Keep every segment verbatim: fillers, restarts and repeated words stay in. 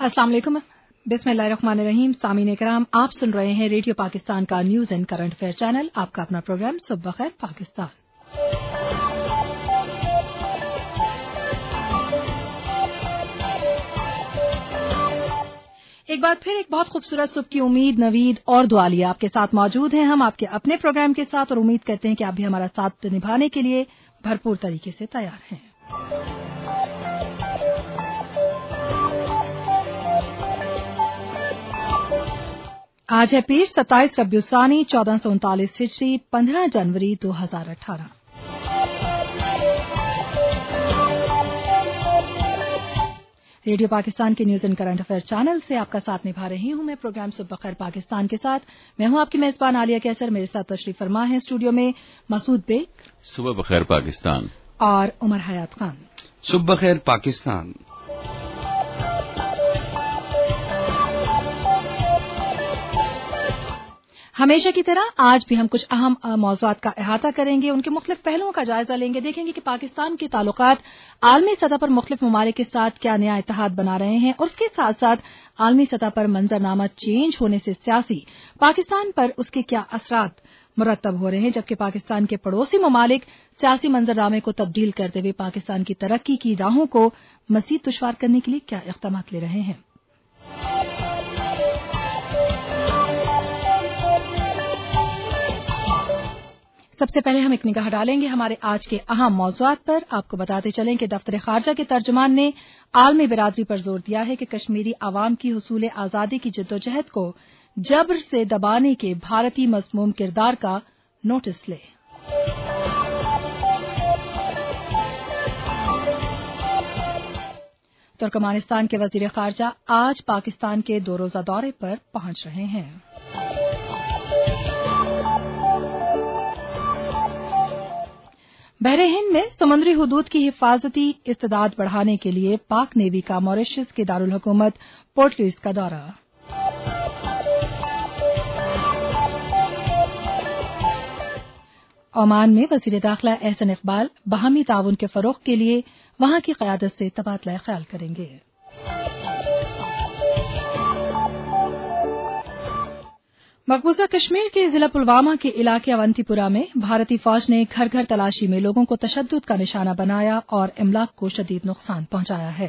अस्सलाम वालेकुम, बिस्मिल्लाहिर्रहमानिर्रहीम। सामीन इकराम, आप सुन रहे हैं रेडियो पाकिस्तान का news and current affair channel, आपका अपना प्रोग्राम सुबह खैर पाकिस्तान। एक बार फिर एक बहुत खूबसूरत सुबह की उम्मीद, नवीद और दुआ लिए आपके साथ मौजूद हैं हम आपके अपने प्रोग्राम के साथ, और उम्मीद करते हैं कि आप भी हमारा साथ निभाने के लिए भरपूर तरीके से तैयार हैं। आज है पीर सत्ताईस रबीउस्सानी चौदह सौ उनतालीस हिजरी, पंद्रह जनवरी दो हजार अठारह। रेडियो पाकिस्तान के news and current affair channel से आपका साथ निभा रही हूं मैं प्रोग्राम सुबह खैर पाकिस्तान के साथ। मैं हूं आपकी मेजबान आलिया कैसर। मेरे साथ तशरीफ फरमा है स्टूडियो में मसूद बेग, सुबह बखैर पाकिस्तान, और उमर हयात खान, सुबह बखैर पाकिस्तान। हमेशा की तरह आज भी हम कुछ अहम मौज़ूआत का अहाता करेंगे, उनके मुख्तलिफ पहलुओं का जायजा लेंगे, देखेंगे कि पाकिस्तान के ताल्लुकात आलमी सतह पर मुख्तलिफ ममालिक के साथ क्या नया इत्तेहाद बना रहे हैं, और उसके साथ साथ आलमी सतह पर मंजरनामा चेंज होने से सियासी पाकिस्तान पर उसके क्या असरात मुरतब हो रहे हैं, जबकि पाकिस्तान के पड़ोसी ममालिक सियासी मंजरनामे को तब्दील करते हुए पाकिस्तान की तरक्की की राहों को मज़ीद दुश्वार करने के लिए क्या इक़दाम ले रहे हैं। सबसे पहले हम एक निगाह डालेंगे हमारे आज के अहम मौज़ूआत पर। आपको बताते चलें कि दफ्तर खारजा के तर्जुमान ने आलमी बिरादरी पर जोर दिया है कि कश्मीरी आवाम की हुसूल आज़ादी की जद्दोजहद को जबर से दबाने के भारतीय मज़मूम किरदार का नोटिस ले। तुर्कमानिस्तान के वज़ीर खारजा आज पाकिस्तान के दो रोज़ा दौरे पर पहुंच रहे हैं। बहरे हिंद में समुद्री हुदूद की हिफाजती इस्तेदाद बढ़ाने के लिए पाक नेवी का मॉरिशस के दारुल हुकूमत पोर्ट लुइस का दौरा। ओमान में वज़ीर दाखिला एहसन इकबाल बाहमी ताउन के फरोग के लिए वहां की क़यादत से तबादला ख्याल करेंगे। मकबूजा कश्मीर के जिला पुलवामा के इलाके अवंतीपुरा में भारतीय फौज ने घर घर तलाशी में लोगों को तशद्दुद का निशाना बनाया और इमलाक को शदीद नुकसान पहुंचाया है।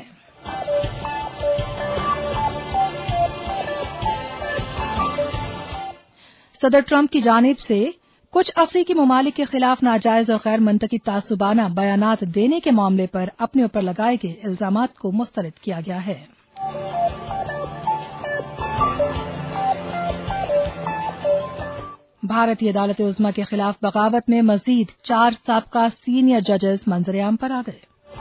सदर ट्रंप की जानिब से कुछ अफ्रीकी ममालिक के खिलाफ नाजायज और गैर मंतकी तासुबाना बयानात देने के मामले पर अपने ऊपर लगाए गए इल्जामात को मुस्तरद किया गया है। भारतीय अदालत उज़्मा के खिलाफ बगावत में मजीद चार साबका सीनियर जजेस मंजर-ए-आम पर आ गए।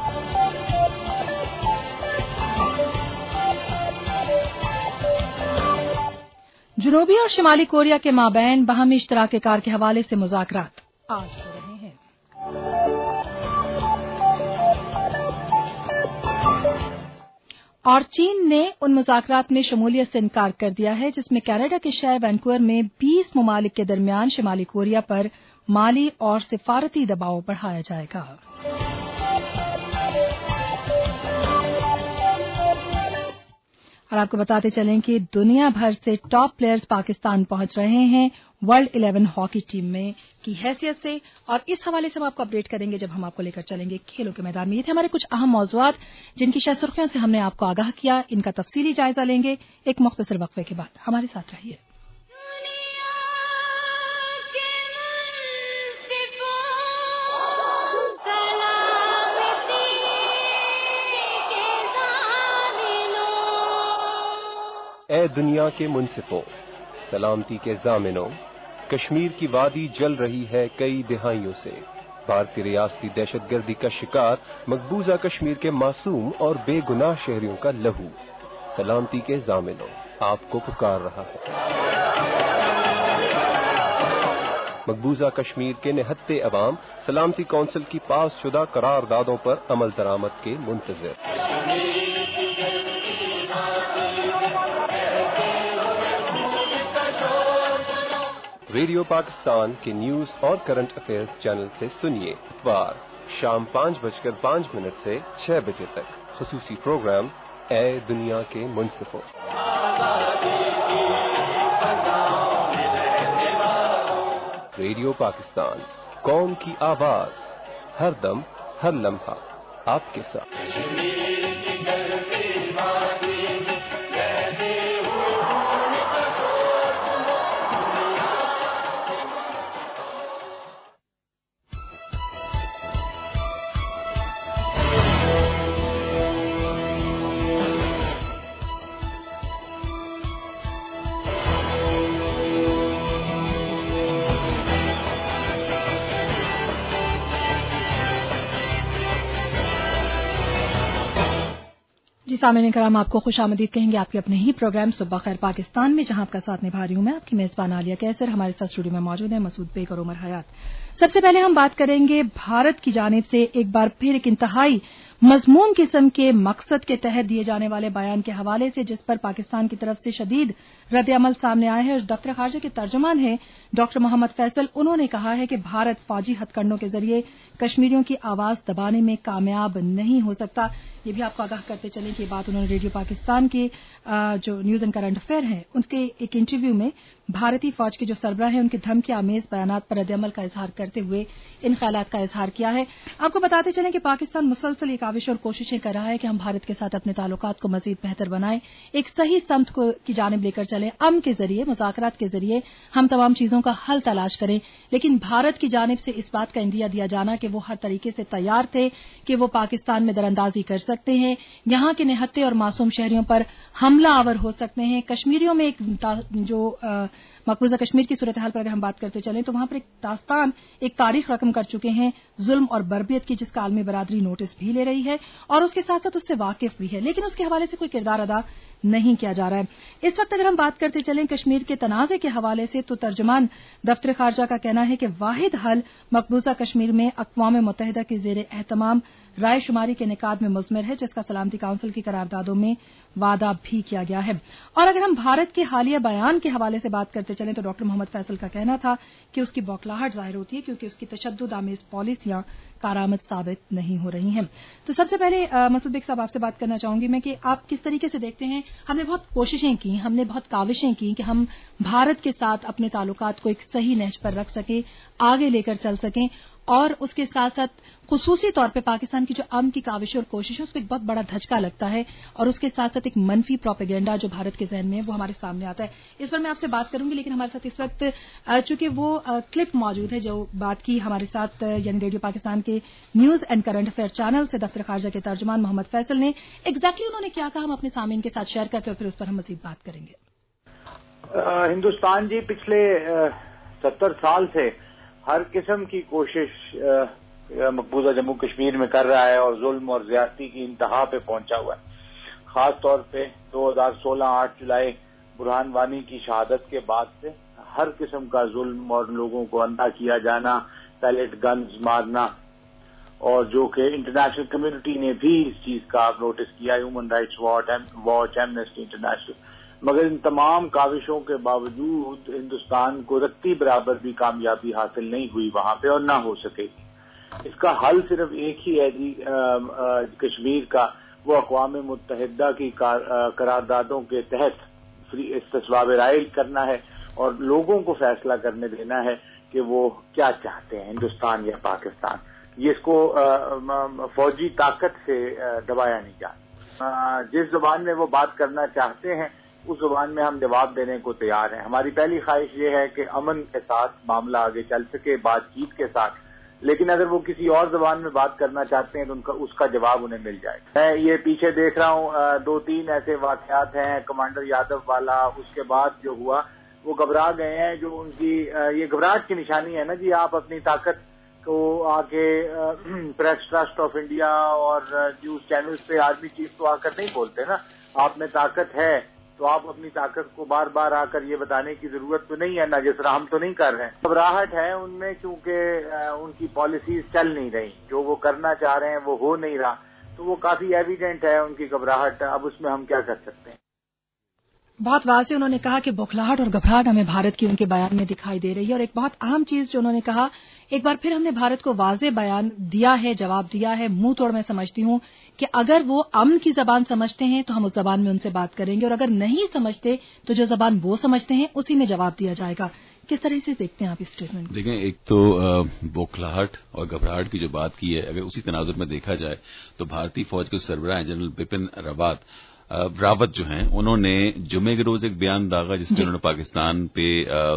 जनूबी और शिमाली कोरिया के माबैन बाहमी इश्तराक कार के हवाले से मुज़ाकरात आज हो रहे हैं। और चीन ने उन मुज़ाकरात में शमूलियत से इनकार कर दिया है जिसमें कनाडा के शहर वैंकूवर में बीस ममालिक के दरमियान शिमाली कोरिया पर माली और सिफारती दबाव बढ़ाया जाएगा। और आपको बताते चलें कि दुनिया भर से टॉप प्लेयर्स पाकिस्तान पहुंच रहे हैं वर्ल्ड इलेवन हॉकी टीम में की हैसियत से, और इस हवाले से हम आपको अपडेट करेंगे जब हम आपको लेकर चलेंगे खेलों के मैदान में। ये थे हमारे कुछ अहम मौज़ूआत जिनकी शायद सुर्खियों से हमने आपको आगाह किया। इनका तफसीली जायजा लेंगे एक मुख्तसर वक्फे के बाद। हमारे साथ रहिए। ए दुनिया के मुनसिफों, सलामती के ज़ामिनों, कश्मीर की वादी जल रही है कई दिहाइयों से। भारतीय रियासती दहशतगर्दी का शिकार मकबूजा कश्मीर के मासूम और बेगुनाह शहरियों का लहू सलामती के ज़ामिनों आपको पुकार रहा है। मकबूजा कश्मीर के निहत्ते अवाम सलामती कौंसिल की पास शुदा करारदादों पर अमल दरामद के मुंतज़िर। रेडियो पाकिस्तान के न्यूज और करंट अफेयर्स चैनल से सुनिए इतवार शाम पाँच बजकर पाँच मिनट से छह बजे तक खुसूसी प्रोग्राम اے دنیا کے منصفوں، ریڈیو پاکستان، قوم کی آواز، ہر دم ہر لمحہ آپ کے ساتھ۔ جی سامعین کرام، آپ کو خوش آمدید کہیں گے آپ کے اپنے ہی پروگرام صبح خیر پاکستان میں، جہاں آپ کا ساتھ نبھا رہی ہوں میں آپ کی میزبان عالیہ کیسر۔ ہمارے ساتھ اسٹوڈیو میں موجود ہیں مسعود بیگ اور عمر حیات۔ سب سے پہلے ہم بات کریں گے بھارت کی جانب سے ایک بار پھر ایک انتہائی مضمون قسم کے مقصد کے تحت دیے جانے والے بیان کے حوالے سے، جس پر پاکستان کی طرف سے شدید رد عمل سامنے آئے ہیں، اور دفتر خارجہ کے ترجمان ہیں ڈاکٹر محمد فیصل۔ انہوں نے کہا ہے کہ بھارت فوجی ہتھ کنڈوں کے ذریعے کشمیریوں کی آواز دبانے میں کامیاب نہیں ہو سکتا۔ یہ بھی آپ کو آگاہ کرتے چلیں کہ یہ بات انہوں نے ریڈیو پاکستان کے جو نیوز اینڈ کرنٹ افیئر ہیں ان کے ایک انٹرویو میں بھارتی فوج کے جو سربراہ ہیں ان کے دھمکی آمیز بیانات پر رد عمل کا اظہار کرتے ہوئے ان خیالات کا اظہار کیا ہے۔ آپ کو بتاتے چلیں کہ پاکستان مسلسل یہ کاوش اور کوششیں کر رہا ہے کہ ہم بھارت کے ساتھ اپنے تعلقات کو مزید بہتر بنائیں، ایک صحیح سمت کو کی جانب لے کر چلیں، امن کے ذریعے، مذاکرات کے ذریعے ہم تمام چیزوں کا حل تلاش کریں، لیکن بھارت کی جانب سے اس بات کا اندیا دیا جانا کہ وہ ہر طریقے سے تیار تھے کہ وہ پاکستان میں دراندازی کر سکتے ہیں، یہاں کے نہتے اور معصوم شہریوں پر حملہ آور ہو سکتے ہیں۔ کشمیریوں میں ایک جو مقبوضہ کشمیر کی صورتحال پر اگر ہم بات کرتے چلیں تو وہاں پر ایک داستان، ایک تاریخ رقم کر چکے ہیں ظلم اور بربریت کی، جس کا عالمی برادری نوٹس بھی لے رہی ہے اور اس کے ساتھ ساتھ اس سے واقف بھی ہے، لیکن اس کے حوالے سے کوئی کردار ادا نہیں کیا جا رہا ہے۔ اس وقت اگر ہم بات کرتے چلیں کشمیر کے تنازع کے حوالے سے تو ترجمان دفتر خارجہ کا کہنا ہے کہ واحد حل مقبوضہ کشمیر میں اقوام متحدہ کے زیر اہتمام رائے شماری کے انعقاد میں مضمر ہے، جس کا سلامتی کونسل کی قراردادوں میں وعدہ بھی کیا گیا ہے۔ اور اگر ہم بھارت کے حالیہ بیان کے حوالے سے بات کرتے چلیں تو ڈاکٹر محمد فیصل کا کہنا تھا کہ اس کی بوکھلاہٹ ظاہر ہوتی ہے کیونکہ اس کی تشدد آمیز پالیسیاں کارآمد ثابت نہیں ہو رہی ہیں۔ تو سب سے پہلے مسعود بیگ صاحب آپ سے بات کرنا چاہوں گی میں کہ آپ کس طریقے سے دیکھتے ہیں، ہم نے بہت کوششیں کی، ہم نے بہت کاوشیں کی کہ ہم بھارت کے ساتھ اپنے تعلقات کو ایک صحیح نہج پر رکھ سکیں، آگے لے کر چل سکیں، اور اس کے ساتھ ساتھ خصوصی طور پہ پاکستان کی جو امن کی کاوشیں اور کوششیں اس کو ایک بہت بڑا دھچکا لگتا ہے، اور اس کے ساتھ ساتھ ایک منفی پروپیگنڈا جو بھارت کے ذہن میں ہے وہ ہمارے سامنے آتا ہے۔ اس پر میں آپ سے بات کروں گی، لیکن ہمارے ساتھ اس وقت چونکہ وہ کلپ موجود ہے جو بات کی ہمارے ساتھ یعنی ریڈیو پاکستان کے news and current affair channel سے دفتر خارجہ کے ترجمان محمد فیصل نے ایگزیکٹلی انہوں نے کیا کہا، ہم اپنے سامعین کے ساتھ شیئر کرتے ہیں اور پھر اس پر ہم مزید بات کریں گے۔ ہندوستان جی پچھلے ستر سال سے ہر قسم کی کوشش مقبوضہ جموں کشمیر میں کر رہا ہے اور ظلم اور زیادتی کی انتہا پہ پہنچا ہوا ہے۔ خاص طور پہ دو ہزار سولہ آٹھ جولائی برہان وانی کی شہادت کے بعد سے ہر قسم کا ظلم اور لوگوں کو اندھا کیا جانا، پیلیٹ گنز مارنا، اور جو کہ انٹرنیشنل کمیونٹی نے بھی اس چیز کا نوٹس کیا، human rights watch, Amnesty International, مگر ان تمام کاوشوں کے باوجود ہندوستان کو رتی برابر بھی کامیابی حاصل نہیں ہوئی وہاں پہ اور نہ ہو سکے گی۔ اس کا حل صرف ایک ہی ہے جی کشمیر کا، وہ اقوام متحدہ کی قراردادوں کے تحت استصواب رائے کرنا ہے اور لوگوں کو فیصلہ کرنے دینا ہے کہ وہ کیا چاہتے ہیں، ہندوستان یا پاکستان۔ یہ اس کو فوجی طاقت سے دبایا نہیں جاتا۔ جس زبان میں وہ بات کرنا چاہتے ہیں اس زبان میں ہم جواب دینے کو تیار ہیں۔ ہماری پہلی خواہش یہ ہے کہ امن کے ساتھ معاملہ آگے چل سکے، بات چیت کے ساتھ، لیکن اگر وہ کسی اور زبان میں بات کرنا چاہتے ہیں تو ان کا اس کا جواب انہیں مل جائے۔ میں یہ پیچھے دیکھ رہا ہوں، دو تین ایسے واقعات ہیں، کمانڈر یادو والا، اس کے بعد جو ہوا وہ گھبرا گئے ہیں، جو ان کی یہ گھبراہٹ کی نشانی ہے نا جی۔ آپ اپنی طاقت کو آگے پریس ٹرسٹ آف انڈیا اور نیوز چینلز پہ آرمی چیف تو آ کر نہیں بولتے نا، آپ میں طاقت ہے تو آپ اپنی طاقت کو بار بار آ کر یہ بتانے کی ضرورت تو نہیں ہے نا، جس طرح ہم تو نہیں کر رہے ہیں۔ گھبراہٹ ہے ان میں کیونکہ ان کی پالیسیز چل نہیں رہی، جو وہ کرنا چاہ رہے ہیں وہ ہو نہیں رہا، تو وہ کافی ایویڈنٹ ہے ان کی گھبراہٹ۔ اب اس میں ہم کیا کر سکتے ہیں؟ بہت واضح انہوں نے کہا کہ بوکھلاہٹ اور گھبراہٹ ہمیں بھارت کی ان کے بیان میں دکھائی دے رہی ہے، اور ایک بہت اہم چیز جو انہوں نے کہا، ایک بار پھر ہم نے بھارت کو واضح بیان دیا ہے، جواب دیا ہے، منہ توڑ میں سمجھتی ہوں کہ اگر وہ امن کی زبان سمجھتے ہیں تو ہم اس زبان میں ان سے بات کریں گے، اور اگر نہیں سمجھتے تو جو زبان وہ سمجھتے ہیں اسی میں جواب دیا جائے گا۔ کس طرح سے دیکھتے ہیں آپ اس اسٹیٹمنٹ؟ دیکھیں، ایک تو بوکھلاہٹ اور گھبراہٹ کی جو بات کی ہے، اگر اسی تناظر میں دیکھا جائے تو بھارتی فوج کے سربراہ جنرل بپن راوت راوت جو ہیں، انہوں نے جمعے کے روز ایک بیان داغا جس میں انہوں نے پاکستان پہ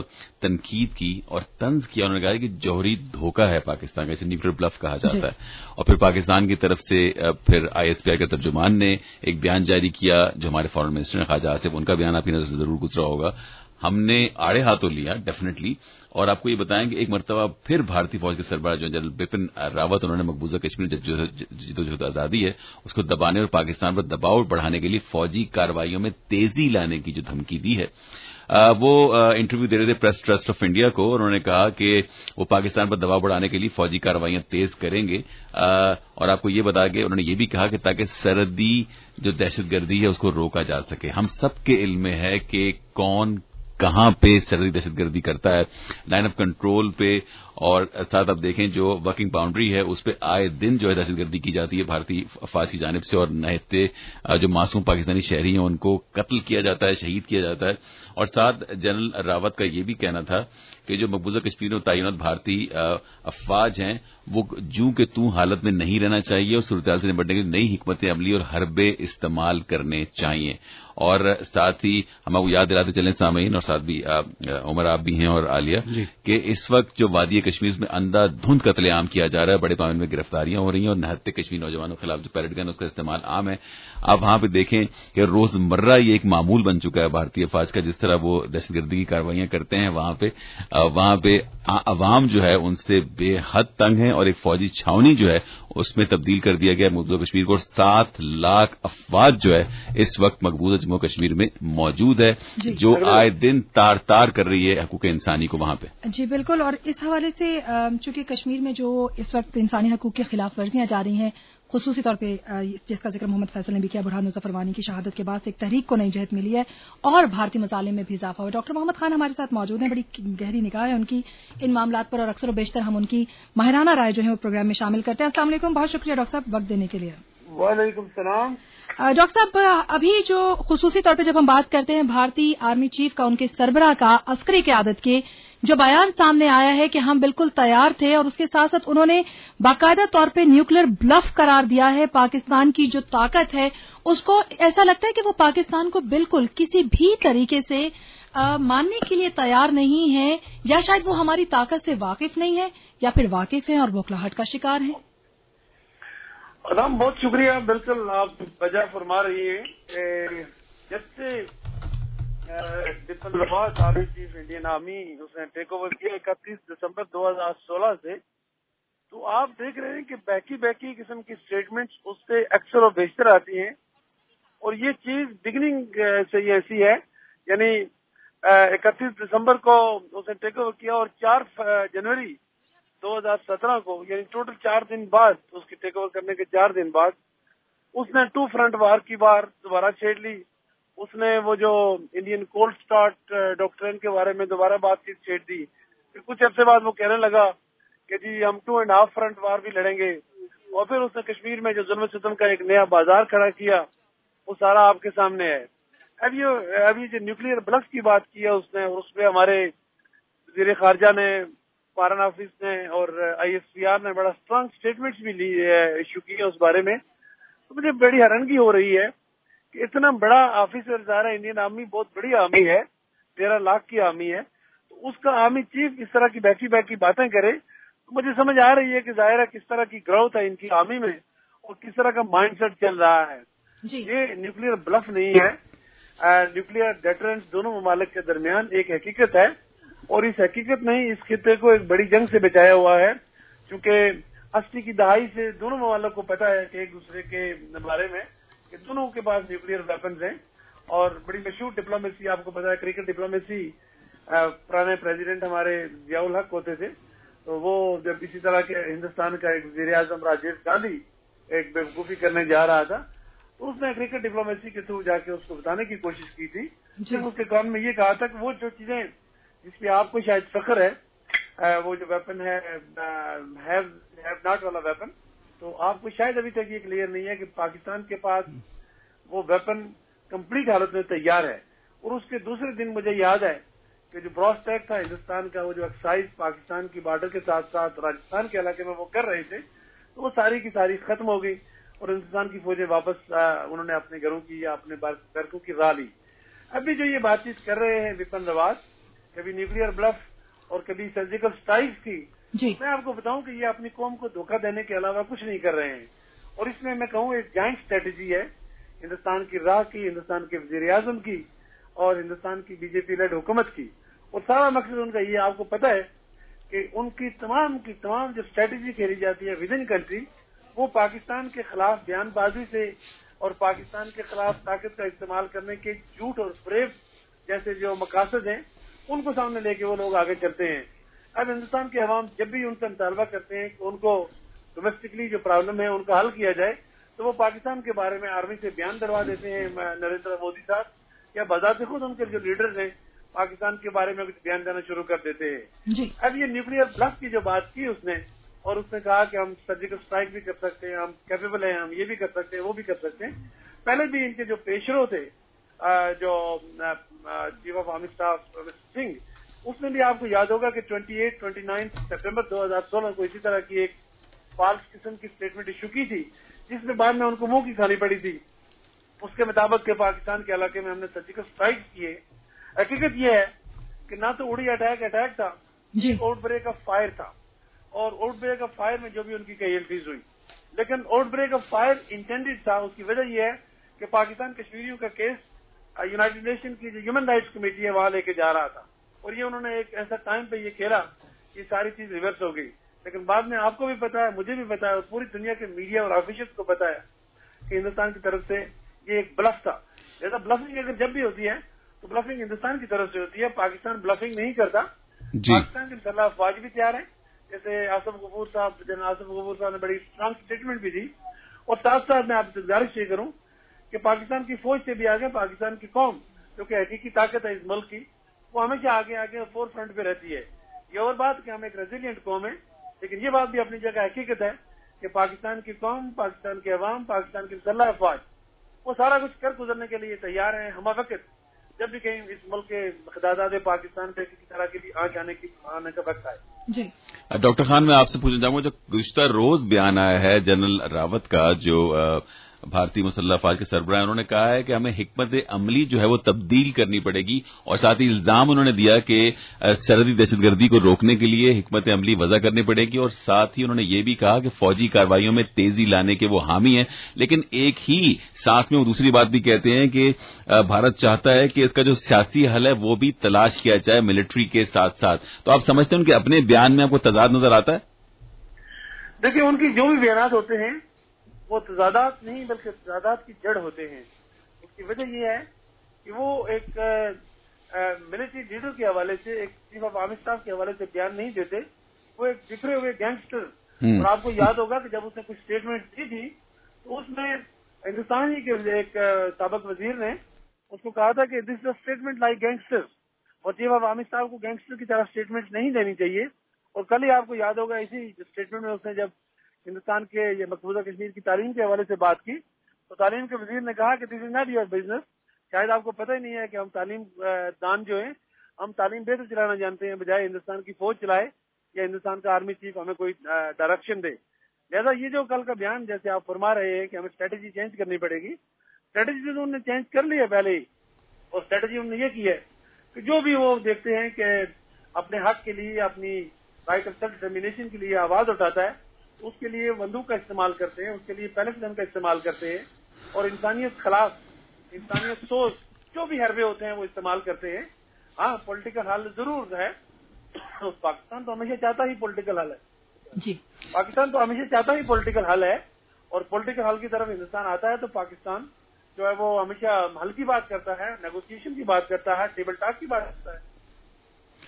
تنقید کی اور طنز کیا۔ انہوں نے کہا کہ جوہری دھوکہ ہے پاکستان کا، اسے نیوکلیئر بلف کہا جاتا ہے۔ اور پھر پاکستان کی طرف سے پھر آئی ایس پی آئی کے ترجمان نے ایک بیان جاری کیا، جو ہمارے فارن منسٹر نے خواجہ آصف، ان کا بیان آپ کی نظر سے ضرور گزرا ہوگا۔ ہم نے آڑے ہاتھوں لیا ڈیفینیٹلی، اور آپ کو یہ بتائیں کہ ایک مرتبہ پھر بھارتی فوج کے سربراہ جو جنرل بپن راوت، انہوں نے مقبوضہ کشمیر جب جدوجہد آزادی ہے اس کو دبانے اور پاکستان پر دباؤ بڑھانے کے لیے فوجی کارروائیوں میں تیزی لانے کی جو دھمکی دی ہے، آ, وہ انٹرویو دے رہے تھے پریس ٹرسٹ آف انڈیا کو، اور انہوں نے کہا کہ وہ پاکستان پر دباؤ بڑھانے کے لیے فوجی کارروائیاں تیز کریں گے، آ, اور آپ کو یہ بتا کہ انہوں نے یہ بھی کہا کہ تاکہ سرحدی جو دہشت گردی ہے اس کو روکا جا سکے۔ ہم سب کے علم میں ہے کہ کون کہاں پہ سرحدی دہشت گردی کرتا ہے، لائن آف کنٹرول پہ، اور ساتھ آپ دیکھیں جو ورکنگ باؤنڈری ہے اس پہ آئے دن جو ہے دہشت گردی کی جاتی ہے بھارتی افواج کی جانب سے، اور نہتے جو معصوم پاکستانی شہری ہیں ان کو قتل کیا جاتا ہے، شہید کیا جاتا ہے۔ اور ساتھ جنرل راوت کا یہ بھی کہنا تھا کہ جو مقبوضہ کشمیر میں تعینات بھارتی افواج ہیں وہ جوں کہ توں حالت میں نہیں رہنا چاہیے، اور صورتحال سے نمٹنے کے لیے نئی حکمت عملی اور حربے استعمال کرنے چاہیے۔ اور ساتھ ہی ہم آپ کو یاد دلاتے چلیں سامعین، اور ساتھ بھی عمر آپ بھی ہیں اور عالیہ، جی، کہ اس وقت جو وادی کشمیر میں اندھا دھند قتل عام کیا جا رہا ہے، بڑے پیمانے میں گرفتاریاں ہو رہی ہیں، اور نہتے کشمیر نوجوانوں کے خلاف جو پیرٹ گن اس کا استعمال عام ہے۔ آپ وہاں پہ دیکھیں کہ روز مرہ یہ ایک معمول بن چکا ہے بھارتی افواج کا، جس طرح وہ دہشت گردی کی کارروائیاں کرتے ہیں وہاں پہ وہاں پہ عوام جو ہے ان سے بے حد تنگ ہے، اور ایک فوجی چھاونی جو ہے اس میں تبدیل کر دیا گیا مقبوضہ کشمیر کو، اور سات لاکھ افواج جو ہے اس وقت مقبوضہ جموں کشمیر میں موجود ہے، جی، جو آئے دن تار تار کر رہی ہے حقوق انسانی کو وہاں پہ۔ جی بالکل، اور اس حوالے سے چونکہ کشمیر میں جو اس وقت انسانی حقوق کی خلاف ورزیاں جاری ہیں، خصوصی طور پہ جس کا ذکر محمد فیصل نے بھی کیا، برہان مظفر وانی کی شہادت کے بعد ایک تحریک کو نئی جہت ملی ہے اور بھارتی مظالم میں بھی اضافہ ہوا۔ ڈاکٹر محمد خان ہمارے ساتھ موجود ہیں، بڑی گہری نگاہ ہے ان کی ان معاملات پر، اور اکثر و بیشتر ہم ان کی ماہرانہ رائے جو ہے وہ پروگرام میں شامل کرتے ہیں۔ السلام علیکم، بہت شکریہ ڈاکٹر صاحب وقت دینے کے لیے۔ وعلیکم السلام۔ ڈاکٹر صاحب، ابھی جو خصوصی طور پہ جب ہم بات کرتے ہیں بھارتی آرمی چیف کا، ان کے سربراہ کا عسکری قیادت کے جو بیان سامنے آیا ہے کہ ہم بالکل تیار تھے، اور اس کے ساتھ ساتھ انہوں نے باقاعدہ طور پہ نیوکلیر بلف قرار دیا ہے پاکستان کی جو طاقت ہے اس کو، ایسا لگتا ہے کہ وہ پاکستان کو بالکل کسی بھی طریقے سے آ, ماننے کے لیے تیار نہیں ہے، یا شاید وہ ہماری طاقت سے واقف نہیں ہے، یا پھر واقف ہیں اور بوکھلاہٹ کا شکار ہیں۔ ادام بہت شکریہ، بالکل آپ وجہ فرما رہی ہیں کہ جب سے Bipin Rawat army chief Indian army اس نے ٹیک اوور کیا اکتیس دسمبر دو ہزار سولہ سے، تو آپ دیکھ رہے ہیں کہ بیکی بیکی قسم کی سٹیٹمنٹس اس سے اکثر و بیشتر آتی ہیں، اور یہ چیز بگننگ سے یہ ایسی ہے، یعنی اکتیس دسمبر کو اس نے ٹیک اوور کیا، اور چار جنوری دو ہزار سترہ کو، یعنی ٹوٹل چار دن بعد، اس کی ٹیک اوور کرنے کے چار دن بعد اس نے ٹو فرنٹ وار کی بار دوبارہ چھیڑ لی۔ اس نے وہ جو انڈین کولڈ سٹارٹ ڈاکٹرین کے بارے میں دوبارہ بات چیت چھیڑ دی۔ پھر کچھ عرصے بعد وہ کہنے لگا کہ جی ہم two and half front war بھی لڑیں گے، اور پھر اس نے کشمیر میں جو ظلم و ستم کا ایک نیا بازار کھڑا کیا، وہ سارا آپ کے سامنے ہے۔ اب یہ ابھی جو نیوکلیئر بلف کی بات کی ہے اس نے، اور اس پہ ہمارے وزیر خارجہ نے، فارن آفس نے اور آئی ایس پی آر نے بڑا اسٹرانگ اسٹیٹمنٹس بھی لی ایشو کی ہے اس بارے میں، تو مجھے بڑی حیرانگی ہو رہی ہے کہ اتنا بڑا آفیسر ظاہر انڈین آرمی بہت بڑی آرمی ہے، تیرہ لاکھ کی آرمی ہے، تو اس کا آرمی چیف اس طرح کی بیکی بیکی باتیں کرے، تو مجھے سمجھ آ رہی ہے کہ ظاہر ہے کس طرح کی گروتھ ہے ان کی آرمی میں، اور کس طرح کا مائنڈ سیٹ چل رہا ہے۔ جی۔ یہ نیوکلیئر بلف نہیں ہے، نیوکلیئر ڈیٹرنس دونوں ممالک کے درمیان ایک حقیقت ہے، اور اس حقیقت نے اس خطے کو ایک بڑی جنگ سے بچایا ہوا ہے، کیونکہ اسی کی دہائی سے دونوں ممالک کو پتا ہے کہ ایک دوسرے کے بارے میں کہ دونوں کے پاس نیوکلیئر ویپنز ہیں، اور بڑی مشہور ڈپلومیسی آپ کو پتا ہے، کرکٹ ڈپلومیسی، پرانے پریزیڈنٹ ہمارے ضیاء الحق ہوتے تھے، تو وہ جب اسی طرح کے ہندوستان کا ایک وزیر اعظم راجیو گاندھی ایک بیوقوفی کرنے جا رہا تھا، تو اس نے کرکٹ ڈپلومیسی کے تھرو جا کے اس کو بتانے کی کوشش کی تھی. اس کے کان میں یہ کہا تھا کہ وہ جو چیزیں جس پہ آپ کو شاید فخر ہے وہ جو ویپن ہے ہیو ناٹ والا ویپن, تو آپ کو شاید ابھی تک یہ کلیئر نہیں ہے کہ پاکستان کے پاس وہ ویپن کمپلیٹ حالت میں تیار ہے. اور اس کے دوسرے دن مجھے یاد ہے کہ جو براس ٹیک تھا ہندوستان کا, وہ جو ایکسرسائز پاکستان کی بارڈر کے ساتھ ساتھ راجستھان کے علاقے میں وہ کر رہے تھے, تو وہ ساری کی ساری ختم ہو گئی اور ہندوستان کی فوجیں واپس انہوں نے اپنے گھروں کی یا اپنے برقوں کی راہ لی. ابھی جو یہ بات چیت کر رہے ہیں وپن راوت, کبھی نیوکلیئر بلف اور کبھی سرجیکل اسٹرائک کی, جی میں آپ کو بتاؤں کہ یہ اپنی قوم کو دھوکہ دینے کے علاوہ کچھ نہیں کر رہے ہیں. اور اس میں میں کہوں ایک جوائنٹ اسٹریٹجی ہے ہندوستان کی راہ کی, ہندوستان کے وزیر اعظم کی اور ہندوستان کی بی جے پی لیڈ حکومت کی. اور سارا مقصد ان کا یہ آپ کو پتا ہے کہ ان کی تمام کی تمام جو اسٹریٹجی کھیلی جاتی ہے ود ان کنٹری, وہ پاکستان کے خلاف بیان بازی سے اور پاکستان کے خلاف طاقت کا استعمال کرنے کے جھوٹ اور فریب جیسے جو مقاصد ہیں ان کو سامنے لے کے وہ لوگ آگے چلتے ہیں. اب ہندوستان کے عوام جب بھی ان سے مطالبہ کرتے ہیں کہ ان کو ڈومیسٹکلی جو پرابلم ہے ان کا حل کیا جائے, تو وہ پاکستان کے بارے میں آرمی سے بیان دلوا دیتے ہیں نریندر مودی صاحب, یا بذات خود ان کے جو لیڈرز ہیں پاکستان کے بارے میں کچھ بیان دینا شروع کر دیتے ہیں. جی. اب یہ نیوکلیئر بلف کی جو بات کی اس نے, اور اس نے کہا کہ ہم سرجیکل اسٹرائک بھی کر سکتے ہیں, ہم کیپیبل ہیں, ہم یہ بھی کر سکتے ہیں, وہ بھی کر سکتے ہیں. پہلے بھی ان کے جو پیشرو تھے جو chief of army staff Singh, اس میں بھی آپ کو یاد ہوگا کہ اٹھائیس انیس سپٹمبر دو ہزار سولہ کو اسی طرح کی ایک فالس قسم کی اسٹیٹمنٹ ایشو کی تھی, جس میں بعد میں ان کو منہ کی کھانی پڑی تھی. اس کے مطابق کہ پاکستان کے علاقے میں ہم نے سرجیکل اسٹرائک کیے. حقیقت یہ ہے کہ نہ تو اڑی اٹیک اٹیک تھا, جی آؤٹ بریک آف فائر تھا, اور آؤٹ بریک آف فائر میں جو بھی ان کی کیجویلٹیز ہوئی, لیکن outbreak of fire intended تھا. اس کی وجہ یہ ہے کہ پاکستان کشمیریوں کا کیس یونائیٹڈ نیشن کی جو ہیومن رائٹس کمیٹی ہے وہاں لے کے جا رہا تھا, اور یہ انہوں نے ایک ایسا ٹائم پہ یہ کھیلا کہ ساری چیز ریورس ہو گئی. لیکن بعد میں آپ کو بھی پتا ہے, مجھے بھی پتا ہے, اور پوری دنیا کے میڈیا اور آفیشلز کو پتا ہے کہ ہندوستان کی طرف سے یہ ایک بلف تھا. جیسا بلفنگ اگر جب بھی ہوتی ہے تو بلفنگ ہندوستان کی طرف سے ہوتی ہے, پاکستان بلفنگ نہیں کرتا. جی. پاکستان کے مسلح افواج بھی تیار ہیں, جیسے آصف غفور صاحب جنرل آصف غفور صاحب نے بڑی اسٹرانگ اسٹیٹمنٹ بھی دی. اور ساتھ ساتھ میں آپ سے گزارش یہ کروں کہ پاکستان کی فوج سے بھی آگے پاکستان کی قوم جو کہ حقیقی طاقت ہے اس ملک کی, وہ ہمیشہ آگے آگے فور فرنٹ پہ رہتی ہے. یہ اور بات کہ ہم ایک ریزیلینٹ قوم ہے, لیکن یہ بات بھی اپنی جگہ حقیقت ہے کہ پاکستان کی قوم, پاکستان کے عوام, پاکستان کی مسلح افواج وہ سارا کچھ کر گزرنے کے لیے تیار ہیں. ہم وقت جب بھی کہیں اس ملک کے مقدادات پاکستان پہ کسی طرح کی بھی آنچ آنے کی آنے کا وقت آئے. جی ڈاکٹر خان, میں آپ سے پوچھنا چاہوں گا, جو گزشتہ روز بیان آیا ہے جنرل راوت کا, جو بھارتی مسلح افواج کے سربراہ, انہوں نے کہا ہے کہ ہمیں حکمت عملی جو ہے وہ تبدیل کرنی پڑے گی, اور ساتھ ہی الزام انہوں نے دیا کہ سرحدی دہشت گردی کو روکنے کے لیے حکمت عملی وضع کرنی پڑے گی, اور ساتھ ہی انہوں نے یہ بھی کہا کہ فوجی کارروائیوں میں تیزی لانے کے وہ حامی ہیں. لیکن ایک ہی سانس میں وہ دوسری بات بھی کہتے ہیں کہ بھارت چاہتا ہے کہ اس کا جو سیاسی حل ہے وہ بھی تلاش کیا جائے ملٹری کے ساتھ ساتھ. تو آپ سمجھتے ہیں ان کے اپنے بیان میں آپ کو تضاد نظر آتا ہے؟ دیکھیں, ان کی جو بھی بیانات ہوتے ہیں وہ تضادات نہیں بلکہ تضادات کی جڑ ہوتے ہیں. اس کی وجہ یہ ہے کہ وہ ایک ملٹری لیڈر کے حوالے سے, ایک چیف آف آرمی اسٹاف کے حوالے سے بیان نہیں دیتے. وہ ایک بکھرے ہوئے گینگسٹر, اور آپ کو یاد ہوگا کہ جب اس نے کچھ اسٹیٹمنٹ دی تھی تو اس میں ہندوستان ہی کے ایک سابق وزیر نے اس کو کہا تھا کہ this is statement like gangster, اور چیف آف آرمی اسٹاف کو گینگسٹر کی طرح اسٹیٹمنٹ نہیں دینی چاہیے. اور کل ہی آپ کو یاد ہوگا اسی اسٹیٹمنٹ میں اس نے جب ہندوستان کے یہ مقبوضہ کشمیر کی تعلیم کے حوالے سے بات کی تو تعلیم کے وزیر نے کہا کہ this is not your business. شاید آپ کو پتہ ہی نہیں ہے کہ ہم تعلیم دان جو ہیں ہم تعلیم بہتر چلانا جانتے ہیں بجائے ہندوستان کی فوج چلائے یا ہندوستان کا آرمی چیف ہمیں کوئی ڈائریکشن دے. لہٰذا یہ جو کل کا بیان جیسے آپ فرما رہے ہیں کہ ہمیں اسٹریٹجی چینج کرنی پڑے گی, اسٹریٹجی تو انہوں نے چینج کر لی ہے پہلے ہی, اور اسٹریٹجی انہوں نے یہ کی ہے کہ جو بھی وہ دیکھتے ہیں کہ اپنے حق کے لیے, اپنی رائٹ آف سیلف ڈٹرمینیشن کے لیے آواز اٹھاتا ہے, تو اس کے لیے بندوق کا استعمال کرتے ہیں, اس کے لیے پیلس گن کا استعمال کرتے ہیں, اور انسانیت خلاف, انسانیت سوچ جو بھی حربے ہوتے ہیں وہ استعمال کرتے ہیں. ہاں پولیٹیکل حل ضرور ہے, پاکستان تو ہمیشہ چاہتا ہی پولیٹیکل حل ہے. جی پاکستان تو ہمیشہ چاہتا ہی پولیٹیکل حل ہے, اور پولیٹیکل حل کی طرف ہندوستان آتا ہے تو پاکستان جو ہے وہ ہمیشہ حل کی بات کرتا ہے, نیگوسیشن کی بات کرتا ہے, ٹیبل ٹاک کی بات کرتا ہے.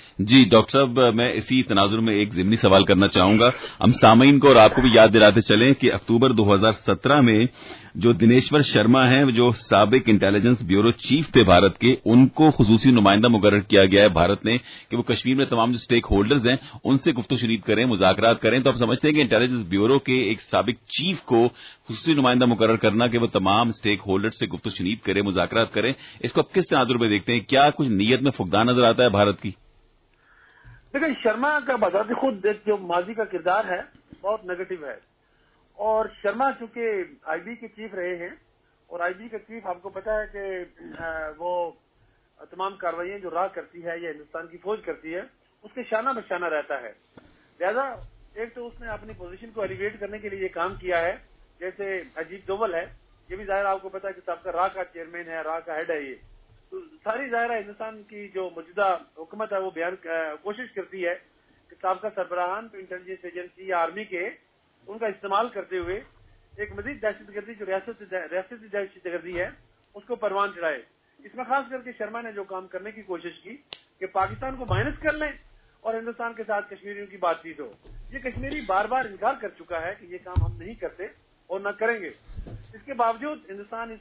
جی ڈاکٹر صاحب، میں اسی تناظر میں ایک ضمنی سوال کرنا چاہوں گا. ہم سامعین کو اور آپ کو بھی یاد دلاتے چلیں کہ اکتوبر دو ہزار سترہ میں جو دنیشور شرما ہیں، جو سابق انٹیلیجنس بیورو چیف تھے بھارت کے، ان کو خصوصی نمائندہ مقرر کیا گیا ہے بھارت نے کہ وہ کشمیر میں تمام جو اسٹیک ہولڈرز ہیں ان سے گفت و شنید کریں، مذاکرات کریں. تو آپ سمجھتے ہیں کہ انٹیلیجنس بیورو کے ایک سابق چیف کو خصوصی نمائندہ مقرر کرنا کہ وہ تمام اسٹیک ہولڈر سے گفت و شنید کریں، مذاکرات کریں، اس کو آپ کس تناظر میں دیکھتے ہیں؟ کیا کچھ نیت میں فقدان نظر آتا ہے بھارت کی؟ لیکن شرما کا بذات خود ایک جو ماضی کا کردار ہے بہت نیگیٹو ہے، اور شرما چونکہ آئی بی کے چیف رہے ہیں، اور آئی بی کا چیف آپ کو پتا ہے کہ وہ تمام کاروائیاں جو را کرتی ہے یا ہندوستان کی فوج کرتی ہے اس کے شانہ بشانہ رہتا ہے. لہذا ایک تو اس نے اپنی پوزیشن کو ایلیویٹ کرنے کے لیے یہ کام کیا ہے. جیسے اجیت ڈوبل ہے، یہ بھی ظاہر آپ کو پتا ہے کہ سابقہ را کا چیئرمین ہے، را کا ہیڈ ہے. یہ تو ساری ظاہرہ ہندوستان کی جو موجودہ حکومت ہے وہ بیان کوشش کرتی ہے کہ سابقہ سربراہان انٹیلیجنس ایجنسی یا آرمی کے ان کا استعمال کرتے ہوئے ایک مزید دہشت گردی جو ریاستی دہشت گردی ہے اس کو پروان چڑھائے. اس میں خاص کر کے شرما نے جو کام کرنے کی کوشش کی کہ پاکستان کو مائنس کر لیں اور ہندوستان کے ساتھ کشمیریوں کی بات چیت ہو. یہ کشمیری بار بار انکار کر چکا ہے کہ یہ کام ہم نہیں کرتے اور نہ کریں گے. اس کے باوجود ہندوستان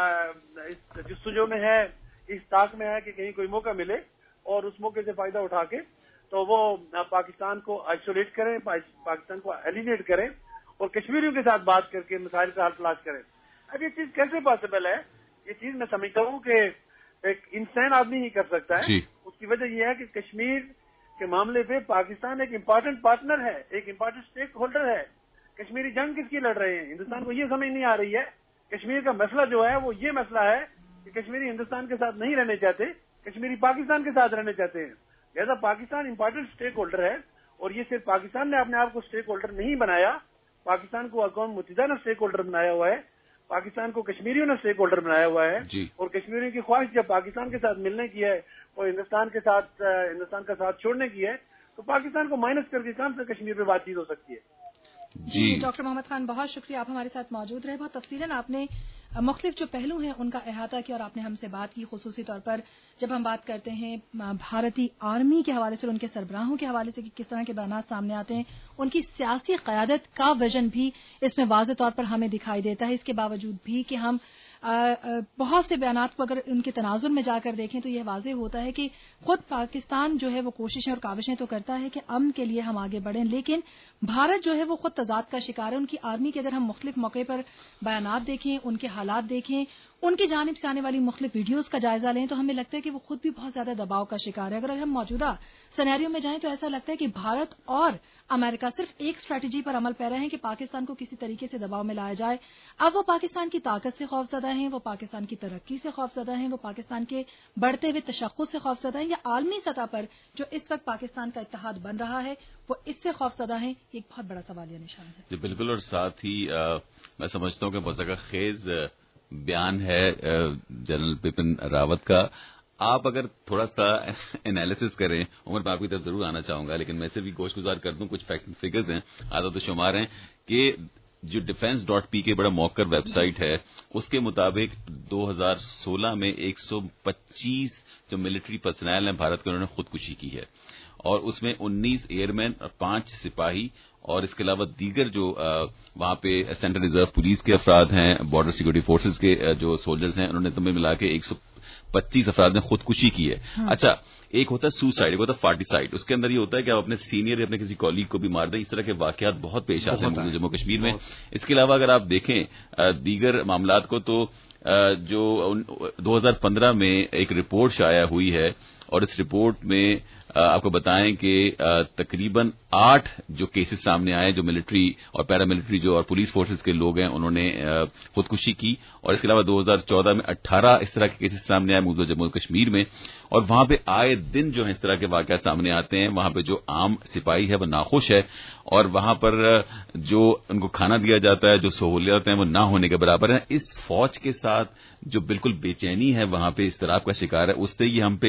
اس جستجو میں ہے، اس طاق میں ہے کہ کہیں کوئی موقع ملے اور اس موقع سے فائدہ اٹھا کے تو وہ پاکستان کو آئسولیٹ کریں، پاکستان کو ایلیمیٹ کریں اور کشمیریوں کے ساتھ بات کر کے مسائل کا حل تلاش کریں. اب یہ چیز کیسے پاسبل ہے؟ یہ چیز میں سمجھتا ہوں کہ ایک انسان آدمی ہی کر سکتا ہے. اس کی وجہ یہ ہے کہ کشمیر کے معاملے پہ پاکستان ایک امپارٹنٹ پارٹنر ہے، ایک امپارٹنٹ اسٹیک ہولڈر ہے. کشمیری جنگ کس کی لڑ رہے ہیں؟ ہندوستان کو یہ سمجھ نہیں آ رہی ہے. کشمیر کا مسئلہ جو ہے وہ یہ مسئلہ ہے کہ کشمیری ہندوستان کے ساتھ نہیں رہنے چاہتے، کشمیری پاکستان کے ساتھ رہنے چاہتے ہیں. لہذا پاکستان امپارٹنٹ اسٹیک ہولڈر ہے، اور یہ صرف پاکستان نے اپنے آپ کو اسٹیک ہولڈر نہیں بنایا، پاکستان کو اقوام متحدہ نے اسٹیک ہولڈر بنایا ہوا ہے، پاکستان کو کشمیریوں نے اسٹیک ہولڈر بنایا ہوا ہے. جی. اور کشمیریوں کی خواہش جب پاکستان کے ساتھ ملنے کی ہے اور ہندوستان کے ساتھ ہندوستان کا ساتھ چھوڑنے کی ہے تو پاکستان کو مائنس کر کے کام سے کشمیر پہ بات چیت ہو سکتی ہے. جی, جی ڈاکٹر محمد خان، بہت شکریہ، آپ ہمارے ساتھ موجود رہے. بہت تفصیلاً آپ نے مختلف جو پہلو ہیں ان کا احاطہ کیا اور آپ نے ہم سے بات کی، خصوصی طور پر جب ہم بات کرتے ہیں بھارتی آرمی کے حوالے سے اور ان کے سربراہوں کے حوالے سے کہ کس طرح کے بیانات سامنے آتے ہیں، ان کی سیاسی قیادت کا وژن بھی اس میں واضح طور پر ہمیں دکھائی دیتا ہے. اس کے باوجود بھی کہ ہم آ, آ, بہت سے بیانات کو اگر ان کے تناظر میں جا کر دیکھیں تو یہ واضح ہوتا ہے کہ خود پاکستان جو ہے وہ کوششیں اور کاوشیں تو کرتا ہے کہ امن کے لیے ہم آگے بڑھیں، لیکن بھارت جو ہے وہ خود تضاد کا شکار ہے. ان کی آرمی کے اگر ہم مختلف موقع پر بیانات دیکھیں، ان کے حالات دیکھیں، ان کی جانب سے آنے والی مختلف ویڈیوز کا جائزہ لیں تو ہمیں لگتا ہے کہ وہ خود بھی بہت زیادہ دباؤ کا شکار ہے. اگر ہم موجودہ سینیریو میں جائیں تو ایسا لگتا ہے کہ بھارت اور امریکہ صرف ایک اسٹریٹجی پر عمل پیرا ہیں کہ پاکستان کو کسی طریقے سے دباؤ میں لایا جائے. اب وہ پاکستان کی طاقت سے خوفزدہ ہیں، وہ پاکستان کی ترقی سے خوفزدہ ہیں، وہ پاکستان کے بڑھتے ہوئے تشخص سے خوفزدہ ہیں، یا عالمی سطح پر جو اس وقت پاکستان کا اتحاد بن رہا ہے وہ اس سے خوفزدہ ہیں. یہ ایک بہت بڑا سوالیہ نشان ہے. جی بالکل، اور ساتھ ہی آ, میں سمجھتا ہوں کہ مذاکرہ خیز بیان ہے جنرل بپن راوت کا. آپ اگر تھوڑا سا انالیسس کریں، عمر میں آپ کی طرف ضرور آنا چاہوں گا، لیکن میں سے بھی گوش گزار کر دوں. کچھ فیکٹ فگرز ہیں، عادت و شمار ہیں کہ جو ڈیفینس ڈاٹ پی کے بڑا موقر ویب سائٹ ہے اس کے مطابق دو ہزار سولہ میں ایک سو پچیس جو ملٹری پرسنل ہیں بھارت کے، انہوں نے خودکشی کی ہے، اور اس میں انیس ایئر مین اور پانچ سپاہی اور اس کے علاوہ دیگر جو وہاں پہ سینٹرل ریزرو پولیس کے افراد ہیں، بارڈر سیکورٹی فورسز کے جو سولجرز ہیں، انہوں نے تمہیں ملا کے ایک سو پچیس افراد نے خودکشی کی ہے. اچھا، ایک ہوتا ہے سوسائڈ، ایک ہوتا ہے فارٹیسائڈ. اس کے اندر یہ ہوتا ہے کہ آپ اپنے سینئر یا اپنے کسی کولیگ کو بھی مار دیں. اس طرح کے واقعات بہت پیش آتے ہیں جموں کشمیر میں. اس کے علاوہ اگر آپ دیکھیں دیگر معاملات کو تو جو دو ہزار پندرہ میں ایک رپورٹ شائع ہوئی ہے، اور اس رپورٹ میں آپ کو بتائیں کہ تقریباً آٹھ جو کیسز سامنے آئے جو ملٹری اور پیراملٹری جو اور پولیس فورسز کے لوگ ہیں انہوں نے خودکشی کی. اور اس کے علاوہ دو ہزار چودہ میں اٹھارہ اس طرح کے کیسز سامنے آئے موجودہ جموں کشمیر میں. اور وہاں پہ آئے دن جو ہے اس طرح کے واقعات سامنے آتے ہیں. وہاں پہ جو عام سپاہی ہے وہ ناخوش ہے، اور وہاں پر جو ان کو کھانا دیا جاتا ہے، جو سہولیات ہیں وہ نہ ہونے کے برابر ہیں. اس فوج کے ساتھ جو بالکل بے چینی ہے وہاں پہ اضطراب کا شکار ہے، اس سے یہ ہم پہ دعوے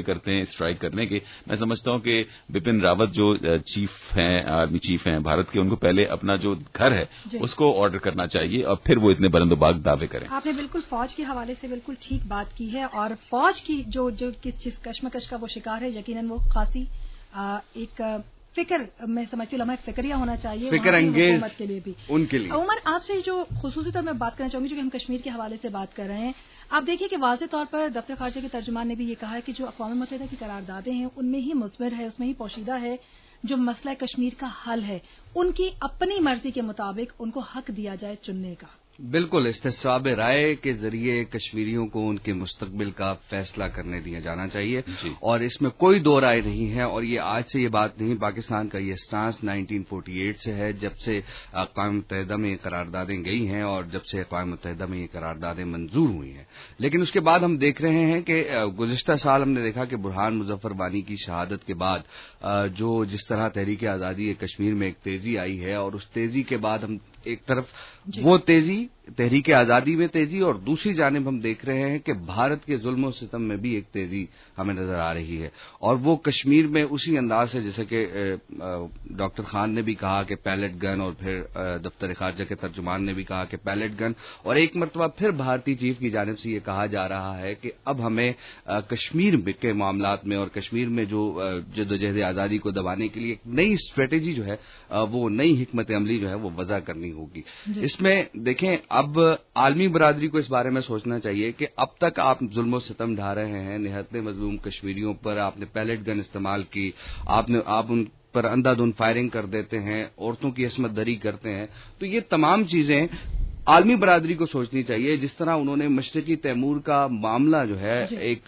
کرتے ہیں اسٹرائک کرنے کے. میں سمجھتا ہوں کہ بپن راوت جو چیف ہیں, آرمی چیف ہیں بھارت کے, ان کو پہلے اپنا جو گھر ہے اس کو آرڈر کرنا چاہیے اور پھر وہ اتنے بلند و باغ دعوے کریں. آپ نے بالکل فوج کے حوالے سے بالکل ٹھیک بات کی ہے, اور فوج کی جو جو جس کشمکش کا وہ شکار ہے, یقیناً وہ خاصی ایک فکر میں سمجھتی ہوں لمحہ فکریہ ہونا چاہیے فکر انگیز حکومت کے لیے بھی, ان کے لیے. عمر آپ سے جو خصوصی طور میں بات کرنا چاہوں گی, جو کہ ہم کشمیر کے حوالے سے بات کر رہے ہیں, آپ دیکھیے کہ واضح طور پر دفتر خارجہ کے ترجمان نے بھی یہ کہا ہے کہ جو اقوام متحدہ کی قراردادیں ہیں ان میں ہی مضمر ہے, اس میں ہی پوشیدہ ہے جو مسئلہ کشمیر کا حل ہے, ان کی اپنی مرضی کے مطابق ان کو حق دیا جائے چننے کا. بالکل استصواب رائے کے ذریعے کشمیریوں کو ان کے مستقبل کا فیصلہ کرنے دیا جانا چاہیے جی. اور اس میں کوئی دو رائے نہیں ہے, اور یہ آج سے یہ بات نہیں, پاکستان کا یہ سٹانس نائنٹین فورٹی ایٹ سے ہے, جب سے اقوام متحدہ میں یہ قراردادیں گئی ہیں اور جب سے اقوام متحدہ میں یہ قراردادیں منظور ہوئی ہیں. لیکن اس کے بعد ہم دیکھ رہے ہیں کہ گزشتہ سال ہم نے دیکھا کہ برہان مظفر وانی کی شہادت کے بعد جو جس طرح تحریک آزادی کشمیر میں ایک تیزی آئی ہے, اور اس تیزی کے بعد ہم ایک طرف جی. وہ تیزی تحریک آزادی میں تیزی, اور دوسری جانب ہم دیکھ رہے ہیں کہ بھارت کے ظلم و ستم میں بھی ایک تیزی ہمیں نظر آ رہی ہے, اور وہ کشمیر میں اسی انداز سے جیسے کہ ڈاکٹر خان نے بھی کہا کہ پیلٹ گن, اور پھر دفتر خارجہ کے ترجمان نے بھی کہا کہ پیلٹ گن, اور ایک مرتبہ پھر بھارتی چیف کی جانب سے یہ کہا جا رہا ہے کہ اب ہمیں کشمیر کے معاملات میں اور کشمیر میں جو جدوجہد آزادی کو دبانے کے لیے ایک نئی اسٹریٹجی جو ہے, وہ نئی حکمت عملی جو ہے وہ وضع کرنی ہوگی. اس میں دیکھیں اب عالمی برادری کو اس بارے میں سوچنا چاہیے کہ اب تک آپ ظلم و ستم ڈھا رہے ہیں نہایت مظلوم کشمیریوں پر, آپ نے پیلٹ گن استعمال کی, آپ نے آپ ان پر اندھا دھند فائرنگ کر دیتے ہیں, عورتوں کی عصمت دری کرتے ہیں, تو یہ تمام چیزیں عالمی برادری کو سوچنی چاہیے. جس طرح انہوں نے مشرقی تیمور کا معاملہ جو ہے ایک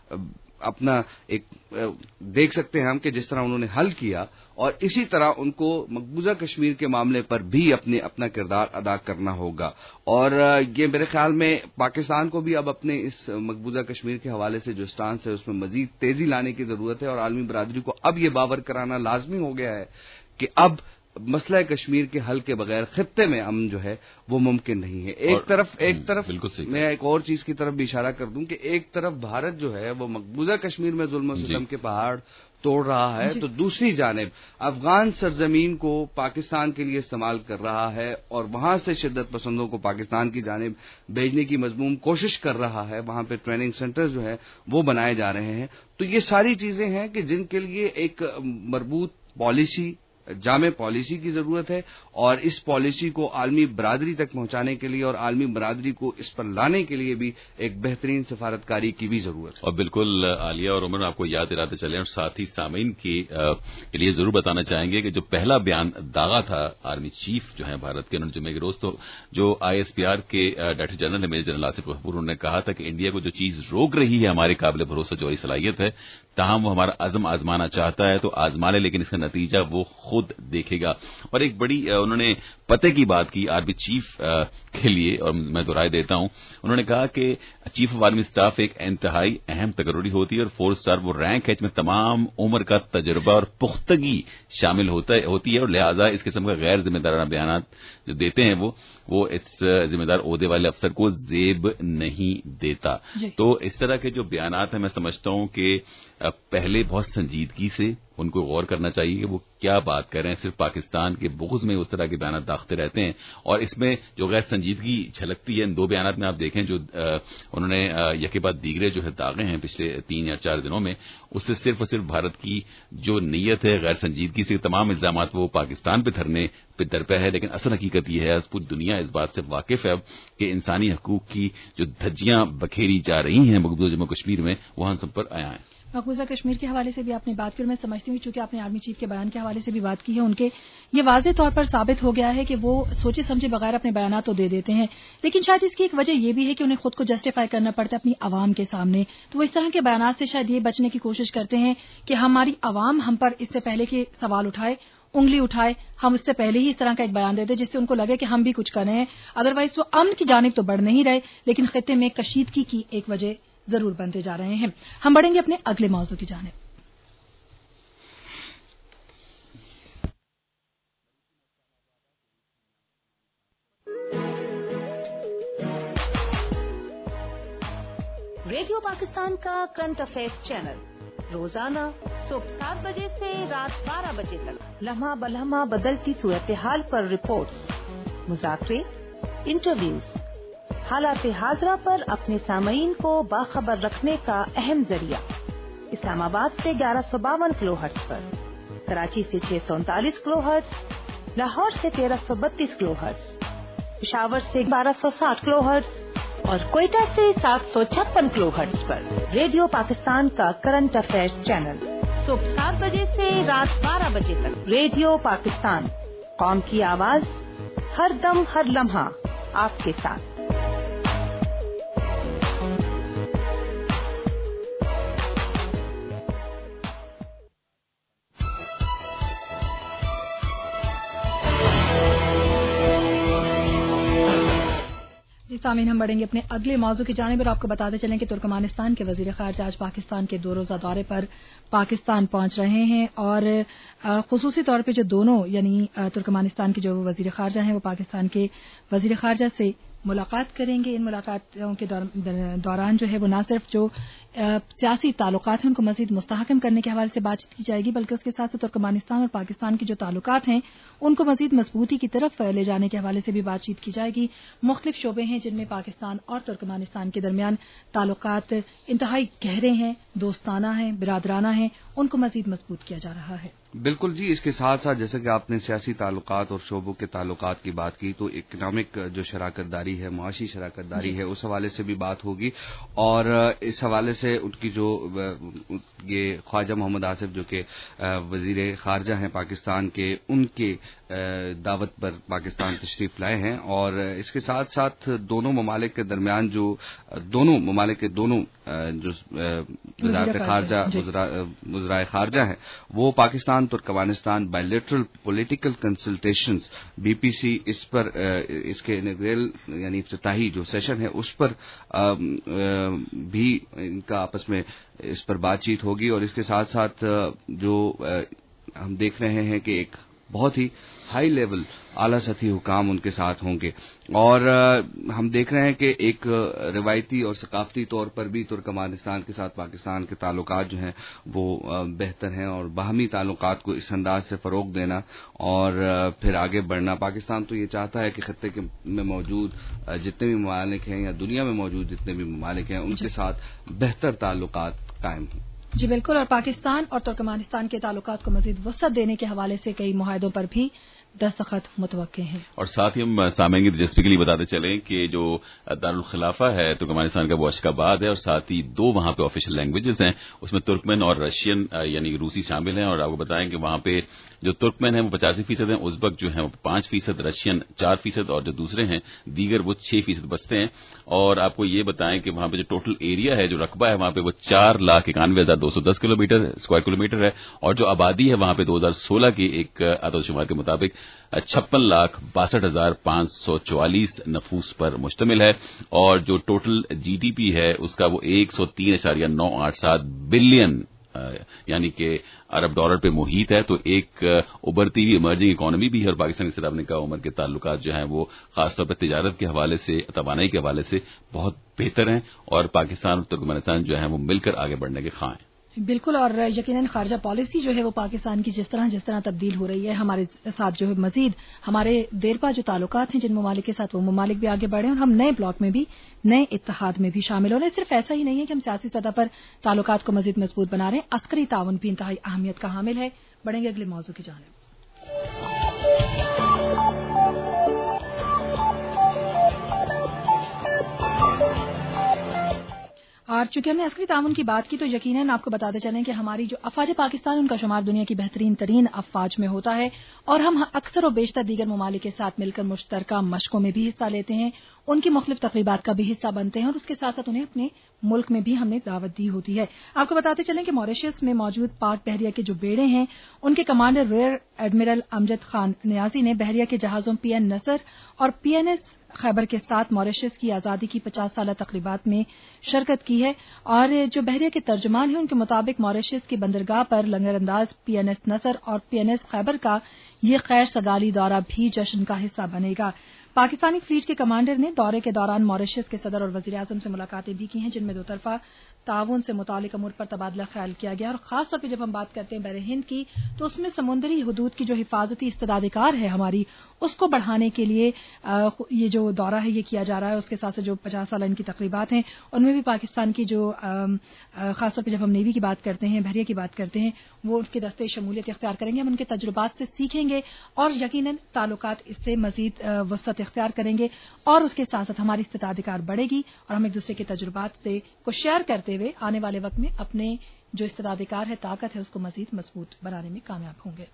اپنا ایک دیکھ سکتے ہیں ہم کہ جس طرح انہوں نے حل کیا, اور اسی طرح ان کو مقبوضہ کشمیر کے معاملے پر بھی اپنے اپنا کردار ادا کرنا ہوگا. اور یہ میرے خیال میں پاکستان کو بھی اب اپنے اس مقبوضہ کشمیر کے حوالے سے جو سٹانس ہے اس میں مزید تیزی لانے کی ضرورت ہے, اور عالمی برادری کو اب یہ باور کرانا لازمی ہو گیا ہے کہ اب مسئلہ کشمیر کے حل کے بغیر خطے میں امن جو ہے وہ ممکن نہیں ہے. ایک طرف ایک طرف میں ایک اور چیز کی طرف بھی اشارہ کر دوں کہ ایک طرف بھارت جو ہے وہ مقبوضہ کشمیر میں ظلم و ستم کے پہاڑ توڑ رہا ہے, تو دوسری جانب افغان سرزمین کو پاکستان کے لیے استعمال کر رہا ہے, اور وہاں سے شدت پسندوں کو پاکستان کی جانب بھیجنے کی مضموم کوشش کر رہا ہے. وہاں پہ ٹریننگ سینٹر جو ہے وہ بنائے جا رہے ہیں. تو یہ ساری چیزیں ہیں کہ جن کے لیے ایک مربوط پالیسی, جامع پالیسی کی ضرورت ہے, اور اس پالیسی کو عالمی برادری تک پہنچانے کے لیے اور عالمی برادری کو اس پر لانے کے لیے بھی ایک بہترین سفارتکاری کی بھی ضرورت ہے. اور بالکل عالیہ اور عمر آپ کو یاد دلاتے چلیں, اور ساتھ ہی سامعین کی کے لیے ضرور بتانا چاہیں گے کہ جو پہلا بیان داغا تھا آرمی چیف جو ہیں بھارت کے, انہوں نے جمعے کے روز تو جو آئی ایس پی آر کے ڈائریکٹر جنرل ہے میجر جنرل آصف غفور, انہوں نے کہا تھا کہ انڈیا کو جو چیز روک رہی ہے ہمارے قابل بھروسہ جوہری صلاحیت ہے, تاہم وہ ہمارا عزم آزمانا چاہتا ہے تو آزما لے, لیکن اس کا نتیجہ وہ خود دیکھے گا. اور ایک بڑی انہوں نے پتے کی بات کی آرمی چیف کے لیے, اور میں تو رائے دیتا ہوں. انہوں نے کہا کہ چیف آف آرمی اسٹاف ایک انتہائی اہم تقرری ہوتی ہے, اور فور سٹار وہ رینک ہے جس میں تمام عمر کا تجربہ اور پختگی شامل ہوتا ہے ہوتی ہے اور لہذا اس قسم کا غیر ذمہ دارانہ بیانات جو دیتے ہیں وہ وہ اس ذمہ دار عہدے والے افسر کو زیب نہیں دیتا. تو اس طرح کے جو بیانات ہیں میں سمجھتا ہوں کہ پہلے بہت سنجیدگی سے ان کو غور کرنا چاہیے کہ وہ کیا بات کر رہے ہیں. صرف پاکستان کے بغض میں اس طرح کے بیانات داختے رہتے ہیں, اور اس میں جو غیر سنجیدگی جھلکتی ہے ان دو بیانات میں آپ دیکھیں جو انہوں نے یکے بعد دیگرے جو ہے داغے ہیں پچھلے تین یا چار دنوں میں, اس سے صرف اور صرف بھارت کی جو نیت ہے غیر سنجیدگی سے تمام الزامات وہ پاکستان پہ دھرنے پہ درپے ہے. لیکن اصل حقیقت یہ ہے پوری دنیا اس بات سے واقف ہے اب کہ انسانی حقوق کی جو دھجیاں بکھیری جا رہی ہیں مقبوضہ جموں کشمیر میں وہ ہم سب پر آیا ہیں. مقبوضہ کشمیر کے حوالے سے بھی آپ نے بات کی, اور میں سمجھتی ہوں چونکہ آپ نے آرمی چیف کے بیان کے حوالے سے بھی بات کی ہے, ان کے یہ واضح طور پر ثابت ہو گیا ہے کہ وہ سوچے سمجھے بغیر اپنے بیانات تو دے دیتے ہیں, لیکن شاید اس کی ایک وجہ یہ بھی ہے کہ انہیں خود کو جسٹیفائی کرنا پڑتا ہے اپنی عوام کے سامنے. تو وہ اس طرح کے بیانات سے شاید یہ بچنے کی کوشش کرتے ہیں کہ ہماری عوام ہم پر اس سے پہلے کے سوال اٹھائے, انگلی اٹھائے, ہم اس سے پہلے ہی اس طرح کا ایک بیان دے دیں جس سے ان کو لگے کہ ہم بھی کچھ کر رہے ہیں. ادروائز وہ امن کی جانب تو بڑھ نہیں رہے, لیکن خطے میں کشیدگی کی ایک وجہ ضرور بنتے جا رہے ہیں. ہم بڑھیں گے اپنے اگلے موضوع کی جانب. ریڈیو پاکستان کا کرنٹ افیئرز چینل روزانہ صبح سات بجے سے رات بارہ بجے تک لمحہ بلمحہ بدلتی صورتحال پر رپورٹس، مذاکرے، انٹرویوز، حالات حاضرہ پر اپنے سامعین کو باخبر رکھنے کا اہم ذریعہ۔ اسلام آباد سے گیارہ سو باون کلو ہرٹز پر، کراچی سے چھ سو انتالیس کلو ہرٹز، لاہور سے تیرہ سو بتیس کلو ہرٹز، پشاور سے بارہ سو ساٹھ کلو ہرٹز اور کوئٹہ سے سات سو چھپن کلو ہرٹز پر ریڈیو پاکستان کا کرنٹ افیئرز چینل صبح سات بجے سے رات بارہ بجے تک۔ ریڈیو پاکستان، قوم کی آواز، ہر دم ہر لمحہ آپ کے ساتھ۔ سامعین، ہم بڑھیں گے اپنے اگلے موضوع کی جانب اور آپ کو بتاتے چلیں کہ ترکمانستان کے وزیر خارجہ آج پاکستان کے دو روزہ دورے پر پاکستان پہنچ رہے ہیں اور خصوصی طور پہ جو دونوں یعنی ترکمانستان کے جو وزیر خارجہ ہیں وہ پاکستان کے وزیر خارجہ سے ملاقات کریں گے۔ ان ملاقاتوں کے دوران جو ہے وہ نہ صرف جو سیاسی تعلقات ہیں ان کو مزید مستحکم کرنے کے حوالے سے بات چیت کی جائے گی، بلکہ اس کے ساتھ ترکمانستان اور پاکستان کے جو تعلقات ہیں ان کو مزید مضبوطی کی طرف لے جانے کے حوالے سے بھی بات چیت کی جائے گی۔ مختلف شعبے ہیں جن میں پاکستان اور ترکمانستان کے درمیان تعلقات انتہائی گہرے ہیں، دوستانہ ہیں، برادرانہ ہیں، ان کو مزید مضبوط کیا جا رہا ہے۔ بالکل جی، اس کے ساتھ ساتھ جیسے کہ آپ نے سیاسی تعلقات اور شعبوں کے تعلقات کی بات کی تو اکنامک جو شراکت داری ہے، معاشی شراکت داری جی ہے، اس حوالے سے بھی بات ہوگی اور اس حوالے سے ان کی جو یہ خواجہ محمد آصف جو کہ وزیر خارجہ ہیں پاکستان کے، ان کے دعوت پر پاکستان تشریف لائے ہیں اور اس کے ساتھ ساتھ دونوں ممالک کے درمیان جو دونوں ممالک کے دونوں جو وزارت خارجہ وزرائے خارجہ ہیں وہ Pakistan Turkmenistan bilateral political consultations B P C اس پر اس کے انوگریل یعنی افتتاحی جو سیشن ہے اس پر بھی ان کا آپس میں اس پر بات چیت ہوگی اور اس کے ساتھ ساتھ جو ہم دیکھ رہے ہیں کہ ایک بہت ہی ہائی لیول اعلیٰ سطحی حکام ان کے ساتھ ہوں گے اور ہم دیکھ رہے ہیں کہ ایک روایتی اور ثقافتی طور پر بھی ترکمانستان کے ساتھ پاکستان کے تعلقات جو ہیں وہ بہتر ہیں اور باہمی تعلقات کو اس انداز سے فروغ دینا اور پھر آگے بڑھنا۔ پاکستان تو یہ چاہتا ہے کہ خطے میں موجود جتنے بھی ممالک ہیں یا دنیا میں موجود جتنے بھی ممالک ہیں ان کے ساتھ بہتر تعلقات قائم ہوں۔ جی بالکل، اور پاکستان اور ترکمانستان کے تعلقات کو مزید وسعت دینے کے حوالے سے کئی معاہدوں پر بھی دستخط متوقع ہیں۔ اور ساتھ ہی ہم سامعین کی دلچسپی کے لیے بتاتے چلیں کہ جو دارالخلافہ ہے ترکمانستان کا وہ اشخاباد ہے اور ساتھ ہی دو وہاں پہ آفیشیل لینگویجز ہیں، اس میں ترکمن اور رشین یعنی روسی شامل ہیں اور آپ کو بتائیں کہ وہاں پہ جو ترکمن ہیں وہ پچاسی فیصد ہیں، ازبک جو ہیں وہ پانچ فیصد، رشین چار فیصد اور جو دوسرے ہیں دیگر وہ چھ فیصد بستے ہیں۔ اور آپ کو یہ بتائیں کہ وہاں پہ جو ٹوٹل ایریا ہے جو رقبہ ہے وہاں پہ وہ چار لاکھ اکانوے ہزار دو سو دس kilometre square kilometre ہے اور جو آبادی ہے وہاں پہ دو ہزار سولہ کی ایک اعداد و شمار کے مطابق چھپن لاکھ باسٹھ ہزار پانچ سو چوالیس نفوس پر مشتمل ہے اور جو ٹوٹل جی ڈی پی ہے اس کا وہ ایک سو تین اشاریہ نو آٹھ سات بلین یعنی کہ ارب ڈالر پہ محیط ہے، تو ایک ابھرتی ہوئی ایمرجنگ اکانومی بھی ہے اور پاکستان کے ساتھ نے کہا عمر کے تعلقات جو ہیں وہ خاص طور پر تجارت کے حوالے سے، توانائی کے حوالے سے بہت بہتر ہیں اور پاکستان اور ترکمانستان جو ہیں وہ مل کر آگے بڑھنے کے خواہاں ہیں۔ بالکل، اور یقیناً خارجہ پالیسی جو ہے وہ پاکستان کی جس طرح جس طرح تبدیل ہو رہی ہے ہمارے ساتھ جو ہے مزید ہمارے دیرپا جو تعلقات ہیں جن ممالک کے ساتھ وہ ممالک بھی آگے بڑھے اور ہم نئے بلاک میں بھی نئے اتحاد میں بھی شامل ہو رہے ہیں۔ صرف ایسا ہی نہیں ہے کہ ہم سیاسی سطح پر تعلقات کو مزید مضبوط بنا رہے ہیں، عسکری تعاون بھی انتہائی اہمیت کا حامل ہے۔ بڑھیں گے اگلے موضوع کی جانب۔ اور چونکہ ہم نے عسکری تعاون کی بات کی تو یقیناً آپ کو بتاتے چلیں کہ ہماری جو افواج پاکستان ان کا شمار دنیا کی بہترین ترین افواج میں ہوتا ہے اور ہم اکثر و بیشتر دیگر ممالک کے ساتھ مل کر مشترکہ مشقوں میں بھی حصہ لیتے ہیں، ان کی مختلف تقریبات کا بھی حصہ بنتے ہیں اور اس کے ساتھ ساتھ انہیں اپنے ملک میں بھی ہم نے دعوت دی ہوتی ہے۔ آپ کو بتاتے چلیں کہ ماریشس میں موجود پاک بحریہ کے جو بیڑے ہیں ان کے commander rear admiral Amjad Khan Niazi نے بحریہ کے جہازوں پی این نصر اور پی این ایس خیبر کے ساتھ ماریشس کی آزادی کی پچاس سالہ تقریبات میں شرکت کی ہے اور جو بحریہ کے ترجمان ہیں ان کے مطابق ماریشس کی بندرگاہ پر لنگر انداز پی این ایس نصر اور پی این ایس خیبر کا یہ خیر سگالی دورہ بھی جشن کا حصہ بنے گا۔ پاکستانی فلیٹ کے کمانڈر نے دورے کے دوران ماریشس کے صدر اور وزیر اعظم سے ملاقاتیں بھی کی ہیں، جن میں دو طرفہ تعاون سے متعلق امور پر تبادلہ خیال کیا گیا. اور خاص طور پہ جب ہم بات کرتے ہیں بحر ہند کی، تو اس میں سمندری حدود کی جو حفاظتی استعداد کار ہے ہماری، اس کو بڑھانے کے لیے یہ جو دورہ ہے یہ کیا جا رہا ہے. اس کے ساتھ جو پچاس سالہ ان کی تقریبات ہیں ان میں بھی پاکستان کی جو خاص طور پہ جب ہم نیوی کی بات کرتے ہیں، بحریہ کی بات کرتے ہیں، وہ اس کے دستے شمولیت اختیار کریں گے. ہم ان کے تجربات سے سیکھیں گے اور یقیناً تعلقات اس سے مزید وسعت اختیار کریں گے، اور اس کے ساتھ ساتھ ہماری استطاعت کار بڑھے گی اور ہم ایک دوسرے کے تجربات سے کو شیئر کرتے ہوئے آنے والے وقت میں اپنے جو استطاعت کار ہے، طاقت ہے، اس کو مزید مضبوط بنانے میں کامیاب ہوں گے.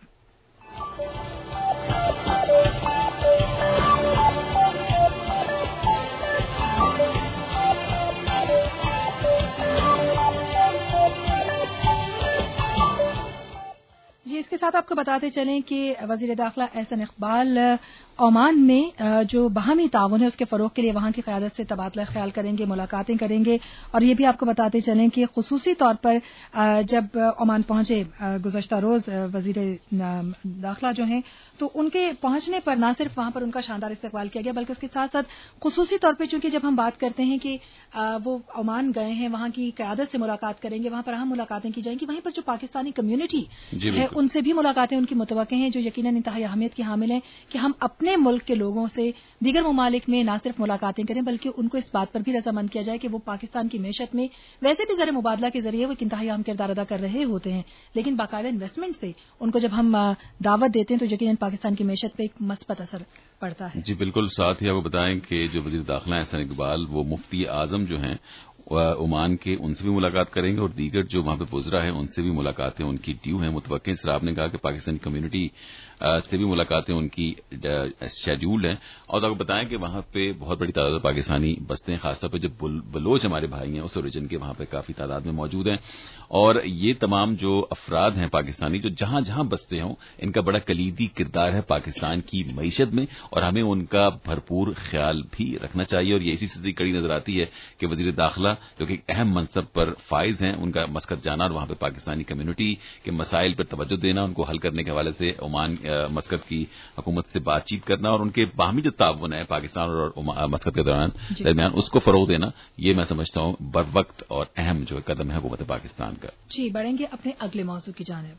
جی، اس کے ساتھ آپ کو بتاتے چلیں کہ وزیر داخلہ احسن اقبال عمان میں جو باہمی تعاون ہے اس کے فروغ کے لیے وہاں کی قیادت سے تبادلہ خیال کریں گے، ملاقاتیں کریں گے. اور یہ بھی آپ کو بتاتے چلیں کہ خصوصی طور پر جب عمان پہنچے گزشتہ روز وزیر داخلہ جو ہیں، تو ان کے پہنچنے پر نہ صرف وہاں پر ان کا شاندار استقبال کیا گیا، بلکہ اس کے ساتھ ساتھ خصوصی طور پہ چونکہ جب ہم بات کرتے ہیں کہ وہ عمان گئے ہیں، وہاں کی قیادت سے ملاقات کریں گے، وہاں پر اہم ملاقاتیں کی جائیں گی. وہیں پر جو پاکستانی کمیونٹی ہے ان سے بھی ملاقاتیں ان کی متوقع ہیں، جو یقیناً انتہائی اہمیت کی حامل ہیں کہ ہم اپنے ملک کے لوگوں سے دیگر ممالک میں نہ صرف ملاقاتیں کریں بلکہ ان کو اس بات پر بھی رضامند کیا جائے کہ وہ پاکستان کی معیشت میں ویسے بھی زر مبادلہ کے ذریعے وہ ایک انتہائی اہم کردار ادا کر رہے ہوتے ہیں، لیکن باقاعدہ انویسٹمنٹ سے ان کو جب ہم دعوت دیتے ہیں تو یقیناً پاکستان کی معیشت پہ ایک مثبت اثر پڑتا ہے. جی بالکل. ساتھ ہی آپ کو بتائیں کہ جو وزیر داخلہ احسن اقبال وہ مفتی اعظم جو ہیں عمان کے، ان سے بھی ملاقات کریں گے اور دیگر جو وہاں پہ وزراء ہیں ان سے بھی ملاقاتیں ان کی ڈیو ہیں، متوقع. اس طرح آپ نے کہا کہ پاکستانی کمیونٹی سے بھی ملاقاتیں ان کی شیڈیولڈ ہیں. اور آپ کو بتائیں کہ وہاں پہ بہت بڑی تعداد پاکستانی بستے ہیں، خاص طور پہ جو بلوچ ہمارے بھائی ہیں اس اوریجن کے وہاں پہ کافی تعداد میں موجود ہیں. اور یہ تمام جو افراد ہیں پاکستانی جو جہاں جہاں بستے ہوں، ان کا بڑا کلیدی کردار ہے پاکستان کی معیشت میں، اور ہمیں ان کا بھرپور خیال بھی رکھنا چاہیے. اور یہ اسی سے کڑی نظر آتی ہے کہ وزیر داخلہ جو کہ ایک اہم منصب پر فائز ہیں، ان کا مسقط جانا اور وہاں پہ پاکستانی کمیونٹی کے مسائل پر توجہ دینا، ان کو حل کرنے کے حوالے سے عمان مسقط کی حکومت سے بات چیت کرنا اور ان کے باہمی جو تعاون ہے پاکستان اور مسقط کے دوران درمیان اس کو فروغ دینا، یہ میں سمجھتا ہوں بر وقت اور اہم جو قدم ہے حکومت پاکستان کا. جی، بڑھیں گے اپنے اگلے موضوع کی جانب.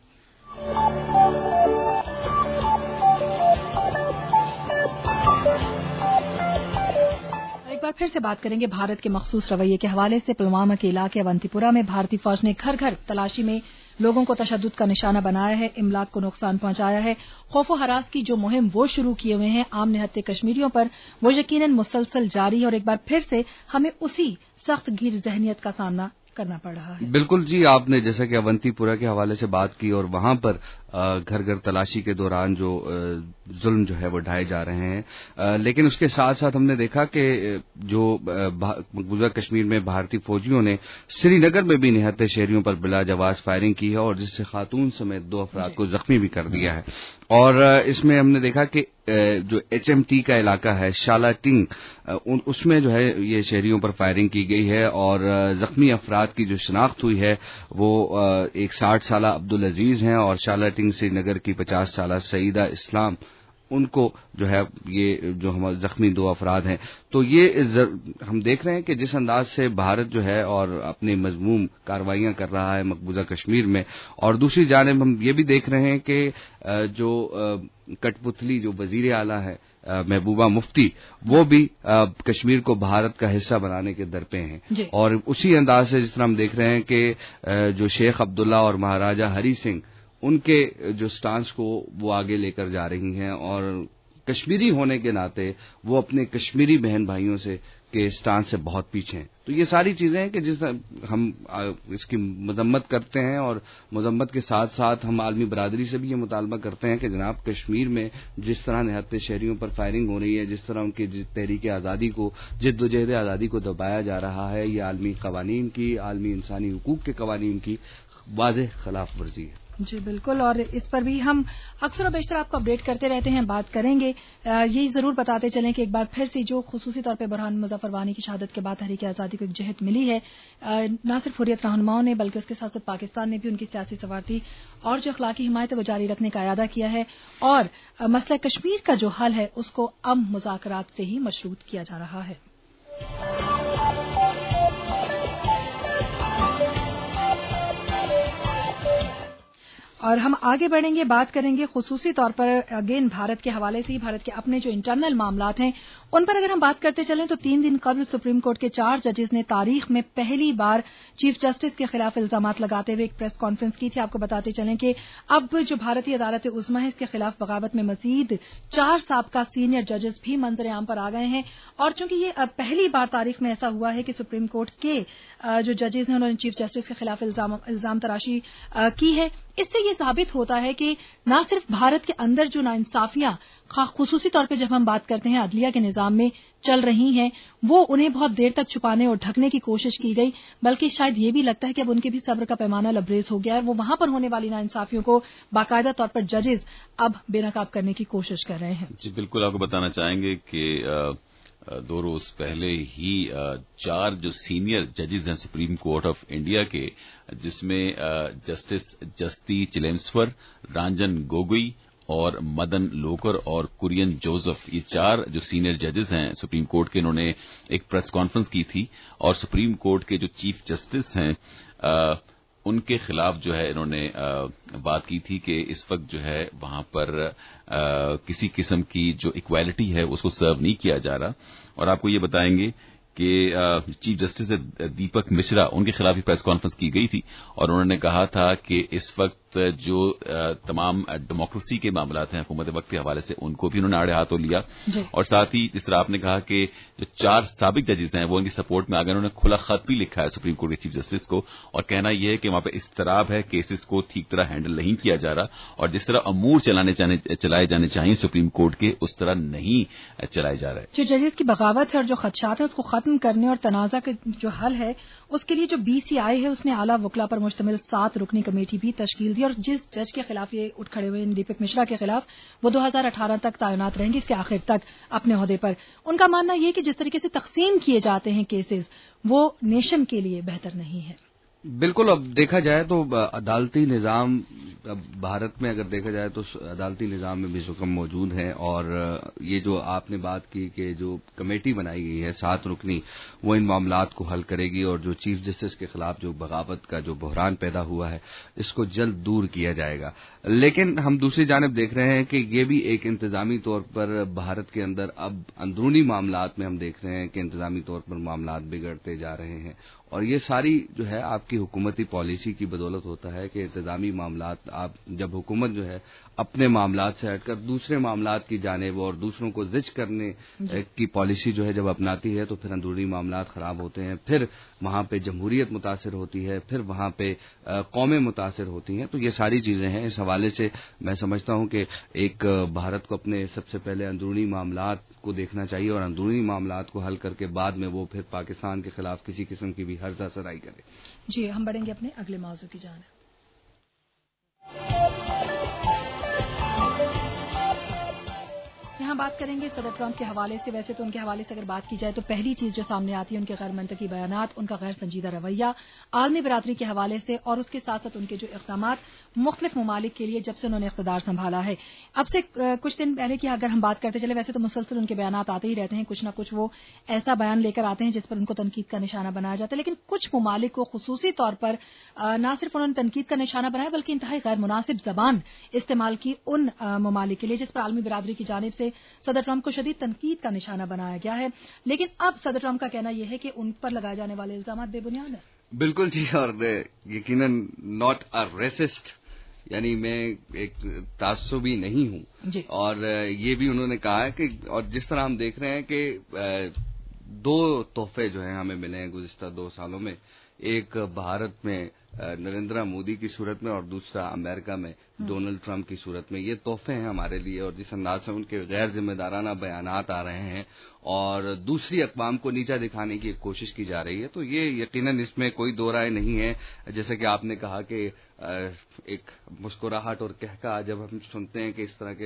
ایک بار پھر سے بات کریں گے بھارت کے مخصوص رویے کے حوالے سے. پلوامہ کے علاقے اونتی پورہ میں بھارتی فوج نے گھر گھر تلاشی میں لوگوں کو تشدد کا نشانہ بنایا ہے، املاک کو نقصان پہنچایا ہے. خوف و ہراس کی جو مہم وہ شروع کیے ہوئے ہیں عام نہتے کشمیریوں پر، وہ یقیناً مسلسل جاری ہے اور ایک بار پھر سے ہمیں اسی سخت گیر ذہنیت کا سامنا کرنا پڑ رہا ہے. بالکل جی، آپ نے جیسا کہ اونتی پورہ کے حوالے سے بات کی اور وہاں پر گھر گھر تلاشی کے دوران جو ظلم جو ہے وہ ڈھائے جا رہے ہیں، لیکن اس کے ساتھ ساتھ ہم نے دیکھا کہ جو مقبوضہ کشمیر میں بھارتی فوجیوں نے سری نگر میں بھی نہتے شہریوں پر بلا جواز فائرنگ کی ہے اور جس سے خاتون سمیت دو افراد کو زخمی بھی کر دیا ہے. اور اس میں ہم نے دیکھا کہ جو ایچ ایم ٹی کا علاقہ ہے شالا ٹنگ، اس میں جو ہے یہ شہریوں پر فائرنگ کی گئی ہے اور زخمی افراد کی جو شناخت ہوئی ہے وہ ایک ساٹھ سالہ عبدالعزیز ہیں اور شالا ٹنگ سری نگر کی پچاس سالہ سعیدہ اسلام، ان کو جو ہے یہ جو ہمارے زخمی دو افراد ہیں. تو یہ ہم دیکھ رہے ہیں کہ جس انداز سے بھارت جو ہے اور اپنی مذموم کارروائیاں کر رہا ہے مقبوضہ کشمیر میں، اور دوسری جانب ہم یہ بھی دیکھ رہے ہیں کہ جو کٹ پتلی جو وزیر اعلیٰ ہے محبوبہ مفتی، وہ بھی کشمیر کو بھارت کا حصہ بنانے کے درپے ہیں جی. اور اسی انداز سے جس طرح ہم دیکھ رہے ہیں کہ جو شیخ عبداللہ اور مہاراجہ ہری سنگھ، ان کے جو سٹانس کو وہ آگے لے کر جا رہی ہیں اور کشمیری ہونے کے ناطے وہ اپنے کشمیری بہن بھائیوں سے کے سٹانس سے بہت پیچھے ہیں. تو یہ ساری چیزیں ہیں کہ جس ہم اس کی مذمت کرتے ہیں اور مذمت کے ساتھ ساتھ ہم عالمی برادری سے بھی یہ مطالبہ کرتے ہیں کہ جناب کشمیر میں جس طرح نہتے شہریوں پر فائرنگ ہو رہی ہے، جس طرح ان کی تحریک آزادی کو، جد و جہد آزادی کو دبایا جا رہا ہے، یہ عالمی قوانین کی، عالمی انسانی حقوق کے قوانین کی واضح خلاف ورزی ہے. جی بالکل، اور اس پر بھی ہم اکثر و بیشتر آپ کو اپڈیٹ کرتے رہتے ہیں، بات کریں گے. یہی ضرور بتاتے چلیں کہ ایک بار پھر سے جو خصوصی طور پہ برہان مظفر وانی کی شہادت کے بعد تحریک آزادی کو ایک جہت ملی ہے، نہ صرف حریت رہنماؤں نے بلکہ اس کے ساتھ ساتھ پاکستان نے بھی ان کی سیاسی سفارتی اور جو اخلاقی حمایت وہ جاری رکھنے کا اعادہ کیا ہے، اور مسئلہ کشمیر کا جو حل ہے اس کو امن مذاکرات سے ہی مشروط کیا جا رہا ہے. اور ہم آگے بڑھیں گے، بات کریں گے خصوصی طور پر اگین بھارت کے حوالے سے ہی، بھارت کے اپنے جو انٹرنل معاملات ہیں ان پر اگر ہم بات کرتے چلیں تو تین دن قبل سپریم کورٹ کے چار ججز نے تاریخ میں پہلی بار چیف جسٹس کے خلاف الزامات لگاتے ہوئے ایک پریس کانفرنس کی تھی. آپ کو بتاتے چلیں کہ اب جو بھارتی عدالت عظمی ہے اس کے خلاف بغاوت میں مزید چار سابقہ سینئر ججز بھی منظر عام پر آ گئے ہیں، اور چونکہ یہ پہلی بار تاریخ میں ایسا ہوا ہے کہ سپریم کورٹ کے جو ججز ہیں انہوں نے چیف جسٹس کے خلاف الزام الزام تراشی کی ہے، اس سے یہ ثابت ہوتا ہے کہ نہ صرف بھارت کے اندر جو ناانصافیاں خصوصی طور پہ جب ہم بات کرتے ہیں عدلیہ کے نظام میں چل رہی ہیں وہ انہیں بہت دیر تک چھپانے اور ڈھکنے کی کوشش کی گئی، بلکہ شاید یہ بھی لگتا ہے کہ اب ان کے بھی صبر کا پیمانہ لبریز ہو گیا ہے. وہ وہاں پر ہونے والی ناانصافیوں کو باقاعدہ طور پر ججز اب بے نقاب کرنے کی کوشش کر رہے ہیں. جی بالکل، آپ کو بتانا چاہیں گے کہ دو روز پہلے ہی چار جو سینئر ججز ہیں سپریم کورٹ آف انڈیا کے، جس میں جسٹس جستی چلیمسور، رانجن گوگوئی اور مدن لوکر اور کورین جوزف، یہ چار جو سینئر ججز ہیں سپریم کورٹ کے، انہوں نے ایک پریس کانفرنس کی تھی اور سپریم کورٹ کے جو چیف جسٹس ہیں ان کے خلاف جو ہے انہوں نے بات کی تھی کہ اس وقت جو ہے وہاں پر کسی قسم کی جو ایکویلٹی ہے اس کو سرو نہیں کیا جا رہا. اور آپ کو یہ بتائیں گے کہ چیف جسٹس دیپک مشرا ان کے خلاف پریس کانفرنس کی گئی تھی اور انہوں نے کہا تھا کہ اس وقت جو تمام ڈیموکریسی کے معاملات ہیں حکومت وقت کے حوالے سے ان کو بھی انہوں نے آڑے ہاتھوں لیا، اور ساتھ ہی جس طرح آپ نے کہا کہ جو چار سابق ججز ہیں وہ ان کی سپورٹ میں آ گئے. انہوں نے کھلا خط بھی لکھا ہے سپریم کورٹ کے چیف جسٹس کو اور کہنا یہ ہے کہ وہاں پہ اضطراب ہے، کیسز کو ٹھیک طرح ہینڈل نہیں کیا جا رہا اور جس طرح امور چلانے چلائے جانے چاہیے سپریم کورٹ کے اس طرح نہیں چلائے جا رہے. جو ججز کی بغاوت ہے اور جو خدشات ہیں اس کو ختم کرنے اور تنازع کا جو حل ہے اس کے لیے جو بی سی آئی ہے اس نے اعلیٰ وکلا پر مشتمل سات رکنی کمیٹی بھی تشکیل دی، اور جس جج کے خلاف یہ اٹھ کھڑے ہوئے دیپک مشرا کے خلاف وہ دو ہزار اٹھارہ تک تعینات رہیں گے اس کے آخر تک اپنے عہدے پر. ان کا ماننا یہ کہ جس طریقے سے تقسیم کیے جاتے ہیں کیسز وہ نیشن کے لیے بہتر نہیں ہے. بالکل، اب دیکھا جائے تو عدالتی نظام اب بھارت میں اگر دیکھا جائے تو عدالتی نظام میں بھی حکم موجود ہیں، اور یہ جو آپ نے بات کی کہ جو کمیٹی بنائی گئی ہے سات رکنی وہ ان معاملات کو حل کرے گی، اور جو چیف جسٹس کے خلاف جو بغاوت کا جو بحران پیدا ہوا ہے اس کو جلد دور کیا جائے گا. لیکن ہم دوسری جانب دیکھ رہے ہیں کہ یہ بھی ایک انتظامی طور پر بھارت کے اندر اب اندرونی معاملات میں ہم دیکھ رہے ہیں کہ انتظامی طور پر معاملات بگڑتے جا رہے ہیں، اور یہ ساری جو ہے آپ کی حکومتی پالیسی کی بدولت ہوتا ہے کہ انتظامی معاملات آپ جب حکومت جو ہے اپنے معاملات سے ہٹ کر دوسرے معاملات کی جانب اور دوسروں کو زج کرنے کی پالیسی جو ہے جب اپناتی ہے تو پھر اندرونی معاملات خراب ہوتے ہیں، پھر وہاں پہ جمہوریت متاثر ہوتی ہے، پھر وہاں پہ قومیں متاثر ہوتی ہیں. تو یہ ساری چیزیں ہیں. اس حوالے سے میں سمجھتا ہوں کہ ایک بھارت کو اپنے سب سے پہلے اندرونی معاملات کو دیکھنا چاہیے اور اندرونی معاملات کو حل کر کے بعد میں وہ پھر پاکستان کے خلاف کسی قسم کی بھی ہرزہ سرائی کرے. جی ہم بڑھیں گے اپنے اگلے موضوع کی جانب. یہاں بات کریں گے صدر ٹرمپ کے حوالے سے. ویسے تو ان کے حوالے سے اگر بات کی جائے تو پہلی چیز جو سامنے آتی ہے ان کے غیر منطقی بیانات، ان کا غیر سنجیدہ رویہ عالمی برادری کے حوالے سے، اور اس کے ساتھ ساتھ ان کے جو اقدامات مختلف ممالک کے لیے جب سے انہوں نے اقتدار سنبھالا ہے. اب سے کچھ دن پہلے کی اگر ہم بات کرتے چلے، ویسے تو مسلسل ان کے بیانات آتے ہی رہتے ہیں، کچھ نہ کچھ وہ ایسا بیان لے کر آتے ہیں جس پر ان کو تنقید کا نشانہ بنایا جاتا ہے. لیکن کچھ ممالک کو خصوصی طور پر نہ صرف انہوں نے تنقید کا نشانہ بنایا بلکہ انتہائی غیر مناسب زبان استعمال کی ان ممالک کے لیے جس پر عالمی برادری کی جانب سے صدر ٹرمپ کو شدید تنقید کا نشانہ بنایا گیا ہے. لیکن اب صدر ٹرمپ کا کہنا یہ ہے کہ ان پر لگائے جانے والے الزامات بے بنیاد ہیں. بالکل جی، اور یقیناً ناٹ اے ریسسٹ، یعنی میں ایک تعصبی نہیں ہوں جی. اور یہ بھی انہوں نے کہا ہے کہ اور جس طرح ہم دیکھ رہے ہیں کہ دو تحفے جو ہیں ہمیں ملے ہیں گزشتہ دو سالوں میں، ایک بھارت میں نریندر مودی کی صورت میں اور دوسرا امریکہ میں ڈونلڈ ٹرمپ کی صورت میں. یہ تحفے ہیں ہمارے لیے، اور جس انداز سے ان کے غیر ذمہ دارانہ بیانات آ رہے ہیں اور دوسری اقوام کو نیچا دکھانے کی ایک کوشش کی جا رہی ہے، تو یہ یقیناً اس میں کوئی دو رائے نہیں ہے. جیسے کہ آپ نے کہا کہ ایک مسکراہٹ اور کہکا جب ہم سنتے ہیں کہ اس طرح کے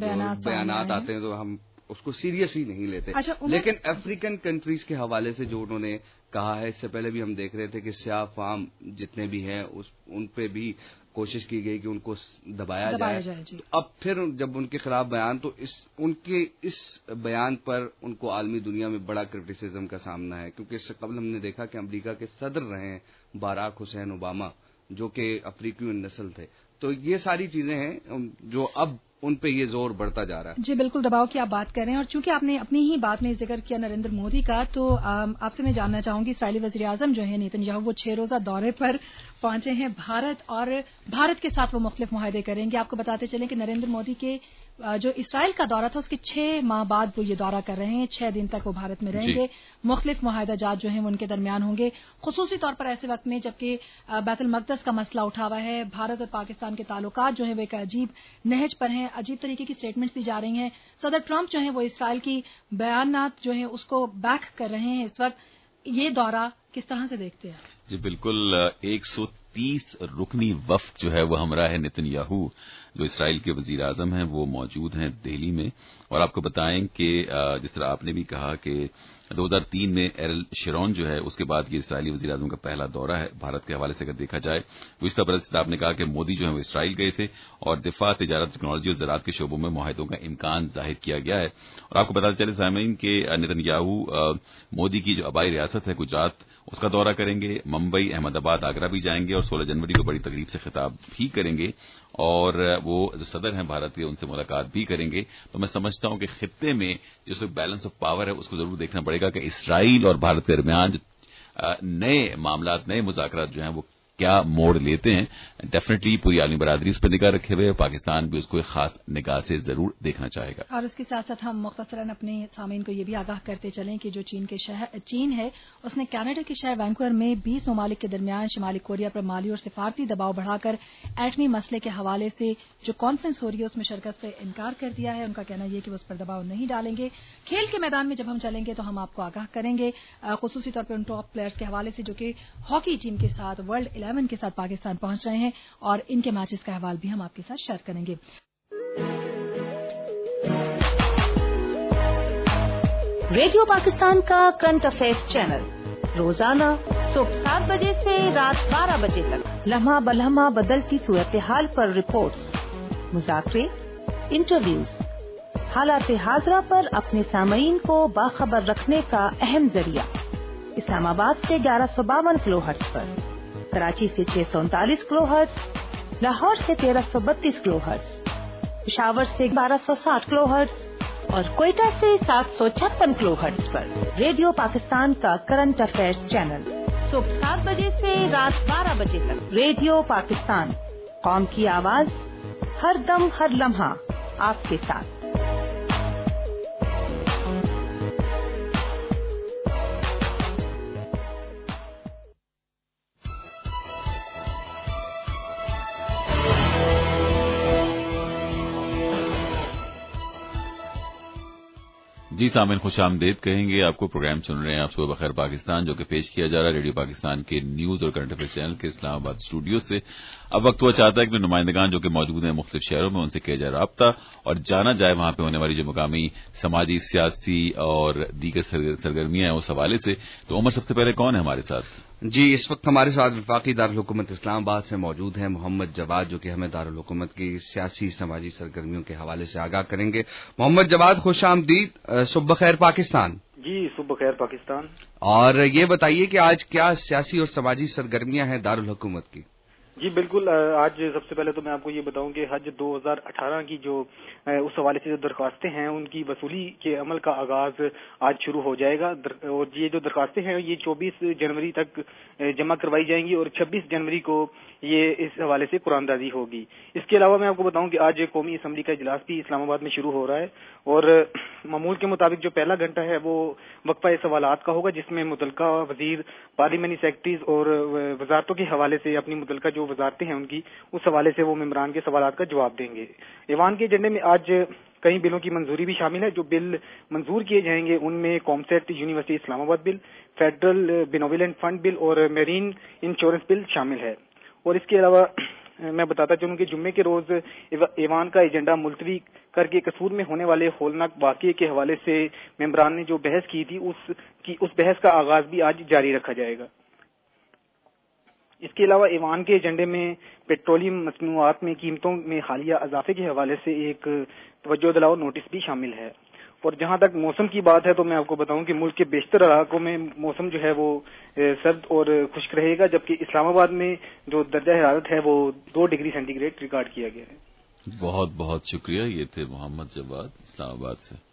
بیانات آتے ہیں تو ہم اس کو سیریسلی نہیں لیتے. لیکن افریقن کنٹریز کے حوالے سے جو انہوں نے کہا ہے، اس سے پہلے بھی ہم دیکھ رہے تھے کہ سیاہ فام جتنے بھی ہیں ان پہ بھی کوشش کی گئی کہ ان کو دبایا جائے, جائے جی. اب پھر جب ان کے خلاف بیان تو اس ان کے اس بیان پر ان کو عالمی دنیا میں بڑا کرٹیسزم کا سامنا ہے, کیونکہ اس سے قبل ہم نے دیکھا کہ امریکہ کے صدر رہے ہیں باراک حسین اوباما جو کہ افریقی نسل تھے. تو یہ ساری چیزیں ہیں جو اب ان پہ یہ زور بڑھتا جا رہا ہے. جی بالکل, دباؤ کی آپ بات کر رہے ہیں, اور چونکہ آپ نے اپنی ہی بات میں ذکر کیا نریندر مودی کا, تو آپ سے میں جاننا چاہوں گی اسرائیلی وزیر اعظم جو ہیں نیتن یاہو, وہ چھ روزہ دورے پر پہنچے ہیں بھارت, اور بھارت کے ساتھ وہ مختلف معاہدے کریں گے. آپ کو بتاتے چلیں کہ نریندر مودی کے جو اسرائیل کا دورہ تھا اس کے چھ ماہ بعد وہ یہ دورہ کر رہے ہیں. چھ دن تک وہ بھارت میں رہیں گے. مختلف معاہدہ جات جو ہیں وہ ان کے درمیان ہوں گے, خصوصی طور پر ایسے وقت میں جبکہ بیت المقدس کا مسئلہ اٹھا ہوا ہے. بھارت اور پاکستان کے تعلقات جو ہیں وہ ایک عجیب نہج پر ہیں, عجیب طریقے کی اسٹیٹمنٹس دی جا رہی ہیں. صدر ٹرمپ جو ہیں وہ اسرائیل کی بیانات جو ہیں اس کو بیک کر رہے ہیں اس وقت. یہ دورہ کس طرح سے دیکھتے ہیں؟ جی بالکل, ایک سو تیس رکنی وفد جو ہے وہ ہمراہ ہے نیتن یاہو جو اسرائیل کے وزیر اعظم ہیں, وہ موجود ہیں دہلی میں. اور آپ کو بتائیں کہ جس طرح آپ نے بھی کہا کہ دو ہزار تین میں ایرل شیرون جو ہے اس کے بعد یہ اسرائیلی وزیر اعظم کا پہلا دورہ ہے بھارت کے حوالے سے اگر دیکھا جائے. اس طرح آپ نے کہا کہ مودی جو ہے وہ اسرائیل گئے تھے اور دفاع, تجارت, ٹیکنالوجی اور زراعت کے شعبوں میں معاہدوں کا امکان ظاہر کیا گیا ہے. اور آپ کو بتاتے چلے سامعین کہ نیتن یاہو مودی کی جو آبائی ریاست ہے گجرات, اس کا دورہ کریں گے. ممبئی, احمد آباد, آگرہ بھی جائیں گے اور سولہ جنوری کو بڑی تقریب سے خطاب بھی کریں گے. اور وہ جو صدر ہیں بھارت کے ان سے ملاقات بھی کریں گے. تو میں سمجھتا ہوں کہ خطے میں جو بیلنس آف پاور ہے اس کو ضرور دیکھنا پڑے گا کہ اسرائیل اور بھارت کے درمیان جو نئے معاملات, نئے مذاکرات جو ہیں وہ کیا موڑ لیتے ہیں. ڈیفینیٹلی پوری عالمی برادری اس پر نگاہ رکھے ہوئے, پاکستان بھی اس کو ایک خاص نگاہ سے ضرور دیکھنا چاہے گا. اور اس کے ساتھ ساتھ ہم مختصراً اپنے سامعین کو یہ بھی آگاہ کرتے چلیں کہ جو چین کے شہر چین ہے اس نے کینیڈا کے شہر وینکوور میں بیس ممالک کے درمیان شمالی کوریا پر مالی اور سفارتی دباؤ بڑھا کر ایٹمی مسئلے کے حوالے سے جو کانفرنس ہو رہی ہے اس میں شرکت سے انکار کر دیا ہے. ان کا کہنا یہ کہ وہ اس پر دباؤ نہیں ڈالیں گے. کھیل کے میدان میں جب ہم چلیں گے تو ہم آپ کو آگاہ کریں گے, خصوصی طور پر ان ٹاپ پلیئرز کے حوالے سے جو کہ ہاکی ٹیم کے ساتھ ورلڈ الیون کے ساتھ پاکستان پہنچ رہے ہیں, اور ان کے میچز کا احوال بھی ہم آپ کے ساتھ شیئر کریں گے. ریڈیو پاکستان کا کرنٹ افیئرز چینل روزانہ صبح سات بجے سے رات بارہ بجے تک لمحہ بلمحہ بدلتی صورتحال پر رپورٹس, مذاکرے, انٹرویوز, حالات حاضرہ پر اپنے سامعین کو باخبر رکھنے کا اہم ذریعہ. اسلام آباد سے گیارہ سو باون کلو ہرٹز پر, کراچی سے چھ سو انتالیس کلو ہرٹز, لاہور سے تیرہ سو بتیس کلو ہرٹز, پشاور سے بارہ سو ساٹھ کلو ہرٹز اور کوئٹہ سے سات سو چھپن کلو ہرٹز پر ریڈیو پاکستان کا کرنٹ افیئرز چینل صبح سات بجے سے رات بارہ بجے تک. ریڈیو پاکستان, قوم کی آواز, ہر دم ہر لمحہ آپ کے ساتھ. جی سامعین, خوش آمدید کہیں گے آپ کو. پروگرام سن رہے ہیں آپ صبح بخیر پاکستان, جو کہ پیش کیا جا رہا ہے ریڈیو پاکستان کے نیوز اور کرنٹ افیئرز چینل کے اسلام آباد اسٹوڈیو سے. اب وقت ہوا چاہتا ہے کہ نمائندگان جو کہ موجود ہیں مختلف شہروں میں ان سے کیا جائے رابطہ اور جانا جائے وہاں پہ ہونے والی جو مقامی سماجی, سیاسی اور دیگر سرگرمیاں ہیں اس حوالے سے. تو عمر, سب سے پہلے کون ہے ہمارے ساتھ؟ جی اس وقت ہمارے ساتھ وفاقی دارالحکومت اسلام آباد سے موجود ہیں محمد جواد, جو کہ ہمیں دارالحکومت کی سیاسی سماجی سرگرمیوں کے حوالے سے آگاہ کریں گے. محمد جواد, خوش آمدید. صبح بخیر پاکستان. جی صبح بخیر پاکستان. اور یہ بتائیے کہ آج کیا سیاسی اور سماجی سرگرمیاں ہیں دارالحکومت کی؟ جی بالکل. آج سب سے پہلے تو میں آپ کو یہ بتاؤں کہ حج دو ہزار اٹھارہ کی جو اس حوالے سے جو درخواستیں ہیں ان کی وصولی کے عمل کا آغاز آج شروع ہو جائے گا, اور یہ جو درخواستیں ہیں یہ چوبیس جنوری تک جمع کروائی جائیں گی اور چھبیس جنوری کو یہ اس حوالے سے قرآن دازی ہوگی. اس کے علاوہ میں آپ کو بتاؤں کہ آج قومی اسمبلی کا اجلاس بھی اسلام آباد میں شروع ہو رہا ہے, اور معمول کے مطابق جو پہلا گھنٹہ ہے وہ وقفہ سوالات کا ہوگا, جس میں متعلقہ وزیر پارلیمنٹری سیکرٹریز اور وزارتوں کے حوالے سے اپنی متعلقہ جو وزارتیں ہیں ان کی اس حوالے سے وہ ممبران کے سوالات کا جواب دیں گے. ایوان کے ایجنڈے میں آج کئی بلوں کی منظوری بھی شامل ہے. جو بل منظور کیے جائیں گے ان میں کامسیٹ یونیورسٹی اسلام آباد بل, فیڈرل بینوولنٹ فنڈ بل اور میرین انشورنس بل شامل ہے. اور اس کے علاوہ میں بتاتا چلوں کہ جمعے کے روز ایوان کا ایجنڈا ملتوی کر کے قصور میں ہونے والے ہولناک واقعے کے حوالے سے ممبران نے جو بحث کی تھی اس کی اس بحث کا آغاز بھی آج جاری رکھا جائے گا. اس کے علاوہ ایوان کے ایجنڈے میں پیٹرولیم مصنوعات میں قیمتوں میں حالیہ اضافے کے حوالے سے ایک توجہ دلاؤ نوٹس بھی شامل ہے. اور جہاں تک موسم کی بات ہے تو میں آپ کو بتاؤں کہ ملک کے بیشتر علاقوں میں موسم جو ہے وہ سرد اور خشک رہے گا, جبکہ اسلام آباد میں جو درجہ حرارت ہے وہ دو ڈگری سینٹی گریڈ ریکارڈ کیا گیا ہے. بہت بہت شکریہ. یہ تھے محمد جواد اسلام آباد سے.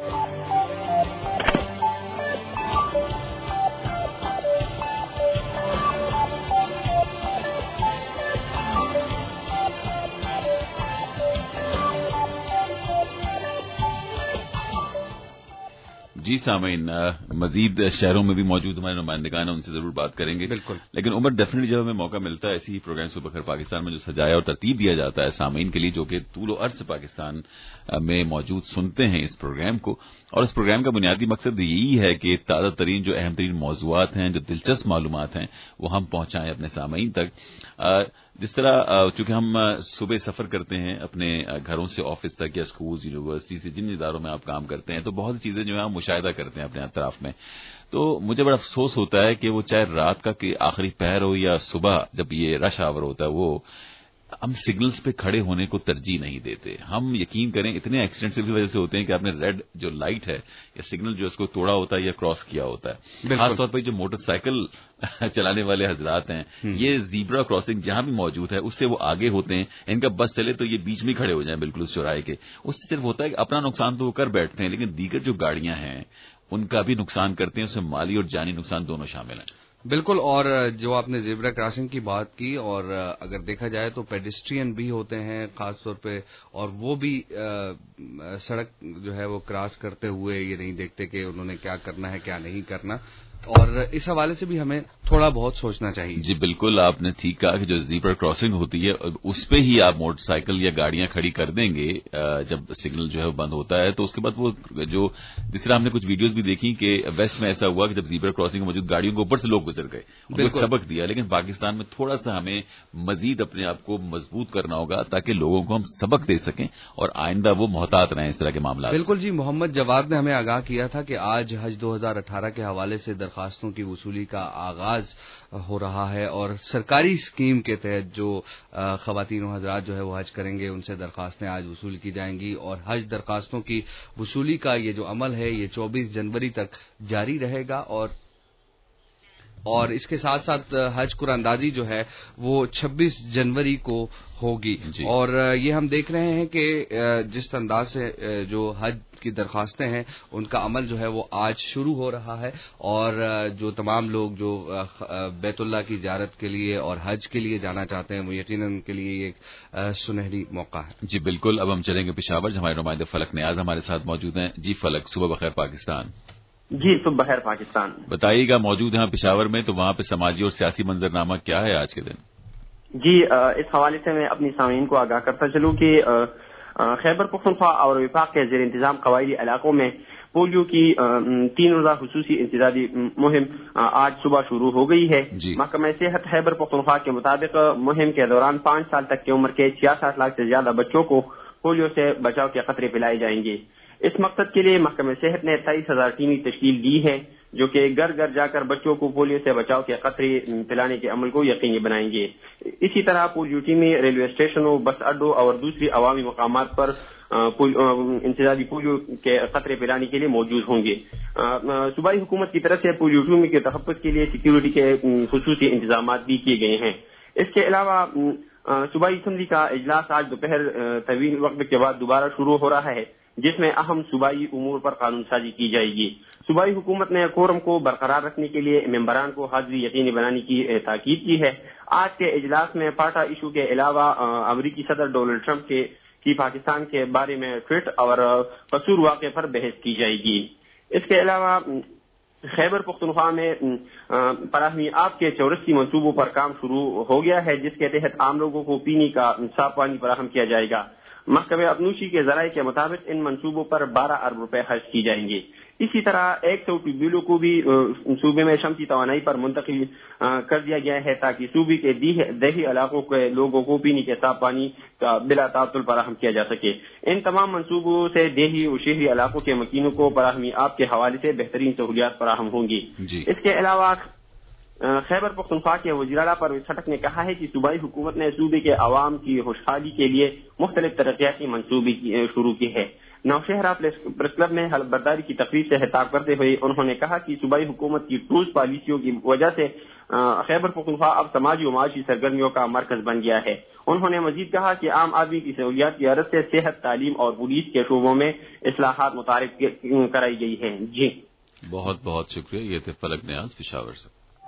جی سامعین, مزید شہروں میں بھی موجود ہمارے نمائندگان ہیں, ان سے ضرور بات کریں گے. بالکل. لیکن عمر ڈیفینیٹلی جب ہمیں موقع ملتا ہے ایسی ہی پروگرام صبح بخیر پاکستان میں جو سجایا اور ترتیب دیا جاتا ہے سامعین کے لیے, جو کہ طول و عرض پاکستان میں موجود سنتے ہیں اس پروگرام کو, اور اس پروگرام کا بنیادی مقصد یہی ہے کہ تازہ ترین جو اہم ترین موضوعات ہیں, جو دلچسپ معلومات ہیں, وہ ہم پہنچائیں اپنے سامعین تک. جس طرح چونکہ ہم صبح سفر کرتے ہیں اپنے گھروں سے آفس تک یا اسکول یونیورسٹی سے, جن اداروں میں آپ کام کرتے ہیں, تو بہت سی چیزیں جو ہے ہم مشاہدہ کرتے ہیں اپنے اطراف میں. تو مجھے بڑا افسوس ہوتا ہے کہ وہ چاہے رات کا کہ آخری پہر ہو یا صبح جب یہ رش آور ہوتا ہے, وہ ہم سگنلز پہ کھڑے ہونے کو ترجیح نہیں دیتے. ہم یقین کریں اتنے ایکسیڈنٹس کی وجہ سے ہوتے ہیں کہ آپ نے ریڈ جو لائٹ ہے یا سگنل جو اس کو توڑا ہوتا ہے یا کراس کیا ہوتا ہے. خاص طور پہ جو موٹر سائیکل چلانے والے حضرات ہیں, یہ زیبرا کراسنگ جہاں بھی موجود ہے اس سے وہ آگے ہوتے ہیں. ان کا بس چلے تو یہ بیچ میں کھڑے ہو جائیں بالکل اس چوراہے کے. اس سے صرف ہوتا ہے کہ اپنا نقصان تو وہ کر بیٹھتے ہیں, لیکن دیگر جو گاڑیاں ہیں ان کا بھی نقصان کرتے ہیں. اس میں مالی اور جانی نقصان دونوں شامل ہیں. بالکل. اور جو آپ نے زیبرا کراسنگ کی بات کی, اور اگر دیکھا جائے تو پیڈسٹرین بھی ہوتے ہیں خاص طور پہ, اور وہ بھی سڑک جو ہے وہ کراس کرتے ہوئے یہ نہیں دیکھتے کہ انہوں نے کیا کرنا ہے کیا نہیں کرنا, اور اس حوالے سے بھی ہمیں تھوڑا بہت سوچنا چاہیے. جی بالکل, آپ نے ٹھیک کہا کہ جو زیبرا کراسنگ ہوتی ہے اس پہ ہی آپ موٹر سائیکل یا گاڑیاں کھڑی کر دیں گے جب سگنل جو ہے بند ہوتا ہے, تو اس کے بعد وہ جو جس طرح ہم نے کچھ ویڈیوز بھی دیکھی کہ ویسٹ میں ایسا ہوا کہ جب زیبرا کراسنگ میں موجود گاڑیوں کے اوپر سے لوگ گزر گئے, ان کو سبق دیا. لیکن پاکستان میں تھوڑا سا ہمیں مزید اپنے آپ کو مضبوط کرنا ہوگا تاکہ لوگوں کو ہم سبق دے سکیں اور آئندہ وہ محتاط رہیں اس طرح کے معاملات. بالکل جی. محمد جواد نے ہمیں آگاہ کیا تھا کہ آج حج دو ہزار اٹھارہ کے حوالے سے درخواستوں کی وصولی کا آغاز ہو رہا ہے, اور سرکاری اسکیم کے تحت جو خواتین و حضرات جو ہے وہ حج کریں گے ان سے درخواستیں آج وصول کی جائیں گی. اور حج درخواستوں کی وصولی کا یہ جو عمل ہے یہ چوبیس جنوری تک جاری رہے گا, اور اور اس کے ساتھ ساتھ حج قرآن اندازی جو ہے وہ چھبیس جنوری کو ہوگی. جی. اور یہ ہم دیکھ رہے ہیں کہ جس انداز سے جو حج کی درخواستیں ہیں ان کا عمل جو ہے وہ آج شروع ہو رہا ہے, اور جو تمام لوگ جو بیت اللہ کی زیارت کے لیے اور حج کے لیے جانا چاہتے ہیں وہ یقیناً ان کے لیے ایک سنہری موقع ہے. جی بالکل. اب ہم چلیں گے پشاور, ہمارے نمائندے فلک نیاز ہمارے ساتھ موجود ہیں. جی فلک, صبح بخیر پاکستان. جی صبح بخیر پاکستان. بتائیے گا, موجود ہیں پشاور میں, تو وہاں پہ سماجی اور سیاسی منظرنامہ کیا ہے آج کے دن؟ جی اس حوالے سے میں اپنی سامعین کو آگاہ کرتا چلوں کہ خیبر پختونخوا اور وفاق کے زیر انتظام قبائلی علاقوں میں پولیو کی تین روزہ خصوصی انسدادی مہم آج صبح شروع ہو گئی ہے. جی. محکمہ صحت خیبر پختونخوا کے مطابق مہم کے دوران پانچ سال تک کی عمر کے چھیاسٹھ لاکھ سے زیادہ بچوں کو پولیو سے بچاؤ کے قطرے پلائے جائیں گے. اس مقصد کے لیے محکمہ صحت نے تیئیس ہزار ٹیمیں تشکیل دی ہے جو کہ گھر گھر جا کر بچوں کو پولیو سے بچاؤ کے قطرے پلانے کے عمل کو یقینی بنائیں گے. اسی طرح پولیو ٹیمیں ریلوے اسٹیشنوں, بس اڈوں اور دوسری عوامی مقامات پر انسدادی پولیو کے قطرے پلانے کے لیے موجود ہوں گے. صوبائی حکومت کی طرف سے پولیو ٹیموں کے تحفظ کے لیے سیکیورٹی کے خصوصی انتظامات بھی کیے گئے ہیں. اس کے علاوہ صوبائی اسمبلی کا اجلاس آج دوپہر طویل وقت کے بعد دوبارہ شروع ہو رہا ہے، جس میں اہم صوبائی امور پر قانون سازی کی جائے گی۔ صوبائی حکومت نے کورم کو برقرار رکھنے کے لیے ممبران کو حاضری یقینی بنانے کی تاکید کی ہے۔ آج کے اجلاس میں پاٹا ایشو کے علاوہ امریکی صدر ڈونلڈ ٹرمپ کے کی پاکستان کے بارے میں ٹویٹ اور قصور واقعے پر بحث کی جائے گی۔ اس کے علاوہ خیبر پختونخوا میں فراہمی آب کے چورسی منصوبوں پر کام شروع ہو گیا ہے، جس کے تحت عام لوگوں کو پینے کا صاف پانی فراہم کیا جائے گا۔ محکمہ آبنوشی کے ذرائع کے مطابق ان منصوبوں پر بارہ ارب روپے خرچ کی جائیں گے۔ اسی طرح ایک سو ٹیوبویلوں کو بھی صوبے میں شمسی توانائی پر منتقل کر دیا گیا ہے، تاکہ صوبے کے دیہی علاقوں کے لوگوں کو پینے کے صاف پانی کا بلا تعطل فراہم کیا جا سکے۔ ان تمام منصوبوں سے دیہی اور شہری علاقوں کے مکینوں کو فراہمی آب کے حوالے سے بہترین سہولیات فراہم ہوں گی۔ جی۔ اس کے علاوہ خیبر پختونخوا کے وزیر اعلیٰ پرویز خٹک نے کہا ہے کہ صوبائی حکومت نے صوبے کے عوام کی خوشحالی کے لیے مختلف ترقیاتی منصوبے شروع کی ہے۔ نوشہرہ پریس کلب میں حلف برداری کی تقریب سے خطاب کرتے ہوئے انہوں نے کہا کہ صوبائی حکومت کی ٹروز پالیسیوں کی وجہ سے خیبر پختونخوا اب سماجی و معاشی سرگرمیوں کا مرکز بن گیا ہے۔ انہوں نے مزید کہا کہ عام آدمی کی سہولیات کی غرض سے صحت، تعلیم اور پولیس کے شعبوں میں اصلاحات متعارف کرائی گئی ہیں۔ جی بہت بہت شکریہ۔ یہ تھے فلک نیاز پشاور سے۔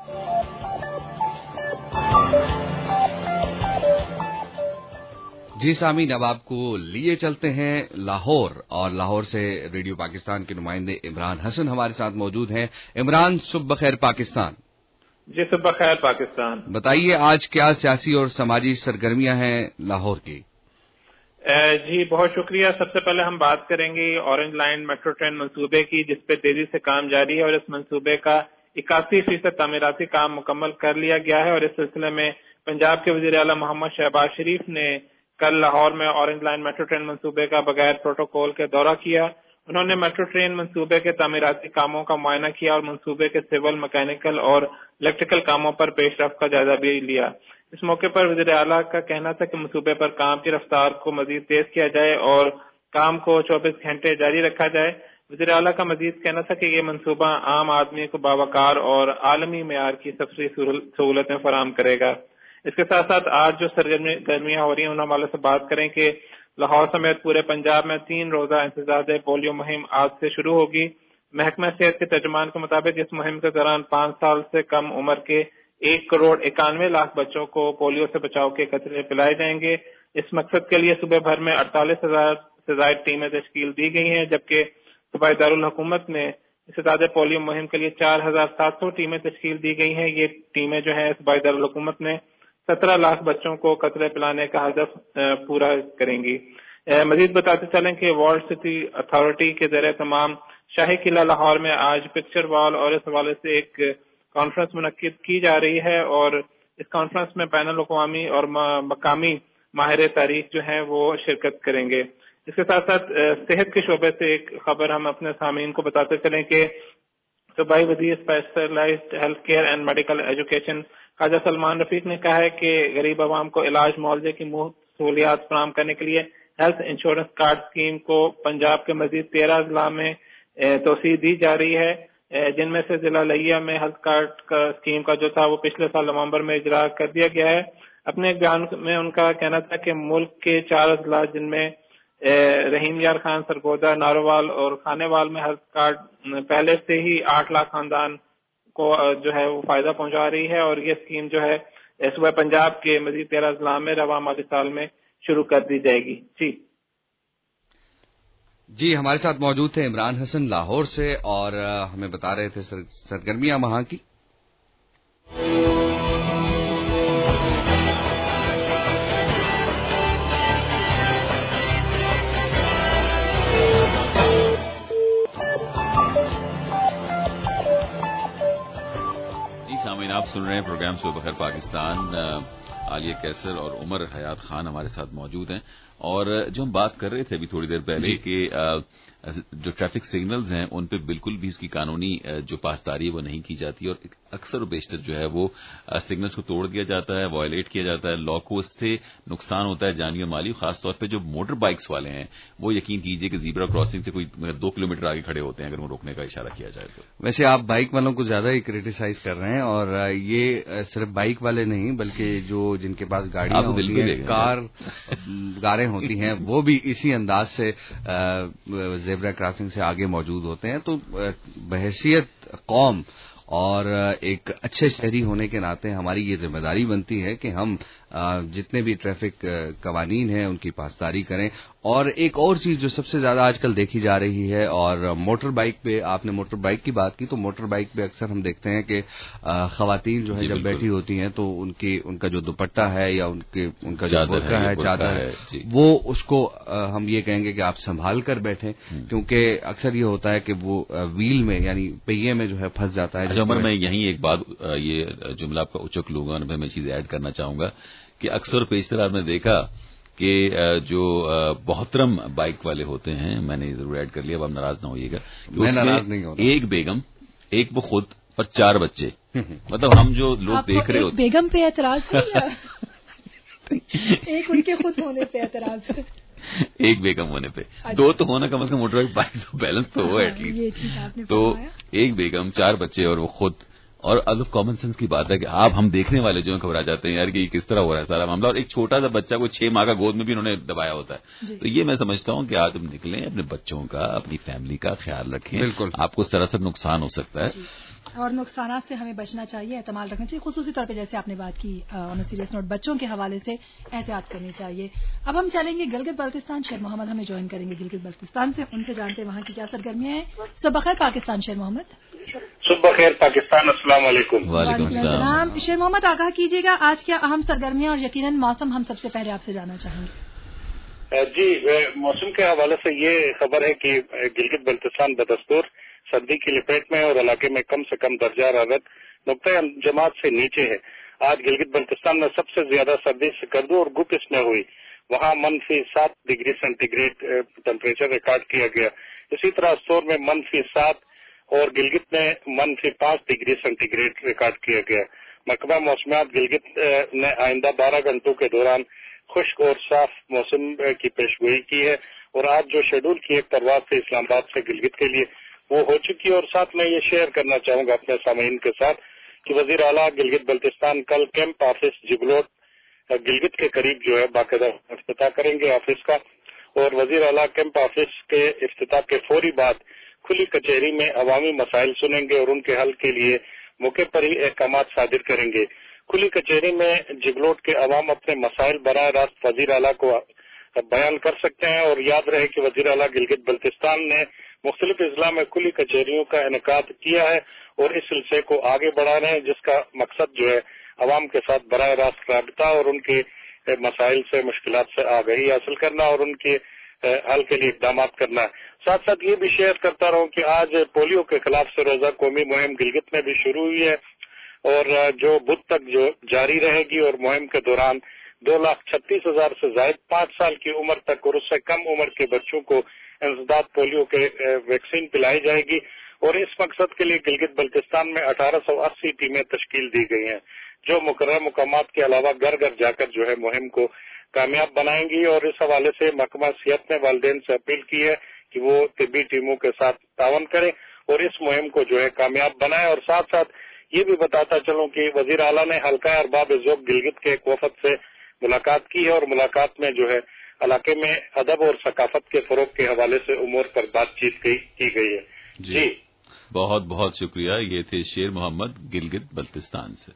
جی سامعین، اب آپ کو لیے چلتے ہیں لاہور، اور لاہور سے ریڈیو پاکستان کے نمائندے عمران حسن ہمارے ساتھ موجود ہیں۔ عمران، صبح بخیر پاکستان۔ جی صبح خیر پاکستان۔ بتائیے آج کیا سیاسی اور سماجی سرگرمیاں ہیں لاہور کی؟ جی بہت شکریہ۔ سب سے پہلے ہم بات کریں گے اورنج لائن میٹرو ٹرین منصوبے کی، جس پہ تیزی سے کام جاری ہے، اور اس منصوبے کا اکاسی فیصد تعمیراتی کام مکمل کر لیا گیا ہے۔ اور اس سلسلے میں پنجاب کے وزیر اعلیٰ محمد شہباز شریف نے کل لاہور میں اورنج لائن میٹرو ٹرین منصوبے کا بغیر پروٹوکول کے دورہ کیا۔ انہوں نے میٹرو ٹرین منصوبے کے تعمیراتی کاموں کا معائنہ کیا اور منصوبے کے سول، میکینیکل اور الیکٹریکل کاموں پر پیش رفت کا جائزہ بھی لیا۔ اس موقع پر وزیر اعلیٰ کا کہنا تھا کہ منصوبے پر کام کی رفتار کو مزید تیز کیا جائے اور کام کو چوبیس گھنٹے جاری رکھا جائے۔ وزیر اعلیٰ کا مزید کہنا تھا کہ یہ منصوبہ عام آدمی کو باوقار اور عالمی معیار کی سفری سہولتیں فراہم کرے گا۔ اس کے ساتھ ساتھ آج جو سرگرمیاں ہو رہی ہیں ان حوالے سے بات کریں کہ لاہور سمیت پورے پنجاب میں تین روزہ انسداد پولیو مہم آج سے شروع ہوگی۔ محکمہ صحت کے ترجمان کے مطابق اس مہم کے دوران پانچ سال سے کم عمر کے ایک کروڑ اکانوے لاکھ بچوں کو پولیو سے بچاؤ کے قطرے پلائے جائیں گے۔ اس مقصد کے لیے صوبے بھر میں اڑتالیس ہزار سے زائد ٹیمیں تشکیل دی گئی ہیں، جبکہ صوبائی دارالحکومت نے انسداد پولیو مہم کے لیے چار ہزار سات سو ٹیمیں تشکیل دی گئی ہیں۔ یہ ٹیمیں جو ہیں صوبائی دارالحکومت نے سترہ لاکھ بچوں کو قطرے پلانے کا ہدف پورا کریں گی۔ مزید بتاتے چلیں کہ ورلڈ سٹی اتھارٹی کے زیر تمام شاہی قلعہ لاہور میں آج پکچر وال اور اس حوالے سے ایک کانفرنس منعقد کی جا رہی ہے، اور اس کانفرنس میں بین الاقوامی اور مقامی ماہر تاریخ جو ہیں وہ شرکت کریں گے۔ اس کے ساتھ ساتھ صحت کے شعبے سے ایک خبر ہم اپنے سامعین کو بتاتے چلیں کہ صوبائی وزیر specialised health care and medical education Khawaja Salman Rafique نے کہا ہے کہ غریب عوام کو علاج معالجے کی مفت سہولیات فراہم کرنے کے لیے ہیلتھ انشورنس کارڈ اسکیم کو پنجاب کے مزید تیرہ اضلاع میں توسیع دی جا رہی ہے، جن میں سے ضلع لیا میں ہیلتھ کارڈ کا اسکیم کا جو تھا وہ پچھلے سال نومبر میں اجرا کر دیا گیا ہے۔ اپنے ایک بیان میں ان کا کہنا تھا کہ ملک کے چار اضلاع جن میں رحیم یار خان، سرگودا، ناروال اور خانے وال میں ہیلتھ کارڈ پہلے سے ہی آٹھ لاکھ خاندان کو جو ہے وہ فائدہ پہنچا رہی ہے، اور یہ اسکیم جو ہے صوبہ پنجاب کے مزید تیرہ اضلاع میں رواں مالی سال میں شروع کر دی جائے گی۔ جی جی ہمارے ساتھ موجود تھے عمران حسن لاہور سے، اور ہمیں بتا رہے تھے سرگرمیاں وہاں کی۔ آپ سن رہے ہیں پروگرام صبح بخیر پاکستان۔ عالیہ کیسر اور عمر حیات خان ہمارے ساتھ موجود ہیں، اور جو ہم بات کر رہے تھے ابھی تھوڑی دیر پہلے کہ جو ٹریفک سگنلز ہیں ان پہ بالکل بھی اس کی قانونی جو پاسداری ہے وہ نہیں کی جاتی، اور اکثر و بیشتر جو ہے وہ سگنلز کو توڑ دیا جاتا ہے، وائلیٹ کیا جاتا ہے، لا کو اس سے نقصان ہوتا ہے جانی اور مالی. خاص طور پہ جو موٹر بائکس والے ہیں وہ یقین کیجئے کہ زیبرا کراسنگ سے کوئی دو کلو میٹر آگے کھڑے ہوتے ہیں اگر وہ روکنے کا اشارہ کیا جائے تو. ویسے آپ بائک والوں کو زیادہ ہی کریٹیسائز کر رہے ہیں، اور یہ صرف بائک والے نہیں بلکہ جو جن کے پاس گاڑیاں ہوتی ہیں، کار کاریں ہوتی ہیں، وہ بھی اسی انداز سے زیبرا کراسنگ سے آگے موجود ہوتے ہیں. تو بحیثیت قوم اور ایک اچھے شہری ہونے کے ناطے ہماری یہ ذمہ داری بنتی ہے کہ ہم جتنے بھی ٹریفک قوانین ہیں ان کی پاسداری کریں. اور ایک اور چیز جو سب سے زیادہ آج کل دیکھی جا رہی ہے، اور موٹر بائک پہ آپ نے موٹر بائک کی بات کی، تو موٹر بائک پہ اکثر ہم دیکھتے ہیں کہ خواتین جو ہے جب بیٹھی ہوتی ہیں تو ان کی ان کا جو دوپٹہ ہے یا ان کے ان کا جو برقع ہے، چادر ہے، وہ اس کو ہم یہ کہیں گے کہ آپ سنبھال کر بیٹھیں، کیونکہ اکثر یہ ہوتا ہے کہ وہ ویل میں یعنی پہیے میں جو ہے پھنس جاتا ہے. عمر میں یہیں ایک بات یہ جملہ آپ کا اچک لوں گا اور میں چیز ایڈ کرنا چاہوں گا کہ اکثر پیشتر آپ نے دیکھا کہ جو محترم بائک والے ہوتے ہیں، میں نے ضرور ایڈ کر لیا، اب آپ ناراض نہ ہوئیے گا، میں ناراض نہیں ہوں. ایک بیگم، ایک وہ خود اور چار بچے. مطلب ہم جو لوگ دیکھ رہے ہوتے بیگم پہ اعتراض ہے یا ایک ان کے خود ہونے پہ اعتراض ہے؟ ایک بیگم ہونے پہ دو تو ہونا کم از کم موٹر بائک تو بیلنس تو ہو ایٹ لیسٹ. تو ایک بیگم، چار بچے اور وہ خود. اور آؤٹ آف کامن سینس کی بات ہے کہ آپ ہم دیکھنے والے جو ہیں گھبرا جاتے ہیں یار کہ یہ کس طرح ہو رہا ہے سارا معاملہ، اور ایک چھوٹا سا بچہ کو چھ ماہ کا گود میں بھی انہوں نے دبایا ہوتا ہے. تو یہ میں سمجھتا ہوں کہ آج ہم نکلیں، اپنے بچوں کا، اپنی فیملی کا خیال رکھیں. بالکل آپ کو سراسر نقصان ہو سکتا ہے اور نقصانات سے ہمیں بچنا چاہیے، اعتماد رکھنا چاہیے، خصوصی طور پہ جیسے آپ نے بات کی آن سیریس نوٹ بچوں کے حوالے سے احتیاط کرنی چاہیے. اب ہم چلیں گے گلگت بلتستان. شیر محمد ہمیں جوائن کریں گے گلگت بلتستان سے، ان سے جانتے ہیں وہاں کی کیا سرگرمیاں ہیں. صبح خیر پاکستان. شیر محمد. صبح خیر پاکستان. السلام علیکم. وعلیکم السلام. شیر محمد آگاہ کیجیے گا آج کیا اہم سرگرمیاں اور یقیناً موسم ہم سب سے پہلے آپ سے جاننا چاہیں گے. جی، موسم کے حوالے سے یہ خبر ہے کہ گلگت بلتستان بدستور سردی کی لپیٹ میں اور علاقے میں کم سے کم درجہ حرارت نقطۂ جماعت سے نیچے ہے. آج گلگت بلتستان میں سب سے زیادہ سردی سکردو اور گپس میں ہوئی، وہاں منفی سات degree centigrade temperature record کیا گیا. اسی طرح استور میں منفی سات اور گلگت میں منفی پانچ ڈگری سینٹی گریڈ ریکارڈ کیا گیا. محکمہ موسمیات گلگت نے آئندہ بارہ گھنٹوں کے دوران خشک اور صاف موسم کی پیشگوئی کی ہے، اور آج جو شیڈول کی ایک پرواز تھی اسلام آباد سے گلگت کے لیے وہ ہو چکی ہے. اور ساتھ میں یہ شیئر کرنا چاہوں گا اپنے سامعین کے ساتھ کہ وزیر اعلیٰ گلگت بلتستان کل کیمپ آفس جبلوٹ گلگت کے قریب جو ہے باقاعدہ افتتاح کریں گے آفس کا. اور وزیر اعلیٰ کیمپ آفس کے افتتاح کے فوری بعد کھلی کچہری میں عوامی مسائل سنیں گے اور ان کے حل کے لیے موقع پر ہی احکامات صادر کریں گے. کھلی کچہری میں جبلوٹ کے عوام اپنے مسائل براہ راست وزیر اعلیٰ کو بیان کر سکتے ہیں. اور یاد رہے کہ وزیر اعلیٰ گلگت بلتستان نے مختلف اضلاع میں کھلی کچہریوں کا انعقاد کیا ہے اور اس سلسلے کو آگے بڑھا رہے ہیں، جس کا مقصد جو ہے عوام کے ساتھ براہ راست رابطہ اور ان کے مسائل سے، مشکلات سے آگاہی حاصل کرنا اور ان کے حل کے لیے اقدامات کرنا ہے. ساتھ ساتھ یہ بھی شیئر کرتا رہوں کہ آج پولیو کے خلاف سے روزہ قومی مہم گلگت میں بھی شروع ہوئی ہے اور جو بدھ تک جو جاری رہے گی، اور مہم کے دوران دو لاکھ چھتیس ہزار سے زائد پانچ سال کی عمر تک اور اس سے کم عمر کے بچوں کو انسداد پولیو کے ویکسین پلائی جائے گی. اور اس مقصد کے لیے گلگت بلتستان میں اٹھارہ سو اسی ٹیمیں تشکیل دی گئی ہیں جو مقررہ مقامات کے علاوہ گھر گھر جا کر جو ہے مہم کو کامیاب بنائیں گی. اور اس حوالے سے محکمہ صحت نے والدین سے اپیل کی ہے کہ وہ طبی ٹیموں کے ساتھ تعاون کریں اور اس مہم کو جو ہے کامیاب بنائیں. اور ساتھ ساتھ یہ بھی بتاتا چلوں کہ وزیر اعلیٰ نے حلقہ ارباب ذوق گلگت کے ایک وفد سے ملاقات کی ہے اور ملاقات میں جو ہے علاقے میں ادب اور ثقافت کے فروغ کے حوالے سے امور پر بات چیت کی گئی ہے. جی, جی بہت بہت شکریہ. یہ تھے شیر محمد گلگت بلتستان سے.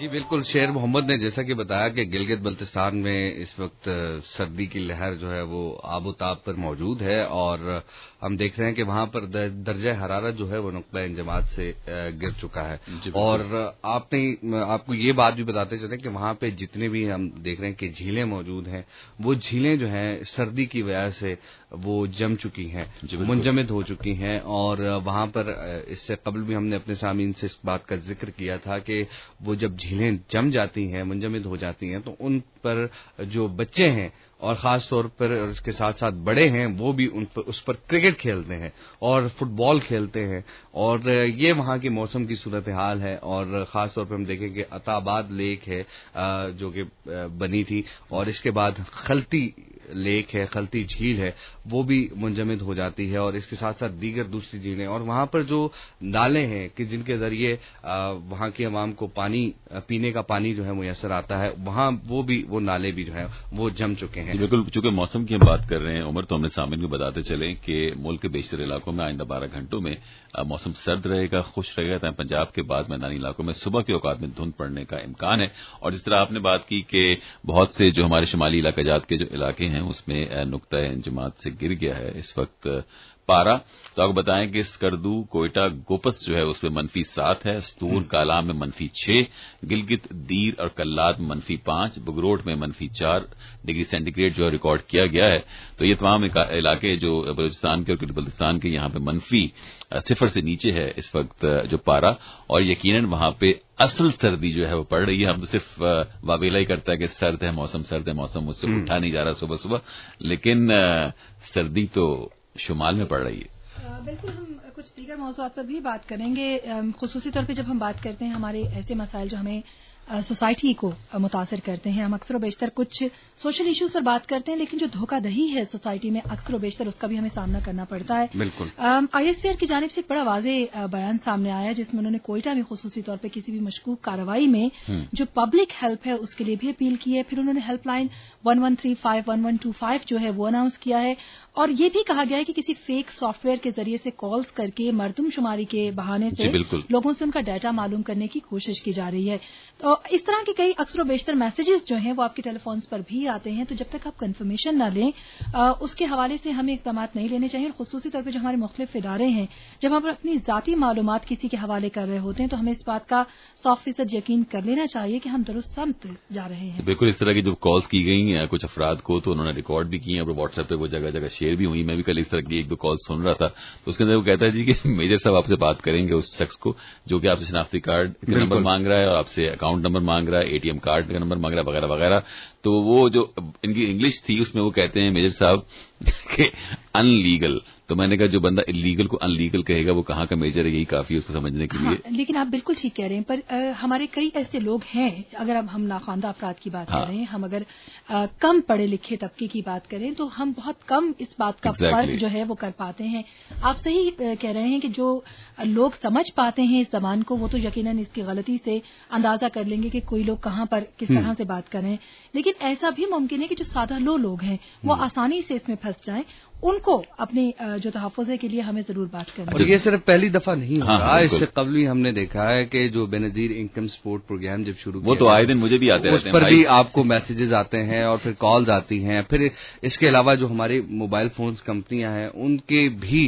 جی بالکل، شیر محمد نے جیسا کہ بتایا کہ گلگت بلتستان میں اس وقت سردی کی لہر جو ہے وہ آب و تاب پر موجود ہے، اور ہم دیکھ رہے ہیں کہ وہاں پر درجہ حرارت جو ہے وہ نقطہ انجماد سے گر چکا ہے. اور آپ نے آپ کو یہ بات بھی بتاتے چلیں کہ وہاں پہ جتنے بھی ہم دیکھ رہے ہیں کہ جھیلیں موجود ہیں، وہ جھیلیں جو ہیں سردی کی وجہ سے وہ جم چکی ہیں، منجمد ہو چکی ہیں. اور وہاں پر اس سے قبل بھی ہم نے اپنے سامعین سے اس بات کا ذکر کیا تھا کہ وہ جب جھیلیں جم جاتی ہیں، منجمد ہو جاتی ہیں، تو ان پر جو بچے ہیں اور خاص طور پر اور اس کے ساتھ ساتھ بڑے ہیں وہ بھی ان پر اس پر کرکٹ کھیلتے ہیں اور فٹ بال کھیلتے ہیں. اور یہ وہاں کے موسم کی صورتحال ہے. اور خاص طور پر ہم دیکھیں کہ عطا آباد لیک ہے جو کہ بنی تھی، اور اس کے بعد خلطی لیک ہے، خلطی جھیل ہے، وہ بھی منجمد ہو جاتی ہے، اور اس کے ساتھ ساتھ دیگر دوسری جھیلیں. اور وہاں پر جو نالے ہیں کہ جن کے ذریعے وہاں کے عوام کو پانی پینے کا پانی جو ہے میسر آتا ہے، وہاں وہ بھی وہ نالے بھی جو ہے وہ جم چکے ہیں. بالکل، چونکہ موسم کی ہم بات کر رہے ہیں عمر، تو ہم نے سامعین کو بتاتے چلیں کہ ملک کے بیشتر علاقوں میں آئندہ بارہ گھنٹوں میں موسم سرد رہے گا، خوش رہے گا. پنجاب کے بعض میدانی علاقوں میں صبح کے اوقات میں دھند پڑنے کا امکان ہے. اور جس طرح آپ نے بات کی کہ بہت سے جو ہمارے شمالی علاقہ جات کے جو علاقے ہیں اس میں نقطہ انجماد سے گر گیا ہے اس وقت پارا. تو آپ کو بتائیں کہ اسکردو، کوئٹہ، گوپس جو ہے اس میں منفی سات ہے، ستور کالام میں منفی چھ، گلگت، دیر اور کلات میں منفی پانچ، بگروٹ میں منفی چار ڈگری سینٹی گریڈ جو ہے ریکارڈ کیا گیا ہے. تو یہ تمام علاقے جو بلوچستان کے اور گلگت بلتستان کے یہاں پہ منفی صفر سے نیچے ہے اس وقت جو پارا. اور یقیناً وہاں پہ اصل سردی جو ہے وہ پڑ رہی ہے. ہم تو صرف واویلا ہی کرتا ہے کہ سرد ہے موسم، سرد ہے موسم، مجھ سے اٹھا نہیں جا رہا صبح صبح، لیکن سردی تو شمال میں پڑ رہی ہے. بالکل، ہم کچھ دیگر موضوعات پر بھی بات کریں گے. خصوصی طور پہ جب ہم بات کرتے ہیں ہمارے ایسے مسائل جو ہمیں سوسائٹی کو متاثر کرتے ہیں، ہم اکثر و بیشتر کچھ سوشل ایشوز پر بات کرتے ہیں، لیکن جو دھوکہ دہی ہے سوسائٹی میں اکثر و بیشتر اس کا بھی ہمیں سامنا کرنا پڑتا ہے. بالکل. آئی ایس پی آر کی جانب سے ایک بڑا واضح بیان سامنے آیا ہے جس میں انہوں نے کوئٹہ میں خصوصی طور پہ کسی بھی مشکوک کارروائی میں جو پبلک ہیلپ ہے اس کے لیے بھی اپیل کی ہے. پھر انہوں نے helpline one one three five one one two five جو ہے وہ اناؤنس کیا ہے، اور یہ بھی کہا گیا ہے کہ کسی فیک سافٹ ویئر کے ذریعے سے کالز کر کے مردم شماری کے بہانے سے لوگوں سے ان کا ڈیٹا معلوم کرنے کی کوشش کی جا رہی ہے. تو اس طرح کے کئی اکثر و بیشتر میسیجز جو ہیں وہ آپ کے ٹیلی فونز پر بھی آتے ہیں. تو جب تک آپ کنفرمیشن نہ لیں اس کے حوالے سے ہمیں اقدامات نہیں لینے چاہیے. خصوصی طور پہ جو ہمارے مختلف ادارے ہیں جب ہم اپنی ذاتی معلومات کسی کے حوالے کر رہے ہوتے ہیں تو ہمیں اس بات کا سو فیصد یقین کر لینا چاہیے کہ ہم درست سمت جا رہے ہیں. بالکل، اس طرح کی جب کالز کی گئی کچھ افراد کو تو انہوں نے ریکارڈ بھی کی ہیں اور واٹس ایپ پہ وہ جگہ جگہ شیئر بھی ہوئی. میں بھی کل اس طرح کی ایک دو کال سن رہا تھا تو اس کے اندر وہ کہتا ہے جی کہ میجر صاحب آپ سے بات کریں گے اس شخص کو جو کہ آپ سے شناختی کارڈ کا نمبر مانگ رہا ہے اور آپ سے اکاؤنٹ نمبر مانگ رہا ہے، اے ٹی ایم کارڈ کا نمبر مانگ رہا ہے وغیرہ وغیرہ. تو وہ جو ان کی انگلش تھی اس میں وہ کہتے ہیں میجر صاحب کہ ان لیگل. تو میں نے کہا جو بندہ انلیگل کو ان لیگل کہے گا وہ کہاں کا میجر ہے، یہی کافی ہے اس کو سمجھنے کے لیے. ہاں، لیکن آپ بالکل ٹھیک کہہ رہے ہیں، پر آ, ہمارے کئی ایسے لوگ ہیں، اگر اب ہم ناخواندہ افراد کی بات ہاں. کر رہے ہیں، ہم اگر آ, کم پڑھے لکھے طبقے کی بات کریں تو ہم بہت کم اس بات کا exactly. فرق جو ہے وہ کر پاتے ہیں. آپ صحیح کہہ رہے ہیں کہ جو لوگ سمجھ پاتے ہیں اس زبان کو وہ تو یقیناً اس کی غلطی سے اندازہ کر لیں گے کہ کوئی لوگ کہاں پر کس طرح سے بات کر رہے ہیں. لیکن ایسا بھی ممکن ہے کہ جو سادہ لو لوگ ہیں وہ آسانی سے اس میں پھنس جائیں. ان کو اپنی جو تحفظ کے لیے ہمیں ضرور بات کرنی ہے. اور یہ صرف پہلی دفعہ نہیں ہو رہا، اس سے قبل بھی ہم نے دیکھا ہے کہ جو بے نظیر انکم سپورٹ پروگرام جب شروع وہ تو آئے دن مجھے بھی آتے ہیں، اس پر بھی آپ کو میسیجز آتے ہیں اور پھر کالز آتی ہیں. پھر اس کے علاوہ جو ہماری موبائل فونز کمپنیاں ہیں ان کے بھی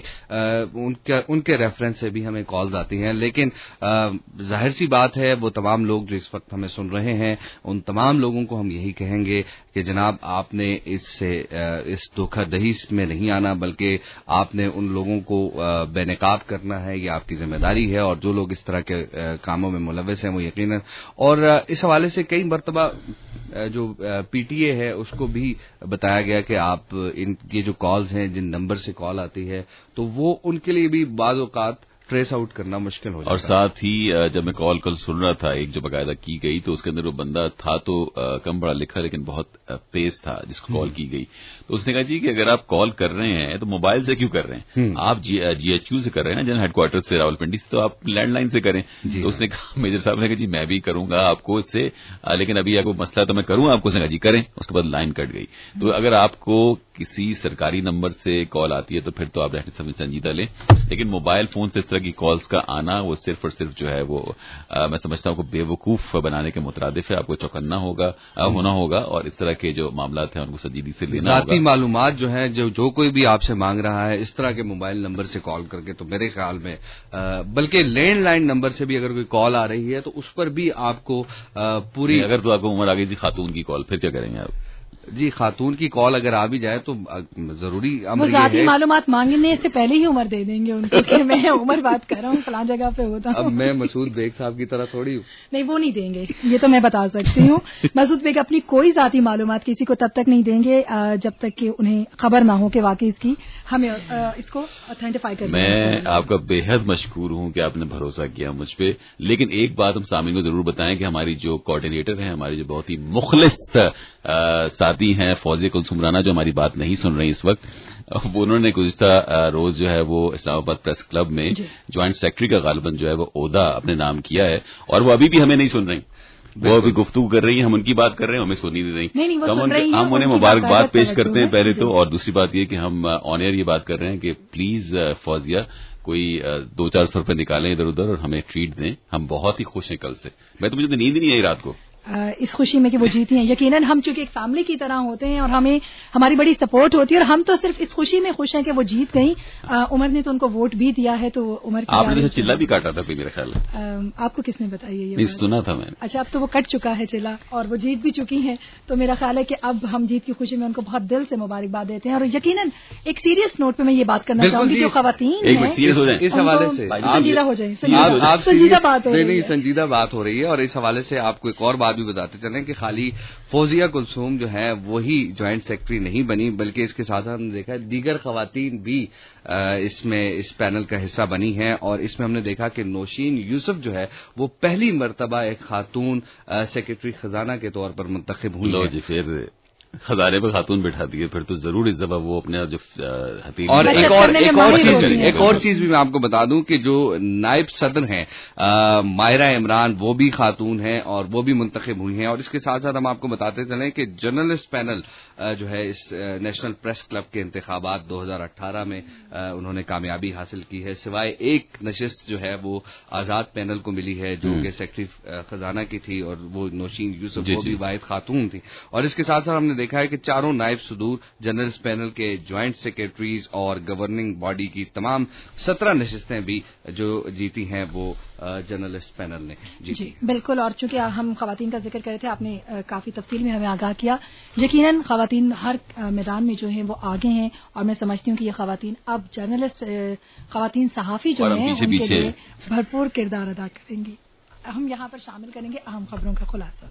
ان کے ریفرنس سے بھی ہمیں کالز آتی ہیں. لیکن ظاہر سی بات ہے وہ تمام لوگ جو اس وقت ہمیں سن رہے ہیں ان تمام لوگوں کو ہم یہی کہیں گے کہ جناب آپ نے اس سے اس دھوکہ دہی میں نہیں آنا، بلکہ آپ نے ان لوگوں کو بے نقاب کرنا ہے، یہ آپ کی ذمہ داری ہے. اور جو لوگ اس طرح کے کاموں میں ملوث ہیں وہ یقیناً، اور اس حوالے سے کئی مرتبہ جو پی ٹی اے ہے اس کو بھی بتایا گیا کہ آپ ان یہ جو کالز ہیں جن نمبر سے کال آتی ہے تو وہ ان کے لیے بھی بعض اوقات ٹریس آؤٹ کرنا مشکل ہو جاتا ہے. اور ساتھ ہی جب میں کال کل سن رہا تھا ایک جو باقاعدہ کی گئی تو اس کے اندر وہ بندا تھا تو کم پڑھا لکھا لیکن بہت تیز تھا جس کو کال کی گئی. تو اس نے کہا جی کہ اگر آپ کال کر رہے ہیں تو موبائل سے کیوں کر رہے ہیں، آپ جی ایچ یو سے کر رہے ہیں نا جن ہیڈ کوارٹر سے راول پنڈی سے، تو آپ لینڈ لائن سے کریں. تو اس نے کہا میجر صاحب نے کہا جی میں بھی کروں گا آپ کو اس سے، لیکن ابھی آپ کو مسئلہ تو میں کروں آپ کو. اس نے کہا جی کریں. اس کے بعد لائن کٹ گئی. تو اگر آپ کو کسی سرکاری نمبر سے کال آتی ہے تو پھر تو آپ سنجیدہ لیں، لیکن موبائل فون سے اس طرح طرح کی کالز کا آنا وہ صرف اور صرف جو ہے وہ آ, میں سمجھتا ہوں کہ بے وقوف بنانے کے مترادف ہے. آپ کو چوکنا ہوگا ہونا ہوگا اور اس طرح کے جو معاملات ہیں ان کو سنجیدگی سے لینا ہوگا. ذاتی معلومات جو ہے جو جو کوئی بھی آپ سے مانگ رہا ہے اس طرح کے موبائل نمبر سے کال کر کے, تو میرے خیال میں بلکہ لینڈ لائن نمبر سے بھی اگر کوئی کال آ رہی ہے تو اس پر بھی آپ کو پوری, اگر تو آپ کو عمر آ گئی تھی خاتون کی کال, پھر کیا کریں گے آپ؟ جی خاتون کی کال اگر آ بھی جائے تو ضروری وہ ذاتی معلومات مانگنے سے پہلے ہی عمر دے دیں گے ان کو کہ میں عمر بات کر رہا ہوں فلاں جگہ پہ ہوتا ہوں. اب میں مسعود بیگ صاحب کی طرح تھوڑی ہوں. نہیں وہ نہیں دیں گے, یہ تو میں بتا سکتی ہوں. مسعود بیگ اپنی کوئی ذاتی معلومات کسی کو تب تک نہیں دیں گے جب تک کہ انہیں خبر نہ ہو کہ واقعی اس کی ہمیں اس کو اتھینٹیفائی کرنا. میں آپ کا بے حد مشکور ہوں کہ آپ نے بھروسہ کیا مجھ پہ, لیکن ایک بات ہم سامعین کو ضرور بتائیں کہ ہماری جو کوآرڈینیٹر ہیں, ہماری جو بہت ہی مخلص ساتھی ہیں فوزیہ کلثوم رانا, جو ہماری بات نہیں سن رہی اس وقت, وہ انہوں نے گزشتہ روز جو ہے وہ اسلام آباد پریس کلب میں جوائنٹ سیکرٹری کا غالباً جو ہے وہ عہدہ اپنے نام کیا ہے, اور وہ ابھی بھی ہمیں نہیں سن رہی. وہ ابھی گفتگو کر رہی ہیں, ہم ان کی بات کر رہے ہیں, ہمیں سنی نہیں رہی. ہم انہیں مبارکباد پیش کرتے ہیں پہلے تو, اور دوسری بات یہ کہ ہم آن ایئر یہ بات کر رہے ہیں کہ پلیز فوزیہ کوئی دو چار سو روپے نکالیں ادھر ادھر اور ہمیں ٹریٹ دیں. ہم بہت ہی خوش ہیں کل سے. میں تو مجھے تو نیند ہی نہیں آئی رات کو اس خوشی میں کہ وہ جیتی ہیں. یقیناً ہم چونکہ ایک فیملی کی طرح ہوتے ہیں اور ہمیں ہماری بڑی سپورٹ ہوتی ہے, اور ہم تو صرف اس خوشی میں خوش ہیں کہ وہ جیت گئیں. عمر نے تو ان کو ووٹ بھی دیا ہے, تو عمر کی آپ نے چلا بھی کاٹا تھا پھر میرا خیال ہے. آپ کو کس نے بتایا یہ؟ نہیں سنا تھا میں. اچھا, اب تو وہ کٹ چکا ہے چلا اور وہ جیت بھی چکی ہیں, تو میرا خیال ہے کہ اب ہم جیت کی خوشی میں ان کو بہت دل سے مبارکباد دیتے ہیں. اور یقیناً ایک سیریس نوٹ پہ میں یہ بات کرنا چاہوں گی, جو خواتین ہیں اس حوالے سے سنجیدہ ہو جائیں. سنجیدہ بات نہیں, سنجیدہ بات ہو رہی ہے. اور اس حوالے سے آپ کو ایک اور بات بھی بتاتے چلیں کہ خالی فوزیہ کلثوم جو ہے وہی جوائنٹ سیکرٹری نہیں بنی, بلکہ اس کے ساتھ ہم نے دیکھا ہے دیگر خواتین بھی اس میں اس پینل کا حصہ بنی ہیں. اور اس میں ہم نے دیکھا کہ نوشین یوسف جو ہے وہ پہلی مرتبہ ایک خاتون سیکرٹری خزانہ کے طور پر منتخب ہوئی. لو جی, پھر خزانے پہ خاتون بٹھا دیے, پھر تو ضرور اس دفعہ وہ اپنے جو ہتھیلی. اور ایک اور ایک اور چیز ایک اور چیز بھی میں آپ کو بتا دوں کہ جو نائب صدر ہیں مائرہ عمران, وہ بھی خاتون ہیں اور وہ بھی منتخب ہوئی ہیں. اور اس کے ساتھ ساتھ ہم آپ کو بتاتے چلیں کہ جرنلسٹ پینل جو ہے اس نیشنل پریس کلب کے انتخابات دو ہزار اٹھارہ میں انہوں نے کامیابی حاصل کی ہے, سوائے ایک نشست جو ہے وہ آزاد پینل کو ملی ہے جو کہ سیکرٹری خزانہ کی تھی, اور وہ نوشین یوسف وہ بھی واحد خاتون تھی. اور اس کے ساتھ ساتھ ہم نے دیکھا ہے کہ چاروں نائب صدور جنرلز پینل کے جوائنٹ سیکرٹریز اور گورننگ باڈی کی تمام سترہ نشستیں بھی جو جیتی ہیں وہ جرنلسٹ پینل نے. جی, جی بالکل. اور چونکہ ہم خواتین کا ذکر کرے تھے, آپ نے کافی تفصیل میں ہمیں آگاہ کیا. یقیناً خواتین ہر میدان میں جو ہیں وہ آگے ہیں, اور میں سمجھتی ہوں کہ یہ خواتین اب جرنلسٹ خواتین صحافی جو ہیں ان کے لیے بھرپور کردار ادا کریں گی. ہم یہاں پر شامل کریں گے اہم خبروں کا خلاصہ.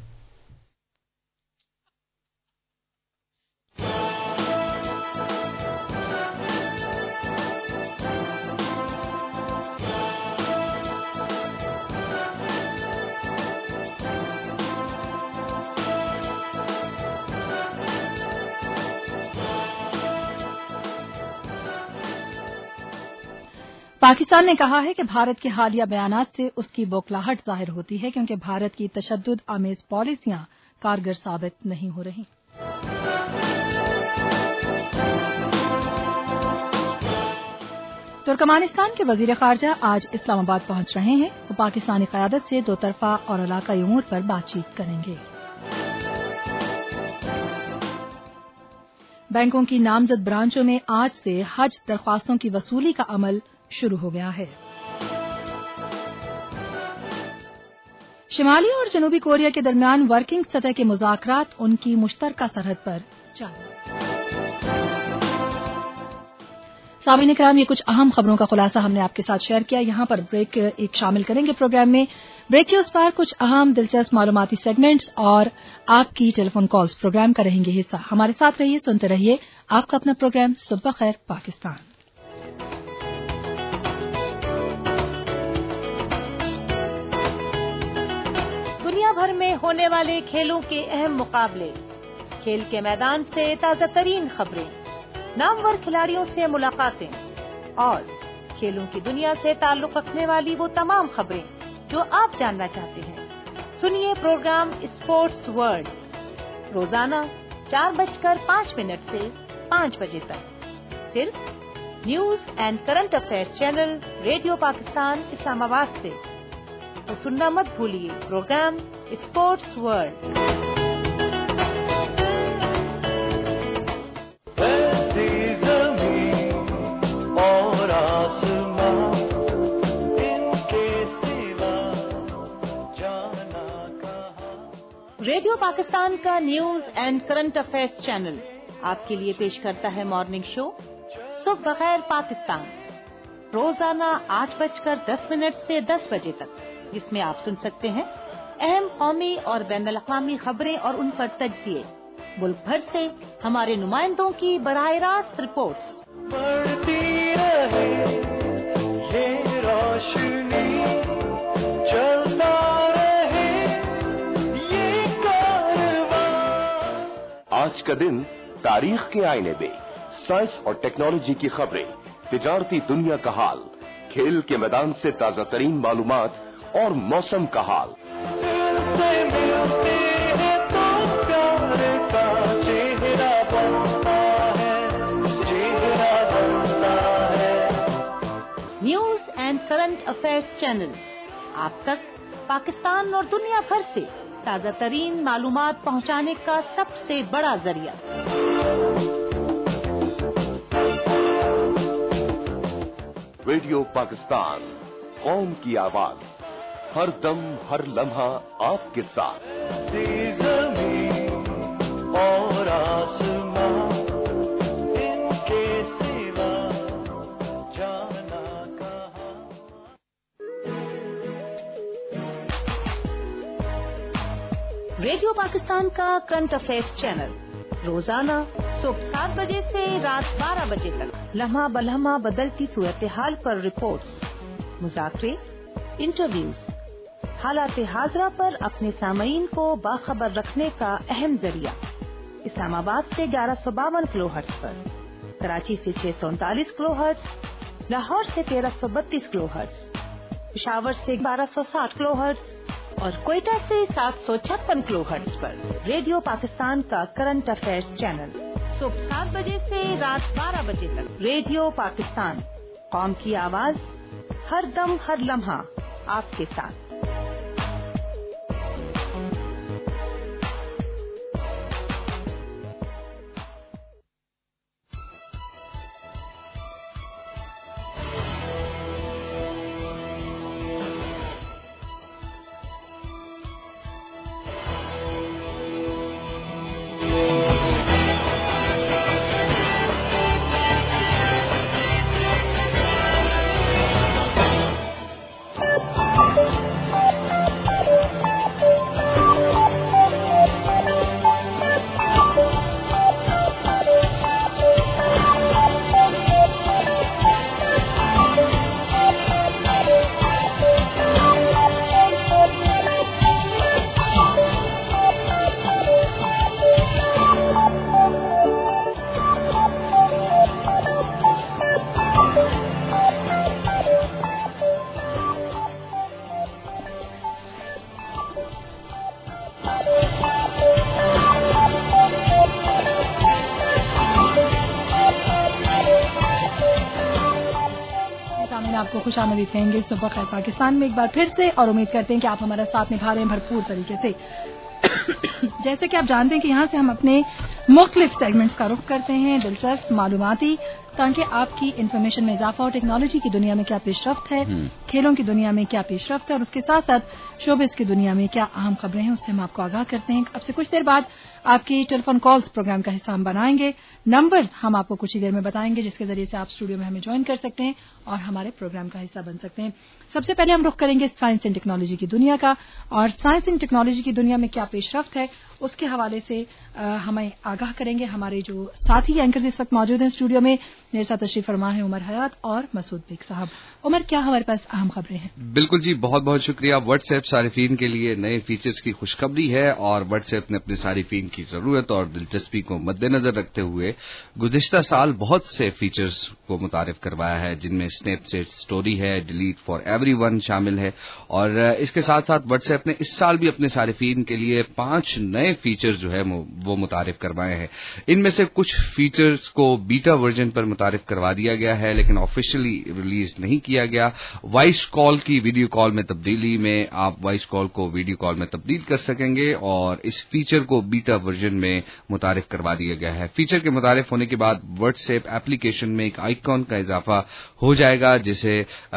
پاکستان نے کہا ہے کہ بھارت کے حالیہ بیانات سے اس کی بوکھلاہٹ ظاہر ہوتی ہے, کیونکہ بھارت کی تشدد آمیز پالیسیاں کارگر ثابت نہیں ہو رہی. ترکمانستان کے وزیر خارجہ آج اسلام آباد پہنچ رہے ہیں. وہ پاکستانی قیادت سے دو طرفہ اور علاقائی امور پر بات چیت کریں گے. بینکوں کی نامزد برانچوں میں آج سے حج درخواستوں کی وصولی کا عمل شروع ہو گیا ہے. شمالی اور جنوبی کوریا کے درمیان ورکنگ سطح کے مذاکرات ان کی مشترکہ سرحد پر جاری. سامعین اکرام, یہ کچھ اہم خبروں کا خلاصہ ہم نے آپ کے ساتھ شیئر کیا. یہاں پر بریک ایک شامل کریں گے پروگرام میں. بریک کے اس پار کچھ اہم دلچسپ معلوماتی سیگمنٹس اور آپ کی ٹیلی فون کالز پروگرام کا رہیں گے حصہ. ہمارے ساتھ رہیے, سنتے رہیے آپ کا اپنا پروگرام صبح خیر پاکستان. دنیا بھر میں ہونے والے کھیلوں کے اہم مقابلے, کھیل کے میدان سے تازہ ترین خبریں, نامور کھلاڑیوں سے ملاقاتیں اور کھیلوں کی دنیا سے تعلق رکھنے والی وہ تمام خبریں جو آپ جاننا چاہتے ہیں. سنیے پروگرام اسپورٹس ورلڈ روزانہ چار بج کر پانچ منٹ سے پانچ بجے تک, صرف news and current affairs channel radio Pakistan Islamabad سے تو سننا مت بھولیے programme sports world. Radio Pakistan کا news and current affairs channel آپ کے لیے پیش کرتا ہے مارننگ شو صبح بخیر پاکستان، روزانہ آٹھ بج کر دس منٹ سے دس بجے تک، جس میں آپ سن سکتے ہیں اہم قومی اور بین الاقوامی خبریں اور ان پر تجزیے، ملک بھر سے ہمارے نمائندوں کی براہ راست رپورٹس۔ بڑھتی رہے یہ روشنی، چلتا آج کا دن تاریخ کے آئینے میں سائنس اور ٹیکنالوجی کی خبریں، تجارتی دنیا کا حال، کھیل کے میدان سے تازہ ترین معلومات اور موسم کا حال۔ News and current affairs channel آپ تک پاکستان اور دنیا بھر سے تازہ ترین معلومات پہنچانے کا سب سے بڑا ذریعہ۔ ریڈیو پاکستان، قوم کی آواز، ہر دم ہر لمحہ آپ کے ساتھ۔ زمین اور آسمان ان کے سوا جانا کہاں۔ ریڈیو پاکستان کا کرنٹ افیئرز چینل روزانہ صبح سات بجے سے رات بارہ بجے تک لمحہ بلمحہ بدلتی صورتحال پر رپورٹس، مذاکرے، انٹرویوز، حالات حاضرہ پر اپنے سامعین کو باخبر رکھنے کا اہم ذریعہ۔ اسلام آباد سے گیارہ سو باون کلو ہرٹز پر، کراچی سے چھ سو انتالیس کلو ہرٹز، لاہور سے تیرہ سو بتیس کلو ہرٹز، پشاور سے بارہ سو ساٹھ کلو ہرٹز اور کوئٹہ سے سات سو چھپن کلو ہرٹز پر ریڈیو پاکستان کا کرنٹ افیئرز چینل صبح سات بجے سے رات بارہ بجے تک۔ ریڈیو پاکستان، قوم کی آواز، ہر دم ہر لمحہ آپ کے ساتھ۔ آپ کو خوش آمدید کہیں گے صبح خیر پاکستان میں ایک بار پھر سے، اور امید کرتے ہیں کہ آپ ہمارا ساتھ نبھا رہے ہیں بھرپور طریقے سے۔ جیسے کہ آپ جانتے ہیں کہ یہاں سے ہم اپنے مختلف سیگمنٹس کا رخ کرتے ہیں، دلچسپ، معلوماتی، تاکہ آپ کی انفارمیشن میں اضافہ ہو، ٹیکنالوجی کی دنیا میں کیا پیش رفت ہے، کھیلوں کی دنیا میں کیا پیش رفت ہے، اور اس کے ساتھ ساتھ شوبز کی دنیا میں کیا اہم خبریں ہیں، اس سے ہم آپ کو آگاہ کرتے ہیں۔ اب سے کچھ دیر بعد آپ کی ٹیلی فون کالز پروگرام کا حصہ ہم بنائیں گے، نمبر ہم آپ کو کچھ ہی دیر میں بتائیں گے جس کے ذریعے سے آپ اسٹوڈیو میں ہمیں جوائن کر سکتے ہیں اور ہمارے پروگرام کا حصہ بن سکتے ہیں۔ سب سے پہلے ہم رخ کریں گے سائنس اینڈ ٹیکنالوجی کی دنیا کا، اور سائنس اینڈ ٹیکنالوجی کی دنیا میں کیا پیش رفت ہے اس کے حوالے سے ہمیں آگاہ کریں گے ہمارے جو ساتھی اینکرز اس وقت موجود ہیں اسٹوڈیو میں۔ میرے ساتھ تشریف فرما ہے عمر حیات اور مسعود بیگ صاحب۔ عمر، کیا ہمارے پاس اہم خبریں ہیں؟ بالکل جی، بہت بہت شکریہ۔ واٹس ایپ صارفین کے لیے نئے فیچرز کی خوشخبری ہے، اور واٹس ایپ نے اپنے صارفین کی ضرورت اور دلچسپی کو مد نظر رکھتے ہوئے گزشتہ سال بہت سے فیچرز کو متعارف کروایا ہے، جن میں اسنیپ چیٹ اسٹوری ہے، ڈیلیٹ فار ایوری ون شامل ہے، اور اس کے ساتھ ساتھ واٹس ایپ نے اس سال بھی اپنے صارفین کے لیے پانچ نئے فیچرز جو ہے وہ متعارف کروائے کروائے ہیں. ان میں سے کچھ فیچرز کو بیٹا ورژن پر متعارف کروا دیا گیا ہے لیکن آفیشلی ریلیز نہیں کیا گیا. وائس کال کی ویڈیو کال میں تبدیلی میں آپ وائس کال کو ویڈیو کال میں تبدیل کر سکیں گے اور اس فیچر کو بیٹا ورژن میں متعارف کروا دیا گیا ہے. فیچر کے متعارف ہونے کے بعد واٹس ایپ ایپلیکیشن میں ایک آئیکن کا اضافہ ہو جائے گا جسے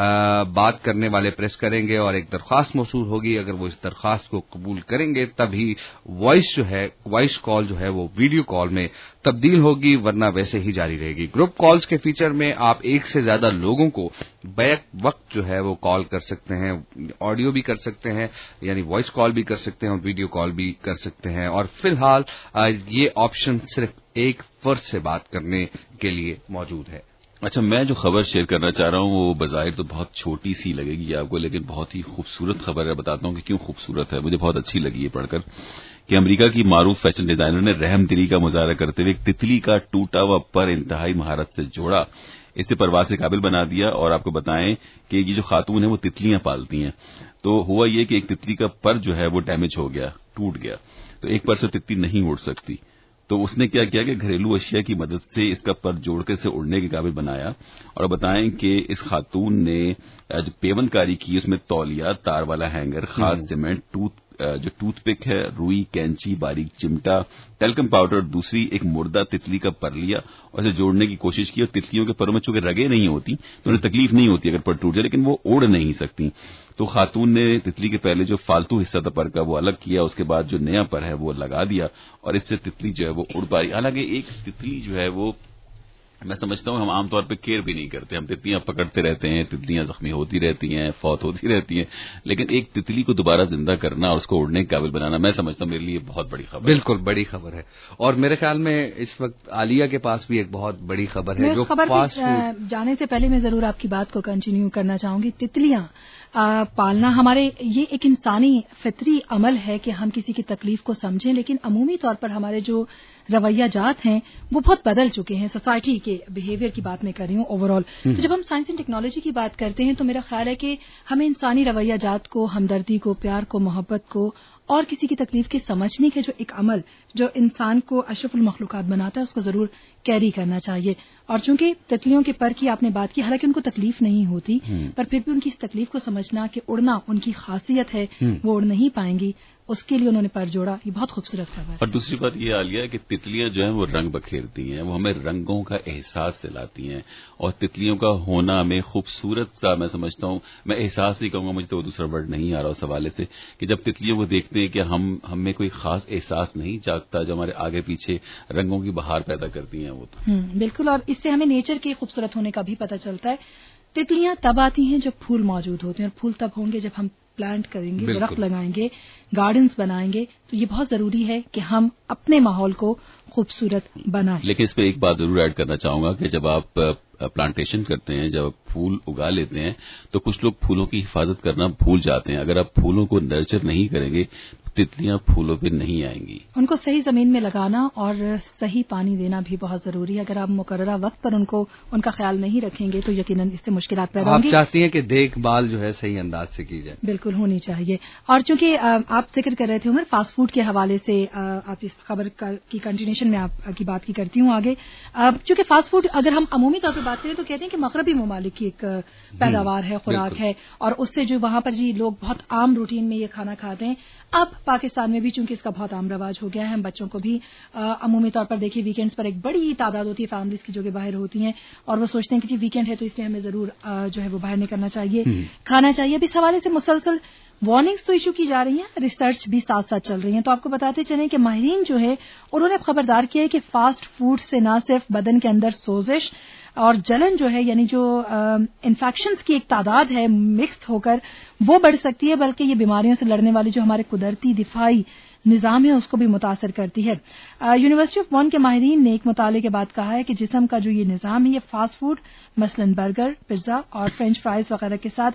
بات کرنے والے پریس کریں گے اور ایک درخواست موصول ہوگی. اگر وہ اس درخواست کو قبول کریں گے تبھی وائس جو ہے وائس کال جو ہے وہ ویڈیو کال میں تبدیل ہوگی ورنہ ویسے ہی جاری رہے گی. گروپ کالز کے فیچر میں آپ ایک سے زیادہ لوگوں کو بیک وقت جو ہے وہ کال کر سکتے ہیں. آڈیو بھی کر سکتے ہیں یعنی وائس کال بھی کر سکتے ہیں اور ویڈیو کال بھی کر سکتے ہیں. اور فی الحال یہ آپشن صرف ایک فرد سے بات کرنے کے لیے موجود ہے. اچھا، میں جو خبر شیئر کرنا چاہ رہا ہوں وہ بظاہر تو بہت چھوٹی سی لگے گی آپ کو لیکن بہت ہی خوبصورت خبر ہے. بتاتا ہوں کہ کیوں خوبصورت ہے. مجھے بہت اچھی لگی ہے پڑھ کر کہ امریکہ کی معروف فیشن ڈیزائنر نے رحم دلی کا مظاہرہ کرتے ہوئے ایک تتلی کا ٹوٹا ہوا پر انتہائی مہارت سے جوڑا، اسے پرواز سے قابل بنا دیا. اور آپ کو بتائیں کہ یہ جو خاتون ہے وہ تتلیاں پالتی ہیں، تو ہوا یہ کہ ایک تتلی کا پر جو ہے وہ ڈیمیج ہو گیا، ٹوٹ گیا، تو ایک پر سے تتلی نہیں اڑ سکتی. تو اس نے کیا کیا کہ گھریلو اشیاء کی مدد سے اس کا پر جوڑ کے اسے اڑنے کے قابل بنایا. اور بتائیں کہ اس خاتون نے جو پیون کاری کی اس میں تولیہ، تار والا ہینگر، خاص سیمنٹ، ٹوتھ جو ٹوتھ پک ہے، روئی، کینچی، باریک چمٹا، ٹیلکم پاؤڈر، دوسری ایک مردہ تتلی کا پر لیا اور اسے جوڑنے کی کوشش کی. اور تتلیوں کے پروں میں چونکہ رگیں نہیں ہوتی تو انہیں تکلیف نہیں ہوتی اگر پر ٹوٹ جائے، لیکن وہ اڑ نہیں سکتی. تو خاتون نے تتلی کے پہلے جو فالتو حصہ تھا پر کا وہ الگ کیا، اس کے بعد جو نیا پر ہے وہ لگا دیا اور اس سے تتلی جو ہے وہ اڑ پا رہی. حالانکہ ایک تتلی جو ہے وہ میں سمجھتا ہوں ہم عام طور پہ کیئر بھی نہیں کرتے، ہم تتلیاں پکڑتے رہتے ہیں، تتلیاں زخمی ہوتی رہتی ہیں، فوت ہوتی رہتی ہیں، لیکن ایک تتلی کو دوبارہ زندہ کرنا اور اس کو اڑنے کے قابل بنانا میں سمجھتا ہوں میرے لیے بہت بڑی خبر ہے. بالکل بڑی خبر ہے. اور میرے خیال میں اس وقت عالیہ کے پاس بھی ایک بہت بڑی خبر ہے جو فاسٹ فوڈ. جانے سے پہلے میں ضرور آپ کی بات کو کنٹینیو کرنا چاہوں گی. تتلیاں پالنا ہمارے یہ ایک انسانی فطری عمل ہے کہ ہم کسی کی تکلیف کو سمجھیں، لیکن عمومی طور پر ہمارے جو رویہ جات ہیں وہ بہت بدل چکے ہیں. سوسائٹی کے بیہیویئر کی بات میں کر رہی ہوں اوور آل. تو جب ہم سائنس اینڈ ٹیکنالوجی کی بات کرتے ہیں تو میرا خیال ہے کہ ہمیں انسانی رویہ جات کو، ہمدردی کو، پیار کو، محبت کو اور کسی کی تکلیف کے سمجھنے کے جو ایک عمل جو انسان کو اشرف المخلوقات بناتا ہے اس کو ضرور کیری کرنا چاہیے. اور چونکہ تتلیوں کے پر کی آپ نے بات کی، حالانکہ ان کو تکلیف نہیں ہوتی پر پھر بھی ان کی اس تکلیف کو سمجھنا کہ اڑنا ان کی خاصیت ہے، وہ اڑ نہیں پائیں گی، اس کے لیے انہوں نے پر جوڑا. یہ بہت خوبصورت خبر ہے. اور دوسری بات یہ عالیہ ہے کہ تتلیاں جو ہیں وہ رنگ بکھیرتی ہیں، وہ ہمیں رنگوں کا احساس دلاتی ہیں اور تتلیوں کا ہونا ہمیں خوبصورت سا میں سمجھتا ہوں، میں احساس ہی کہوں گا، مجھے تو دوسرا ورڈ نہیں آ رہا اس حوالے سے کہ جب تتلیوں کو دیکھتے ہیں کہ ہم ہم میں کوئی خاص احساس نہیں جاگتا جو ہمارے آگے پیچھے رنگوں کی بہار پیدا کرتی ہیں. وہ تو بالکل. اور اس سے ہمیں نیچر کے خوبصورت ہونے کا بھی پتہ چلتا ہے. تتلیاں تب آتی ہیں جب پھول موجود ہوتے ہیں اور پھول تب ہوں گے جب ہم پلانٹ کریں گے، درخت لگائیں گے، گارڈنز بنائیں گے. تو یہ بہت ضروری ہے کہ ہم اپنے ماحول کو خوبصورت بنائیں. لیکن اس پہ ایک بات ضرور ایڈ کرنا چاہوں گا کہ جب آپ پلانٹیشن کرتے ہیں، جب پھول اگا لیتے ہیں تو کچھ لوگ پھولوں کی حفاظت کرنا بھول جاتے ہیں. اگر آپ پھولوں کو نرچر نہیں کریں گے تتلیاں پھولوں پہ نہیں آئیں گی. ان کو صحیح زمین میں لگانا اور صحیح پانی دینا بھی بہت ضروری ہے. اگر آپ مقررہ وقت پر ان کو ان کا خیال نہیں رکھیں گے تو یقیناً اس سے مشکلات پیدا ہوں گی. آپ چاہتی ہیں کہ دیکھ بھال جو ہے صحیح انداز سے کی جائے. بالکل ہونی چاہیے. اور چونکہ آپ ذکر کر رہے تھے عمر فاسٹ فوڈ کے حوالے سے، آپ اس خبر کی کنٹینیوشن میں آپ کی بات کی کرتی ہوں آگے. چونکہ فاسٹ فوڈ اگر ہم عمومی طور پر بات کریں تو کہتے ہیں کہ مغربی ممالک کی ایک پیداوار ہے، خوراک ہے، اور اس سے جو وہاں پر جی لوگ بہت عام روٹین میں یہ کھانا کھاتے ہیں. اب پاکستان میں بھی چونکہ اس کا بہت عام رواج ہو گیا ہے، ہم بچوں کو بھی عمومی طور پر دیکھیں ویکینڈز پر ایک بڑی تعداد ہوتی ہے فیملیز کی جو کہ باہر ہوتی ہیں اور وہ سوچتے ہیں کہ جی ویکینڈ ہے تو اس لیے ہمیں ضرور جو ہے وہ باہر نکلنا چاہیے، کھانا چاہیے. اب اس حوالے سے مسلسل وارننگز تو ایشو کی جا رہی ہیں، ریسرچ بھی ساتھ ساتھ چل رہی ہیں. تو آپ کو بتاتے چلیں کہ ماہرین جو ہے انہوں نے خبردار کیا ہے کہ فاسٹ فوڈ سے نہ صرف بدن کے اندر سوزش اور جلن جو ہے یعنی جو انفیکشنز کی ایک تعداد ہے مکس ہو کر وہ بڑھ سکتی ہے، بلکہ یہ بیماریوں سے لڑنے والی جو ہمارے قدرتی دفاعی نظام ہے اس کو بھی متاثر کرتی ہے. یونیورسٹی آف بون کے ماہرین نے ایک مطالعے کے بعد کہا ہے کہ جسم کا جو یہ نظام ہے یہ فاسٹ فوڈ مثلاً برگر، پیزا اور فرینچ فرائز وغیرہ کے ساتھ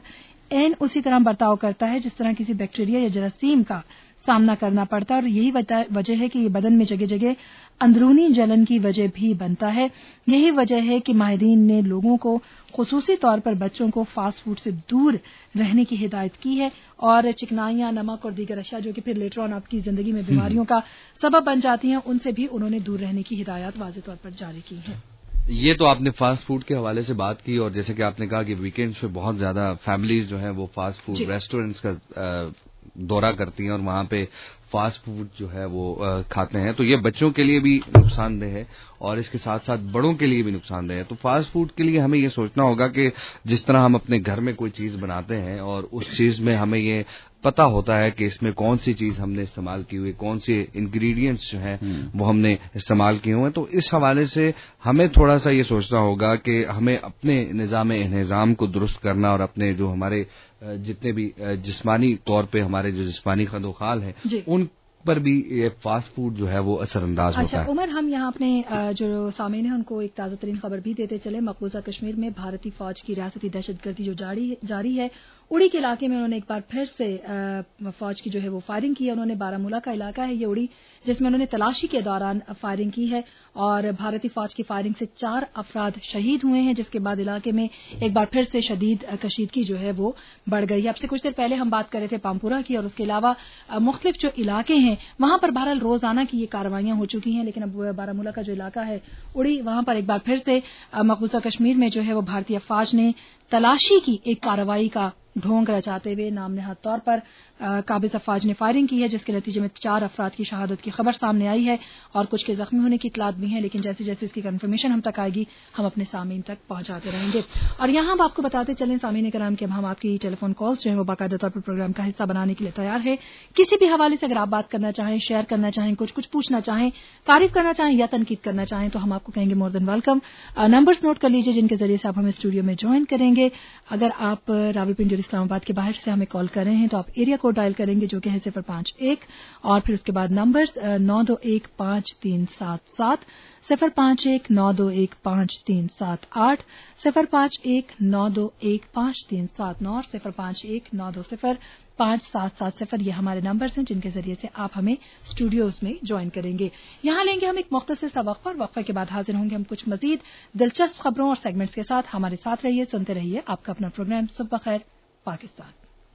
ऐन उसी तरह बर्ताव करता है जिस तरह किसी बैक्टीरिया या जरासीम का सामना करना पड़ता है, और यही वजह है कि ये बदन में जगह जगह अंदरूनी जलन की वजह भी बनता है। यही वजह है कि माहिरीन ने लोगों को खुसूसी तौर पर बच्चों को फास्ट फूड से दूर रहने की हिदायत की है, और चिकनाइयां, नमक और दीगर अशिया जो कि फिर लेटर ऑन आपकी जिंदगी में बीमारियों का सबब बन जाती हैं, उनसे भी उन्होंने दूर रहने की हिदायत वाज़ेह तौर पर जारी की है। ये तो आपने फास्ट फूड के हवाले से बात की, और जैसे कि आपने कहा कि वीकेंड्स पे बहुत ज्यादा फैमिलीज जो हैं वो फास्ट फूड रेस्टोरेंट्स का दौरा करती हैं और वहां पे फास्ट फूड जो है वो खाते हैं, तो ये बच्चों के लिए भी नुकसानदेह है और इसके साथ साथ बड़ों के लिए भी नुकसानदेह है। तो फास्ट फूड के लिए हमें ये सोचना होगा कि जिस तरह हम अपने घर में कोई चीज बनाते हैं और उस चीज में हमें ये पता होता है कि इसमें कौन सी चीज हमने इस्तेमाल की हुई, कौन सी इंग्रेडिएंट्स जो हैं वो हमने इस्तेमाल किए हुए हैं, तो इस हवाले से हमें थोड़ा सा ये सोचना होगा कि हमें अपने निज़ाम इंतज़ाम को दुरुस्त करना और अपने जो हमारे जितने भी जिस्मानी तौर पे हमारे जो जिस्मानी खदोखाल हैं उन पर भी ये फास्ट फूड जो है वो असरअंदाज अच्छा, होता है। उमर, हम यहाँ अपने जो सामीन हैं उनको एक ताज़ा तरीन खबर भी देते चले। मकबूजा कश्मीर में भारतीय फौज की रियासती दहशतगर्दी जो जारी जारी है, उड़ी के इलाके में उन्होंने एक बार फिर से फौज की जो है वो फायरिंग की है। उन्होंने बारामूला का इलाका है ये उड़ी, जिसमें उन्होंने तलाशी के दौरान फायरिंग की है और भारतीय फौज की फायरिंग से चार अफराद शहीद हुए हैं, जिसके बाद इलाके में एक बार फिर से शदीद कशीदगी जो है वो बढ़ गई है। अब से कुछ देर पहले हम बात कर रहे थे पामपुरा की, और उसके अलावा मुख्तलिफ जो इलाके हैं वहां पर बहरहाल रोजाना की ये कार्रवाइयां हो चुकी हैं, लेकिन अब बारामूला का जो इलाका है उड़ी, वहां पर एक बार फिर से मकबूजा कश्मीर में जो है वो भारतीय फौज ने तलाशी की एक कार्रवाई का ढोंग रचाते हुए नाम नहाद तौर पर काबिज अफवाज ने फायरिंग की है, जिसके नतीजे में चार अफराद की शहादत की खबर सामने आई है और कुछ के जख्मी होने की इतलात भी हैं, लेकिन जैसे जैसे इसकी कंफर्मेशन हम तक आएगी हम अपने सामीन तक पहुंचाते रहेंगे। और यहां हम आपको बताते चलें सामीन कराम कि हम आपकी टेलीफोन कॉल्स जो है वो बाकायदा तौर पर प्रोग्राम का हिस्सा बनाने के लिए तैयार है। किसी भी हवाले से अगर आप बात करना चाहें, शेयर करना चाहें, कुछ कुछ पूछना चाहें, तारीफ करना चाहें या तनकीद करना चाहें, तो हम आपको कहेंगे more than welcome. Numbers note कर लीजिए जिनके जरिए से आप हमें स्टूडियो में ज्वाइन करेंगे। अगर आप रावलपिंडी और इस्लामाबाद के बाहर से हमें कॉल कर रहे हैं तो आप एरिया कोड डायल करेंगे जो कि है सिफर पांच एक, और फिर उसके बाद नंबर्स नौ दो एक पांच तीन सात सात, सिफर पांच एक नौ दो एक पांच तीन सात आठ, सिफर पांच एक नौ दो एक पांच तीन सात नौ और सिफर पांच एक नौ दो सिफर पांच सात सात सिफर। ये हमारे नंबर्स हैं जिनके जरिए से आप हमें स्टूडियोज में ज्वाइन करेंगे। यहाँ लेंगे हम एक मुख्तसर सा वक्फा, और वक्फे के बाद हाजिर होंगे हम कुछ मजीद दिलचस्प खबरों और सेगमेंट्स के साथ। हमारे साथ रहिए, सुनते रहिए आपका अपना प्रोग्राम सुबह खैर पाकिस्तान।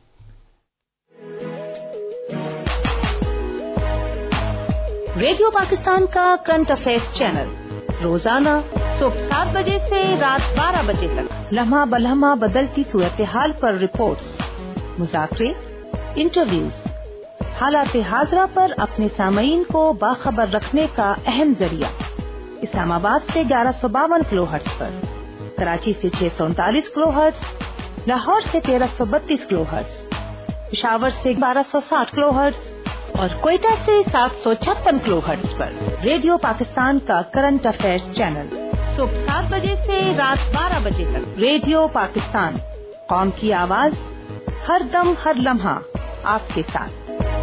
रेडियो पाकिस्तान का करंट अफेयर्स चैनल रोजाना सुबह सात बजे से रात बारह बजे तक लम्हा बलम्हा बदलती सूरत हाल पर रिपोर्ट्स, मुज़ाकरे, इंटरव्यूज, हालात हाज़रा पर अपने सामईन को बाखबर रखने का अहम जरिया। इस्लामाबाद से ग्यारह सौ बावन किलो हर्ट्ज पर, कराची से छह सौ उनतालीस किलो हर्ट्ज, लाहौर से तेरह सौ बत्तीस किलो हर्ट्ज, पेशावर से बारह सौ साठ किलो हर्ट्ज और कोयटा से सात सौ छप्पन किलो हर्ट्ज पर रेडियो पाकिस्तान का करंट अफेयर्स चैनल सुबह सात बजे से रात बारह बजे तक। रेडियो पाकिस्तान, कौम की आवाज, हर दम हर लम्हा आपके साथ।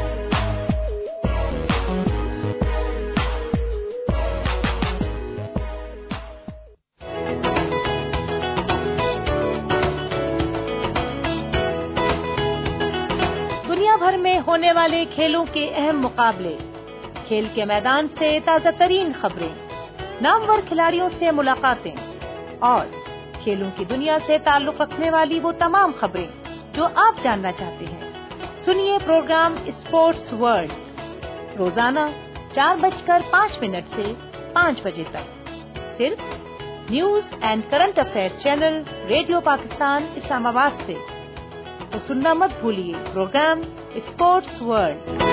दुनिया भर में होने वाले खेलों के अहम मुकाबले, खेल के मैदान से ताज़ा तरीन खबरें, नामवर खिलाड़ियों से मुलाकातें और खेलों की दुनिया से ताल्लुक रखने वाली वो तमाम खबरें जो आप जानना चाहते हैं। सुनिए प्रोग्राम स्पोर्ट्स वर्ल्ड रोजाना चार बजकर पाँच मिनट से पाँच बजे तक, सिर्फ news and current affairs channel radio Pakistan Islamabad से। तो सुनना मत भूलिए प्रोग्राम स्पोर्ट्स वर्ल्ड।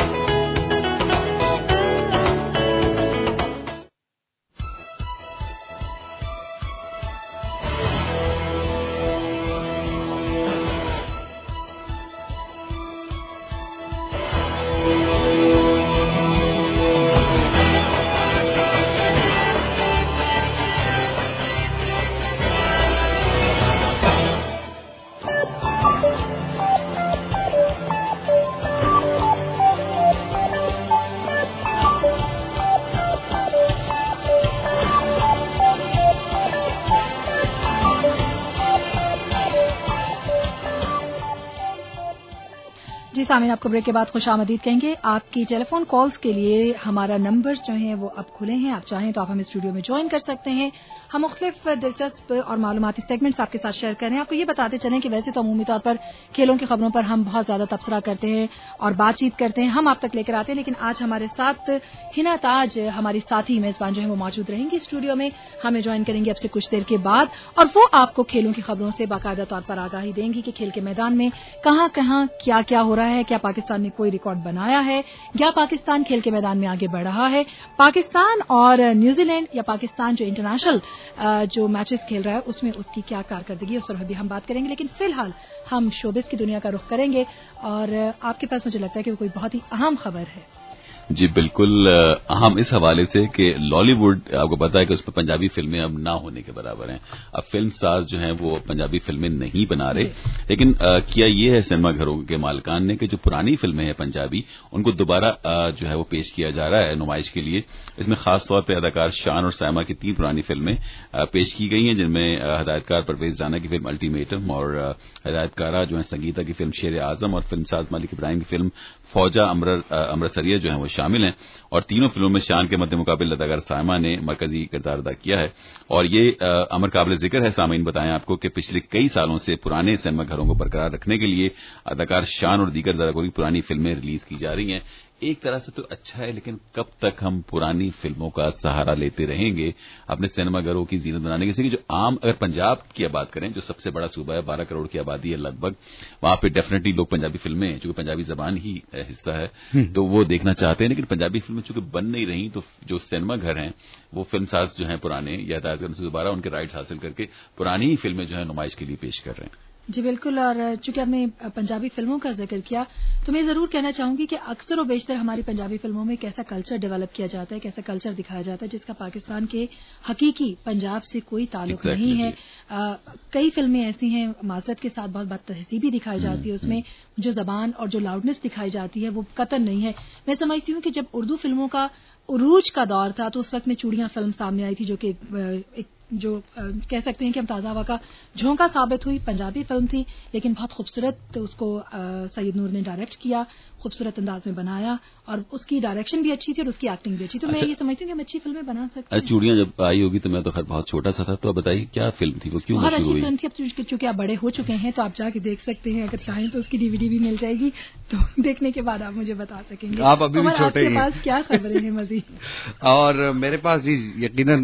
سامعین آپ کو بریک کے بعد خوش آمدید کہیں گے. آپ کی ٹیلی فون کالز کے لیے ہمارا نمبر جو ہیں وہ اب کھلے ہیں. آپ چاہیں تو آپ ہمیں اسٹوڈیو میں جوائن کر سکتے ہیں. ہم مختلف دلچسپ اور معلوماتی سیگمنٹس آپ کے ساتھ شیئر کریں. آپ کو یہ بتاتے چلیں کہ ویسے تو عمومی طور پر کھیلوں کی خبروں پر ہم بہت زیادہ تبصرہ کرتے ہیں اور بات چیت کرتے ہیں, ہم آپ تک لے کر آتے ہیں, لیکن آج ہمارے ساتھ ہنا تاج ہماری ساتھی میزبان جو ہیں وہ موجود رہیں گی اسٹوڈیو میں. ہمیں جوائن کریں گے اب سے کچھ دیر کے بعد اور وہ آپ کو کھیلوں کی خبروں سے باقاعدہ طور پر آگاہی دیں گی کہ کھیل کے میدان میں کہاں کہاں کیا کیا ہو رہا ہے, کیا پاکستان نے کوئی ریکارڈ بنایا ہے, یا پاکستان کھیل کے میدان میں آگے بڑھ رہا ہے. پاکستان اور نیوزی لینڈ یا پاکستان جو انٹرنیشنل جو میچز کھیل رہا ہے اس میں اس کی کیا کارکردگی ہے اس پر بھی ہم بات کریں گے. لیکن فی الحال ہم شوبز کی دنیا کا رخ کریں گے اور آپ کے پاس مجھے لگتا ہے کہ وہ کوئی بہت ہی اہم خبر ہے. جی بالکل اہم اس حوالے سے کہ لالی ووڈ آپ کو پتا ہے کہ اس میں پنجابی فلمیں اب نہ ہونے کے برابر ہیں. اب فلم ساز جو ہیں وہ پنجابی فلمیں نہیں بنا رہے, لیکن کیا یہ ہے سنیما گھروں کے مالکان نے کہ جو پرانی فلمیں ہیں پنجابی ان کو دوبارہ جو ہے وہ پیش کیا جا رہا ہے نمائش کے لیے. اس میں خاص طور پہ اداکار شان اور سائمہ کی تین پرانی فلمیں پیش کی گئی ہیں, جن میں ہدایتکار پرویز رانا کی فلم الٹیمیٹم اور ہدایت کارہ جو ہے سنگیتا کی فلم شیر اعظم اور فلم ساز ملک ابراہیم کی فلم فوجا امرتسریہ جو ہیں وہ شامل ہیں. اور تینوں فلموں میں شان کے مد مقابل اداکار سائمہ نے مرکزی کردار ادا کیا ہے. اور یہ امر قابل ذکر ہے سامعین بتائیں آپ کو کہ پچھلے کئی سالوں سے پرانے سینما گھروں کو برقرار رکھنے کے لیے اداکار شان اور دیگر اداکاروں کی پرانی فلمیں ریلیز کی جا رہی ہیں. ایک طرح سے تو اچھا ہے, لیکن کب تک ہم پرانی فلموں کا سہارا لیتے رہیں گے اپنے سینما گھروں کی زینت بنانے کے. جو عام اگر پنجاب کی بات کریں جو سب سے بڑا صوبہ ہے, بارہ کروڑ کی آبادی ہے لگ بھگ, وہاں پہ ڈیفینیٹلی لوگ پنجابی فلمیں چونکہ پنجابی زبان ہی حصہ ہے تو وہ دیکھنا چاہتے ہیں. لیکن پنجابی فلمیں چونکہ بن نہیں رہی تو جو سینما گھر ہیں وہ فلم ساز جو ہیں پرانے یا ہدایت سے دوبارہ ان کے رائٹس حاصل کر کے پرانی ہی فلمیں جو ہے نمائش کے لیے پیش کر رہے ہیں. جی بالکل. اور چونکہ آپ نے پنجابی فلموں کا ذکر کیا تو میں ضرور کہنا چاہوں گی کہ اکثر و بیشتر ہماری پنجابی فلموں میں کیسا کلچر ڈیولپ کیا جاتا ہے, کیسا کلچر دکھایا جاتا ہے جس کا پاکستان کے حقیقی پنجاب سے کوئی تعلق exactly. نہیں ہے. آ, کئی فلمیں ایسی ہیں معذرت کے ساتھ بہت بد تہذیبی دکھائی جاتی ہے, اس میں جو زبان اور جو لاؤڈنس دکھائی جاتی ہے وہ قطعاً نہیں ہے. میں سمجھتی ہوں کہ جب اردو فلموں کا عروج کا دور تھا تو اس وقت میں چوڑیاں فلم سامنے آئی تھی جو کہ ایک جو کہہ سکتے ہیں کہ ہم تازہ ہوا کا جھونکا ثابت ہوئی. پنجابی فلم تھی لیکن بہت خوبصورت اس کو سید نور نے ڈائریکٹ کیا, خوبصورت انداز میں بنایا اور اس کی ڈائریکشن بھی اچھی تھی اور اس کی ایکٹنگ بھی اچھی. تو میں یہ سمجھتی ہوں کہ ہم اچھی فلمیں بنا سکتے ہیں. چوڑیاں جب آئی ہوگی تو میں تو خیر بہت چھوٹا سا تھا, تو بتائیے کیا فلم تھی, وہ کیوں بہت اچھی فلم تھی. اب چونکہ آپ بڑے ہو چکے ہیں تو آپ جا کے دیکھ سکتے ہیں, اگر چاہیں تو اس کی ڈی وی ڈی بھی مل جائے گی تو دیکھنے کے بعد آپ مجھے بتا سکیں گے. آپ ابھی بھی چھوٹے ہیں, آپ کے پاس کیا خبریں ہیں مزید؟ اور میرے پاس یقیناً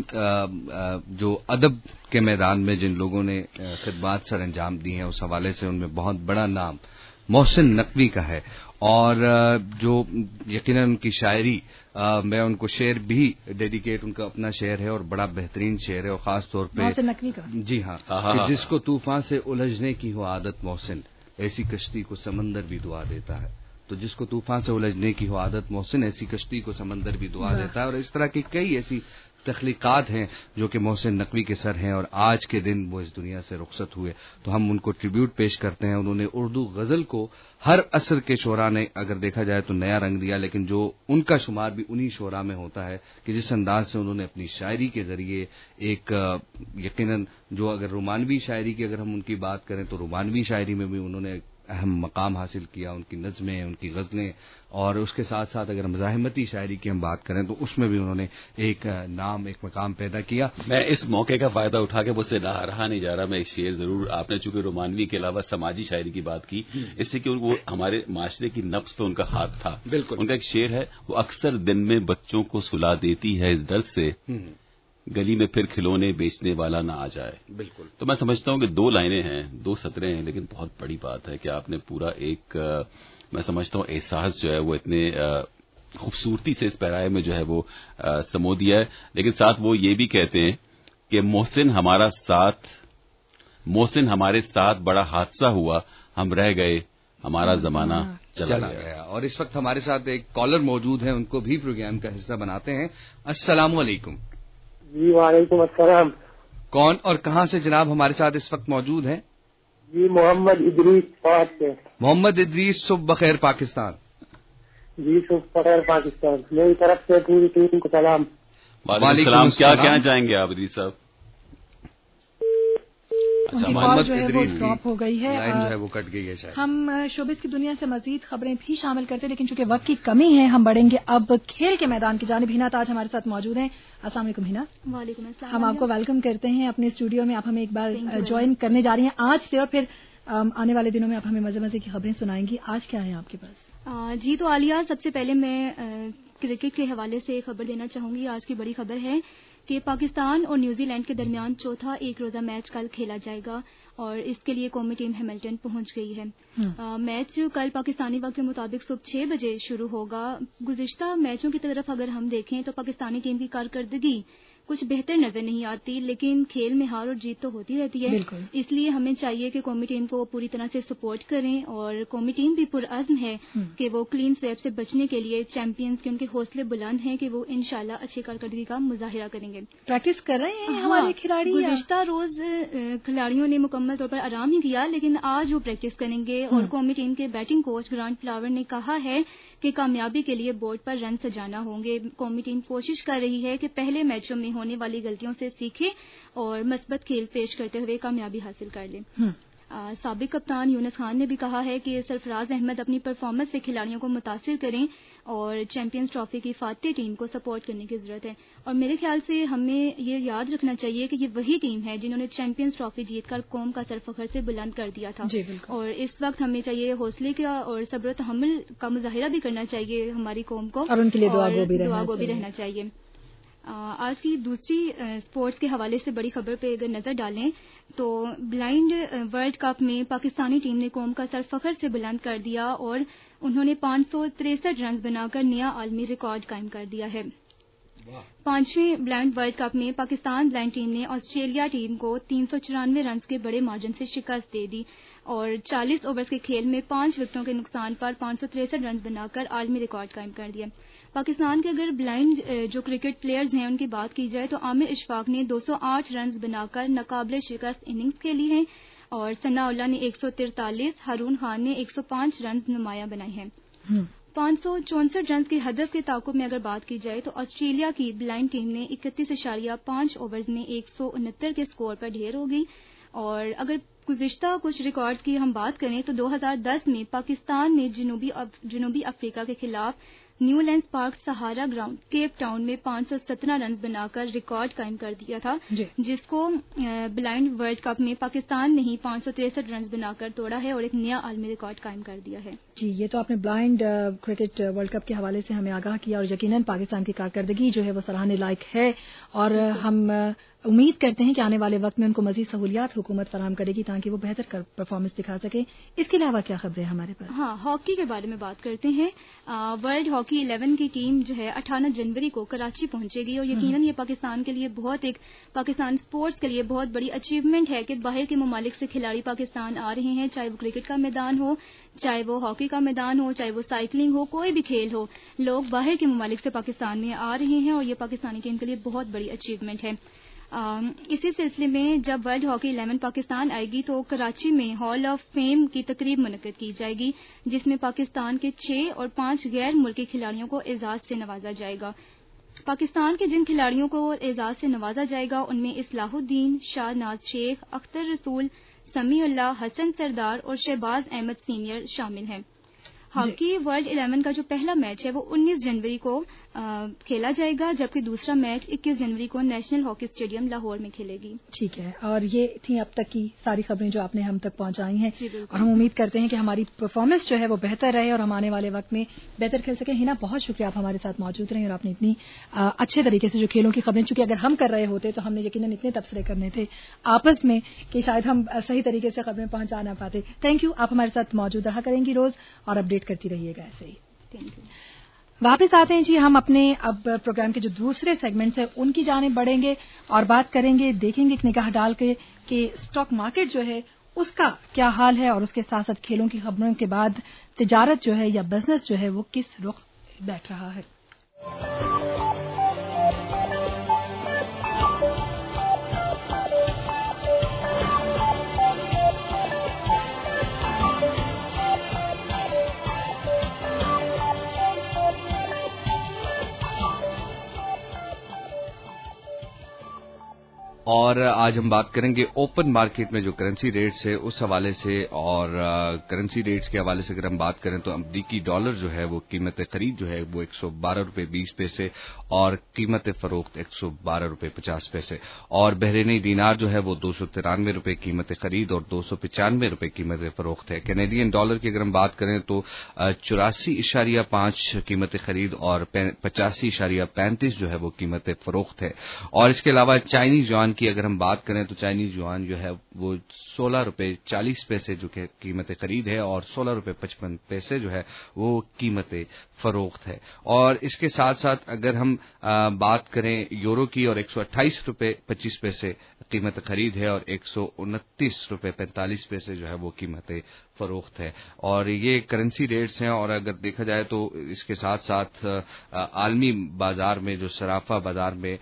جو ادب کے میدان میں جن لوگوں نے خدمات سر انجام دی ہیں اس حوالے سے ان میں بہت بڑا نام محسن نقوی کا ہے. اور جو یقیناً ان کی شاعری, میں ان کو شعر بھی ڈیڈیکیٹ, ان کا اپنا شعر ہے اور بڑا بہترین شعر ہے, اور خاص طور پہ محسن نقوی کا. جی ہاں, کہ جس کو طوفان سے الجھنے کی ہو عادت محسن, ایسی کشتی کو سمندر بھی دعا دیتا ہے. تو جس کو طوفان سے الجھنے کی ہو عادت محسن, ایسی کشتی کو سمندر بھی دعا دیتا ہے. اور اس طرح کی کئی ایسی تخلیقات ہیں جو کہ محسن نقوی کے سر ہیں, اور آج کے دن وہ اس دنیا سے رخصت ہوئے تو ہم ان کو ٹریبیوٹ پیش کرتے ہیں. انہوں نے اردو غزل کو ہر عصر کے شعراء نے اگر دیکھا جائے تو نیا رنگ دیا, لیکن جو ان کا شمار بھی انہی شعراء میں ہوتا ہے کہ جس انداز سے انہوں نے اپنی شاعری کے ذریعے ایک یقیناً جو اگر رومانوی شاعری کی اگر ہم ان کی بات کریں تو رومانوی شاعری میں بھی انہوں نے اہم مقام حاصل کیا. ان کی نظمیں, ان کی غزلیں, اور اس کے ساتھ ساتھ اگر مزاحمتی شاعری کی ہم بات کریں تو اس میں بھی انہوں نے ایک نام, ایک مقام پیدا کیا. میں اس موقع کا فائدہ اٹھا کے مجھ سے رہا نہیں جا رہا, میں ایک شعر ضرور, آپ نے چونکہ رومانوی کے علاوہ سماجی شاعری کی بات کی, اس سے کہ وہ ہمارے معاشرے کی نبض پہ ان کا ہاتھ تھا. بالکل. ان کا ایک شعر ہے, وہ اکثر دن میں بچوں کو سلا دیتی ہے اس ڈر سے گلی میں پھر کھلونے بیچنے والا نہ آ جائے. بالکل. تو میں سمجھتا ہوں کہ دو لائنیں ہیں, دو سطریں ہیں, لیکن بہت بڑی بات ہے کہ آپ نے پورا ایک, میں سمجھتا ہوں احساس جو ہے وہ اتنے خوبصورتی سے اس پیرائے میں جو ہے وہ سمو دیا ہے. لیکن ساتھ وہ یہ بھی کہتے ہیں کہ محسن ہمارا ساتھ, محسن ہمارے ساتھ بڑا حادثہ ہوا, ہم رہ گئے, ہمارا زمانہ چلا گیا. اور اس وقت ہمارے ساتھ ایک کالر موجود ہیں, ان کو بھی پروگرام کا حصہ بناتے ہیں. السلام علیکم. جی وعلیکم السلام. کون اور کہاں سے جناب ہمارے ساتھ اس وقت موجود ہیں؟ جی محمد ادریس فوج سے. محمد ادریس, صبح بخیر پاکستان. جی صبح بخیر پاکستان, میری طرف سے پوری ٹیم کو سلام. وعلیکم السلام. کیا کہنا چاہیں گے آپ ادریس صاحب؟ کال جو ہے وہ ڈراپ ہو گئی ہے, لائن جو ہے وہ کٹ گئی ہے شاید. ہم شوبز کی دنیا سے مزید خبریں بھی شامل کرتے ہیں, لیکن چونکہ وقت کی کمی ہے ہم بڑھیں گے اب کھیل کے میدان کی جانب. ہینا تاج ہمارے ساتھ موجود ہیں. السلام علیکم ہینا. وعلیکم السلام. ہم آپ کو ویلکم کرتے ہیں اپنے اسٹوڈیو میں. آپ ہمیں ایک بار جوائن کرنے جا رہی ہیں آج سے, اور پھر آنے والے دنوں میں آپ ہمیں مزے مزے کی خبریں سنائیں گی. آج کیا ہے آپ کے پاس؟ جی تو عالیہ, سب سے پہلے میں کرکٹ کے حوالے سے خبر دینا چاہوں گی. آج کی بڑی خبر ہے کہ پاکستان اور نیوزی لینڈ کے درمیان چوتھا ایک روزہ میچ کل کھیلا جائے گا, اور اس کے لیے قومی ٹیم ہیملٹن پہنچ گئی ہے. میچ کل پاکستانی وقت کے مطابق صبح چھ بجے شروع ہوگا. گزشتہ میچوں کی طرف اگر ہم دیکھیں تو پاکستانی ٹیم کی کارکردگی کچھ بہتر نظر نہیں آتی, لیکن کھیل میں ہار اور جیت تو ہوتی رہتی ہے. اس لیے ہمیں چاہیے کہ قومی ٹیم کو پوری طرح سے سپورٹ کریں, اور قومی ٹیم بھی پرعزم ہے کہ وہ کلین سویپ سے بچنے کے لیے چیمپئنز کے ان کے حوصلے بلند ہیں کہ وہ انشاءاللہ اچھی کارکردگی کا مظاہرہ کریں گے. پریکٹس کر رہے ہیں ہمارے کھلاڑی. گزشتہ روز کھلاڑیوں نے مکمل طور پر آرام ہی کیا, لیکن آج وہ پریکٹس کریں گے. اور قومی ٹیم کے بیٹنگ کوچ گرانٹ فلاور نے کہا ہے کہ کامیابی کے لیے بورڈ پر رن سجانا ہوں گے. قومی ٹیم کوشش کر رہی ہے کہ پہلے میچوں میں ہونے والی غلطیوں سے سیکھے اور مثبت کھیل پیش کرتے ہوئے کامیابی حاصل کر لیں. سابق کپتان یونس خان نے بھی کہا ہے کہ سرفراز احمد اپنی پرفارمنس سے کھلاڑیوں کو متاثر کریں اور چیمپئنز ٹرافی کی فاتح ٹیم کو سپورٹ کرنے کی ضرورت ہے. اور میرے خیال سے ہمیں یہ یاد رکھنا چاہیے کہ یہ وہی ٹیم ہے جنہوں نے چیمپئنز ٹرافی جیت کر قوم کا سر فخر سے بلند کر دیا تھا. اور اس وقت ہمیں چاہیے حوصلے کا اور صبر و تحمل کا مظاہرہ بھی کرنا چاہیے ہماری قوم کو, اور ان کے لیے دعا گو بھی رہنا چاہیے. آج کی دوسری اسپورٹس کے حوالے سے بڑی خبر پہ اگر نظر ڈالیں تو بلائنڈ ورلڈ کپ میں پاکستانی ٹیم نے قوم کا سر فخر سے بلند کر دیا, اور انہوں نے پانچ سو تریسٹھ رنز بنا کر نیا عالمی ریکارڈ قائم کر دیا ہے. پانچویں بلائنڈ ورلڈ کپ میں پاکستان بلائنڈ ٹیم نے آسٹریلیا ٹیم کو تین سو چورانوے رنز کے بڑے مارجن سے شکست دے دی, اور چالیس اوورز کے کھیل میں پانچ وکٹوں کے نقصان پر پانچ سو تریسٹھ رنز بنا کر عالمی ریکارڈ قائم کر دیا. پاکستان کے اگر بلائنڈ جو کرکٹ پلیئرز ہیں ان کی بات کی جائے تو عامر اشفاق نے دو سو آٹھ رنز بنا کر ناقابل شکست اننگز کھیلی ہیں, اور ثناء اللہ نے ایک سو ترتالیس, ہارون خان نے ایک سو پانچ رنز نمایاں بنائے ہیں. پانچ سو چونسٹھ رنز کے ہدف کے تعاقب میں اگر بات کی جائے تو آسٹریلیا کی بلائنڈ ٹیم نے اکتیس اشاریہ پانچ اوورز میں ایک سو انہتر کے اسکور پر ڈھیر ہو گئی. اور اگر گزشتہ کچھ ریکارڈز کی ہم بات کریں تو دو ہزار دس میں پاکستان نے جنوبی جنوبی افریقہ کے خلاف Newlands park Sahara ground Cape Town میں پانچ سو سترہ رنز بنا کر ریکارڈ قائم کر دیا تھا, جس کو بلائنڈ ورلڈ کپ میں پاکستان نے ہی پانچ سو تریسٹھ رنز بنا کر توڑا ہے اور ایک نیا عالمی ریکارڈ قائم کر دیا ہے. جی, یہ تو آپ نے بلائنڈ کرکٹ ورلڈ کپ کے حوالے سے ہمیں آگاہ کیا, اور یقیناً پاکستان کی کارکردگی جو ہے وہ سراہنے لائق ہے, اور ہم امید کرتے ہیں کہ آنے والے وقت میں ان کو مزید سہولیات حکومت فراہم کرے گی تاکہ وہ بہتر پرفارمنس دکھا سکے. اس کے علاوہ کیا خبریں ہمارے پاس؟ ہاں, ہاکی کے بارے میں بات کرتے ہیں. ورلڈ ہاکی الیون کی ٹیم جو ہے اٹھارہ جنوری کو کراچی پہنچے گی, اور یقیناً یہ پاکستان کے لیے بہت ایک پاکستان اسپورٹس کے لیے بہت بڑی اچیومنٹ ہے کہ باہر کے ممالک سے کھلاڑی پاکستان آ رہے ہیں, چاہے وہ کرکٹ کا میدان ہو, چاہے وہ ہاکی کا میدان ہو, چاہے وہ سائیکلنگ ہو, کوئی بھی کھیل ہو, لوگ باہر کے ممالک سے پاکستان میں آ رہے ہیں, اور یہ پاکستانی ٹیم کے لیے بہت بڑی اچیومنٹ ہے. اسی سلسلے میں جب ورلڈ ہاکی الیون پاکستان آئے گی تو کراچی میں ہال آف فیم کی تقریب منعقد کی جائے گی, جس میں پاکستان کے چھ اور پانچ غیر ملکی کھلاڑیوں کو اعزاز سے نوازا جائے گا. پاکستان کے جن کھلاڑیوں کو اعزاز سے نوازا جائے گا ان میں اصلاح الدین, شاہ ناز شیخ, اختر رسول, سمیع اللہ, حسن سردار اور شہباز احمد سینئر شامل ہیں. ہاکی ورلڈ الیون کا جو پہلا میچ ہے وہ انیس جنوری کو کھیلا جائے گا, جبکہ دوسرا میچ اکیس جنوری کو نیشنل ہاکی اسٹیڈیم لاہور میں کھیلے گی. ٹھیک ہے, اور یہ تھیں اب تک کی ساری خبریں جو آپ نے ہم تک پہنچائی ہیں, اور ہم امید کرتے ہیں کہ ہماری پرفارمنس جو ہے وہ بہتر رہے اور ہم آنے والے وقت میں بہتر کھیل سکیں. ہینا, بہت شکریہ, آپ ہمارے ساتھ موجود رہیں اور آپ نے اتنی اچھے طریقے سے جو کھیلوں کی خبریں, چونکہ اگر ہم کر رہے ہوتے تو ہم نے یقیناً اتنے تبصرے کرنے تھے آپس میں کہ شاید ہم صحیح طریقے سے خبریں پہنچا نہ پاتے. تھینک یو, آپ ہمارے ساتھ موجود رہا کریں گی روز اور اپڈیٹ کرتی رہیے گا ایسے ہی. Thank you. واپس آتے ہیں جی, ہم اپنے اب پروگرام کے جو دوسرے سیگمنٹس ہیں ان کی جانب بڑھیں گے اور بات کریں گے, دیکھیں گے ایک نگاہ ڈال کے کہ اسٹاک مارکیٹ جو ہے اس کا کیا حال ہے, اور اس کے ساتھ ساتھ کھیلوں کی خبروں کے بعد تجارت جو ہے یا بزنس جو ہے وہ کس رخ بیٹھ رہا ہے. اور آج ہم بات کریں گے اوپن مارکیٹ میں جو کرنسی ریٹس ہے اس حوالے سے، اور کرنسی ریٹس کے حوالے سے اگر ہم بات کریں تو امریکی ڈالر جو ہے وہ قیمت خرید جو ہے وہ ایک سو بارہ روپے بیس پیسے اور قیمت فروخت ایک سو بارہ روپے پچاس پیسے، اور بحرینی دینار جو ہے وہ دو سو ترانوے روپے قیمت خرید اور دو سو پچانوے روپے قیمت فروخت ہے۔ کینیڈین ڈالر کی اگر ہم بات کریں تو چوراسی اشاریہ پانچ قیمت خرید اور پچاسی اشاریہ پینتیس جو ہے وہ قیمت فروخت ہے۔ اور اس کے علاوہ چائنیز یوان کی اگر ہم بات کریں تو چائنیز یوان جو ہے وہ سولہ روپے چالیس پیسے جو کہ قیمت خرید ہے اور سولہ روپے پچپن پیسے جو ہے وہ قیمت فروخت ہے۔ اور اس کے ساتھ ساتھ اگر ہم بات کریں یورو کی، اور ایک سو اٹھائیس روپے پچیس پیسے قیمت خرید ہے اور ایک سو انتیس روپے پینتالیس پیسے جو ہے وہ قیمت فروخت ہے۔ اور یہ کرنسی ریٹس ہیں، اور اگر دیکھا جائے تو اس کے ساتھ ساتھ عالمی بازار میں جو صرافہ بازار میں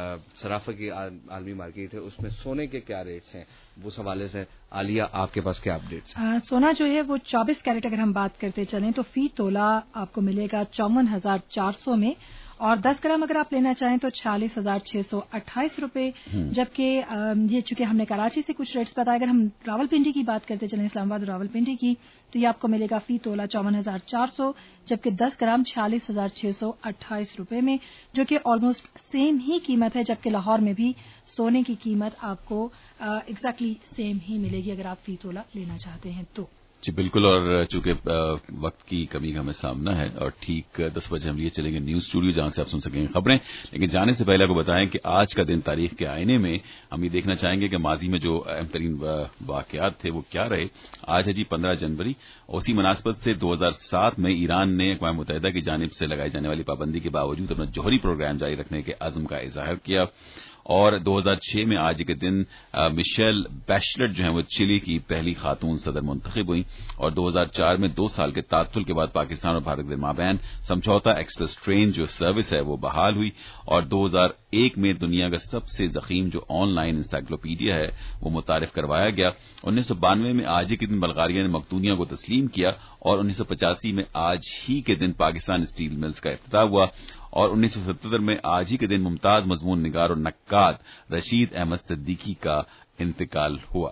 صرافہ کی عالمی مارکیٹ ہے اس میں سونے کے کیا ریٹس ہیں، اس حوالے سے عالیہ آپ کے پاس کیا اپڈیٹس ہیں؟ سونا جو ہے وہ چوبیس کیرٹ اگر ہم بات کرتے چلیں تو فی تولہ آپ کو ملے گا چون ہزار چار سو میں، اور دس گرام اگر آپ لینا چاہیں تو چھیالیس ہزار چھ سو اٹھائیس روپے، جبکہ یہ چونکہ ہم نے کراچی سے کچھ ریٹس بتایا، اگر ہم راول پنڈی کی بات کرتے چلیں اسلام آباد راول پنڈی کی، تو یہ آپ کو ملے گا فی تولہ چون ہزار چار سو، جبکہ دس گرام چھیالیس ہزار چھ سو اٹھائیس روپے میں، جو کہ آلموسٹ سیم ہی قیمت ہے، جبکہ لاہور میں بھی سونے کی قیمت آپ کو ایگزیکٹلی سیم ہی ملے گی اگر آپ فی تولہ لینا چاہتے ہیں تو۔ جی بالکل، اور چونکہ وقت کی کمی کا ہمیں سامنا ہے، اور ٹھیک دس بجے ہم لیے چلیں گے نیوز اسٹوڈیو جہاں سے آپ سن سکیں گے خبریں، لیکن جانے سے پہلے آپ کو بتائیں کہ آج کا دن تاریخ کے آئینے میں ہم یہ دیکھنا چاہیں گے کہ ماضی میں جو اہم ترین واقعات تھے وہ کیا رہے۔ آج ہے جی پندرہ جنوری، اسی مناسبت سے دو ہزار سات میں ایران نے اقوام متحدہ کی جانب سے لگائی جانے والی پابندی کے باوجود اپنا جوہری پروگرام جاری رکھنے کے عزم کا اظہار کیا۔ اور دو ہزار چھ میں آج کے دن مشیل بیچلٹ جو ہیں وہ چلی کی پہلی خاتون صدر منتخب ہوئی، اور دو ہزار چار میں دو سال کے تعطل کے بعد پاکستان اور بھارت کے مابین سمجھوتا ایکسپریس ٹرین جو سروس ہے وہ بحال ہوئی، اور دو ہزار ایک میں دنیا کا سب سے ضخیم جو آن لائن انسائکلوپیڈیا ہے وہ متعارف کروایا گیا۔ انیس سو بانوے میں آج ہی کے دن بلغاریہ نے مقدونیہ کو تسلیم کیا، اور انیس سو پچاسی میں آج ہی کے دن پاکستان اسٹیل ملز کا افتتاح ہوا، اور انیس سو ستر میں آج ہی کے دن ممتاز مضمون نگار اور نقاد رشید احمد صدیقی کا انتقال ہوا۔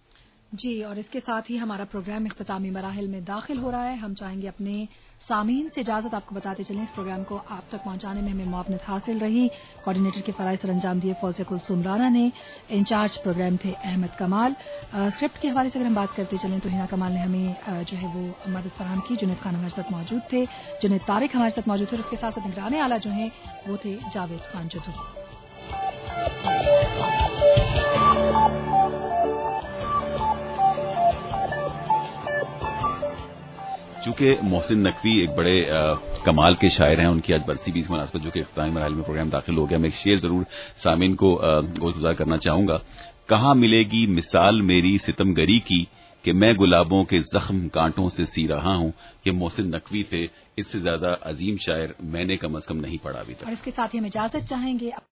جی، اور اس کے ساتھ ہی ہمارا پروگرام اختتامی مراحل میں داخل ہو رہا ہے۔ ہم چاہیں گے اپنے سامعین سے اجازت آپ کو بتاتے چلیں، اس پروگرام کو آپ تک پہنچانے میں ہمیں معاونت حاصل رہی۔ کوآرڈینیٹر کے فرائض سر انجام دیے فوزیہ کلثوم رانا نے، انچارج پروگرام تھے احمد کمال۔ اسکرپٹ کے حوالے سے اگر ہم بات کرتے چلیں تو ہنا کمال نے ہمیں جو ہے وہ مدد فراہم کی، جنید خان ہمارے ساتھ موجود تھے، جنید طارق ہمارے ساتھ موجود تھے، اور اس کے ساتھ ساتھ نگران اعلیٰ جو ہیں وہ تھے جاوید خان جدھری۔ چونکہ محسن نقوی ایک بڑے کمال کے شاعر ہیں، ان کی آج برسی بھی اس مناسبت جو کہ اختتامی مراحل میں پروگرام داخل ہو گیا، میں ایک شعر ضرور سامعین کو گزار کرنا چاہوں گا۔ کہاں ملے گی مثال میری ستم گری کی کہ میں گلابوں کے زخم کانٹوں سے سی رہا ہوں، یہ محسن نقوی تھے۔ اس سے زیادہ عظیم شاعر میں نے کم از کم نہیں پڑھا ابھی تک۔ اور اس کے ساتھ ہی ہم اجازت چاہیں گے۔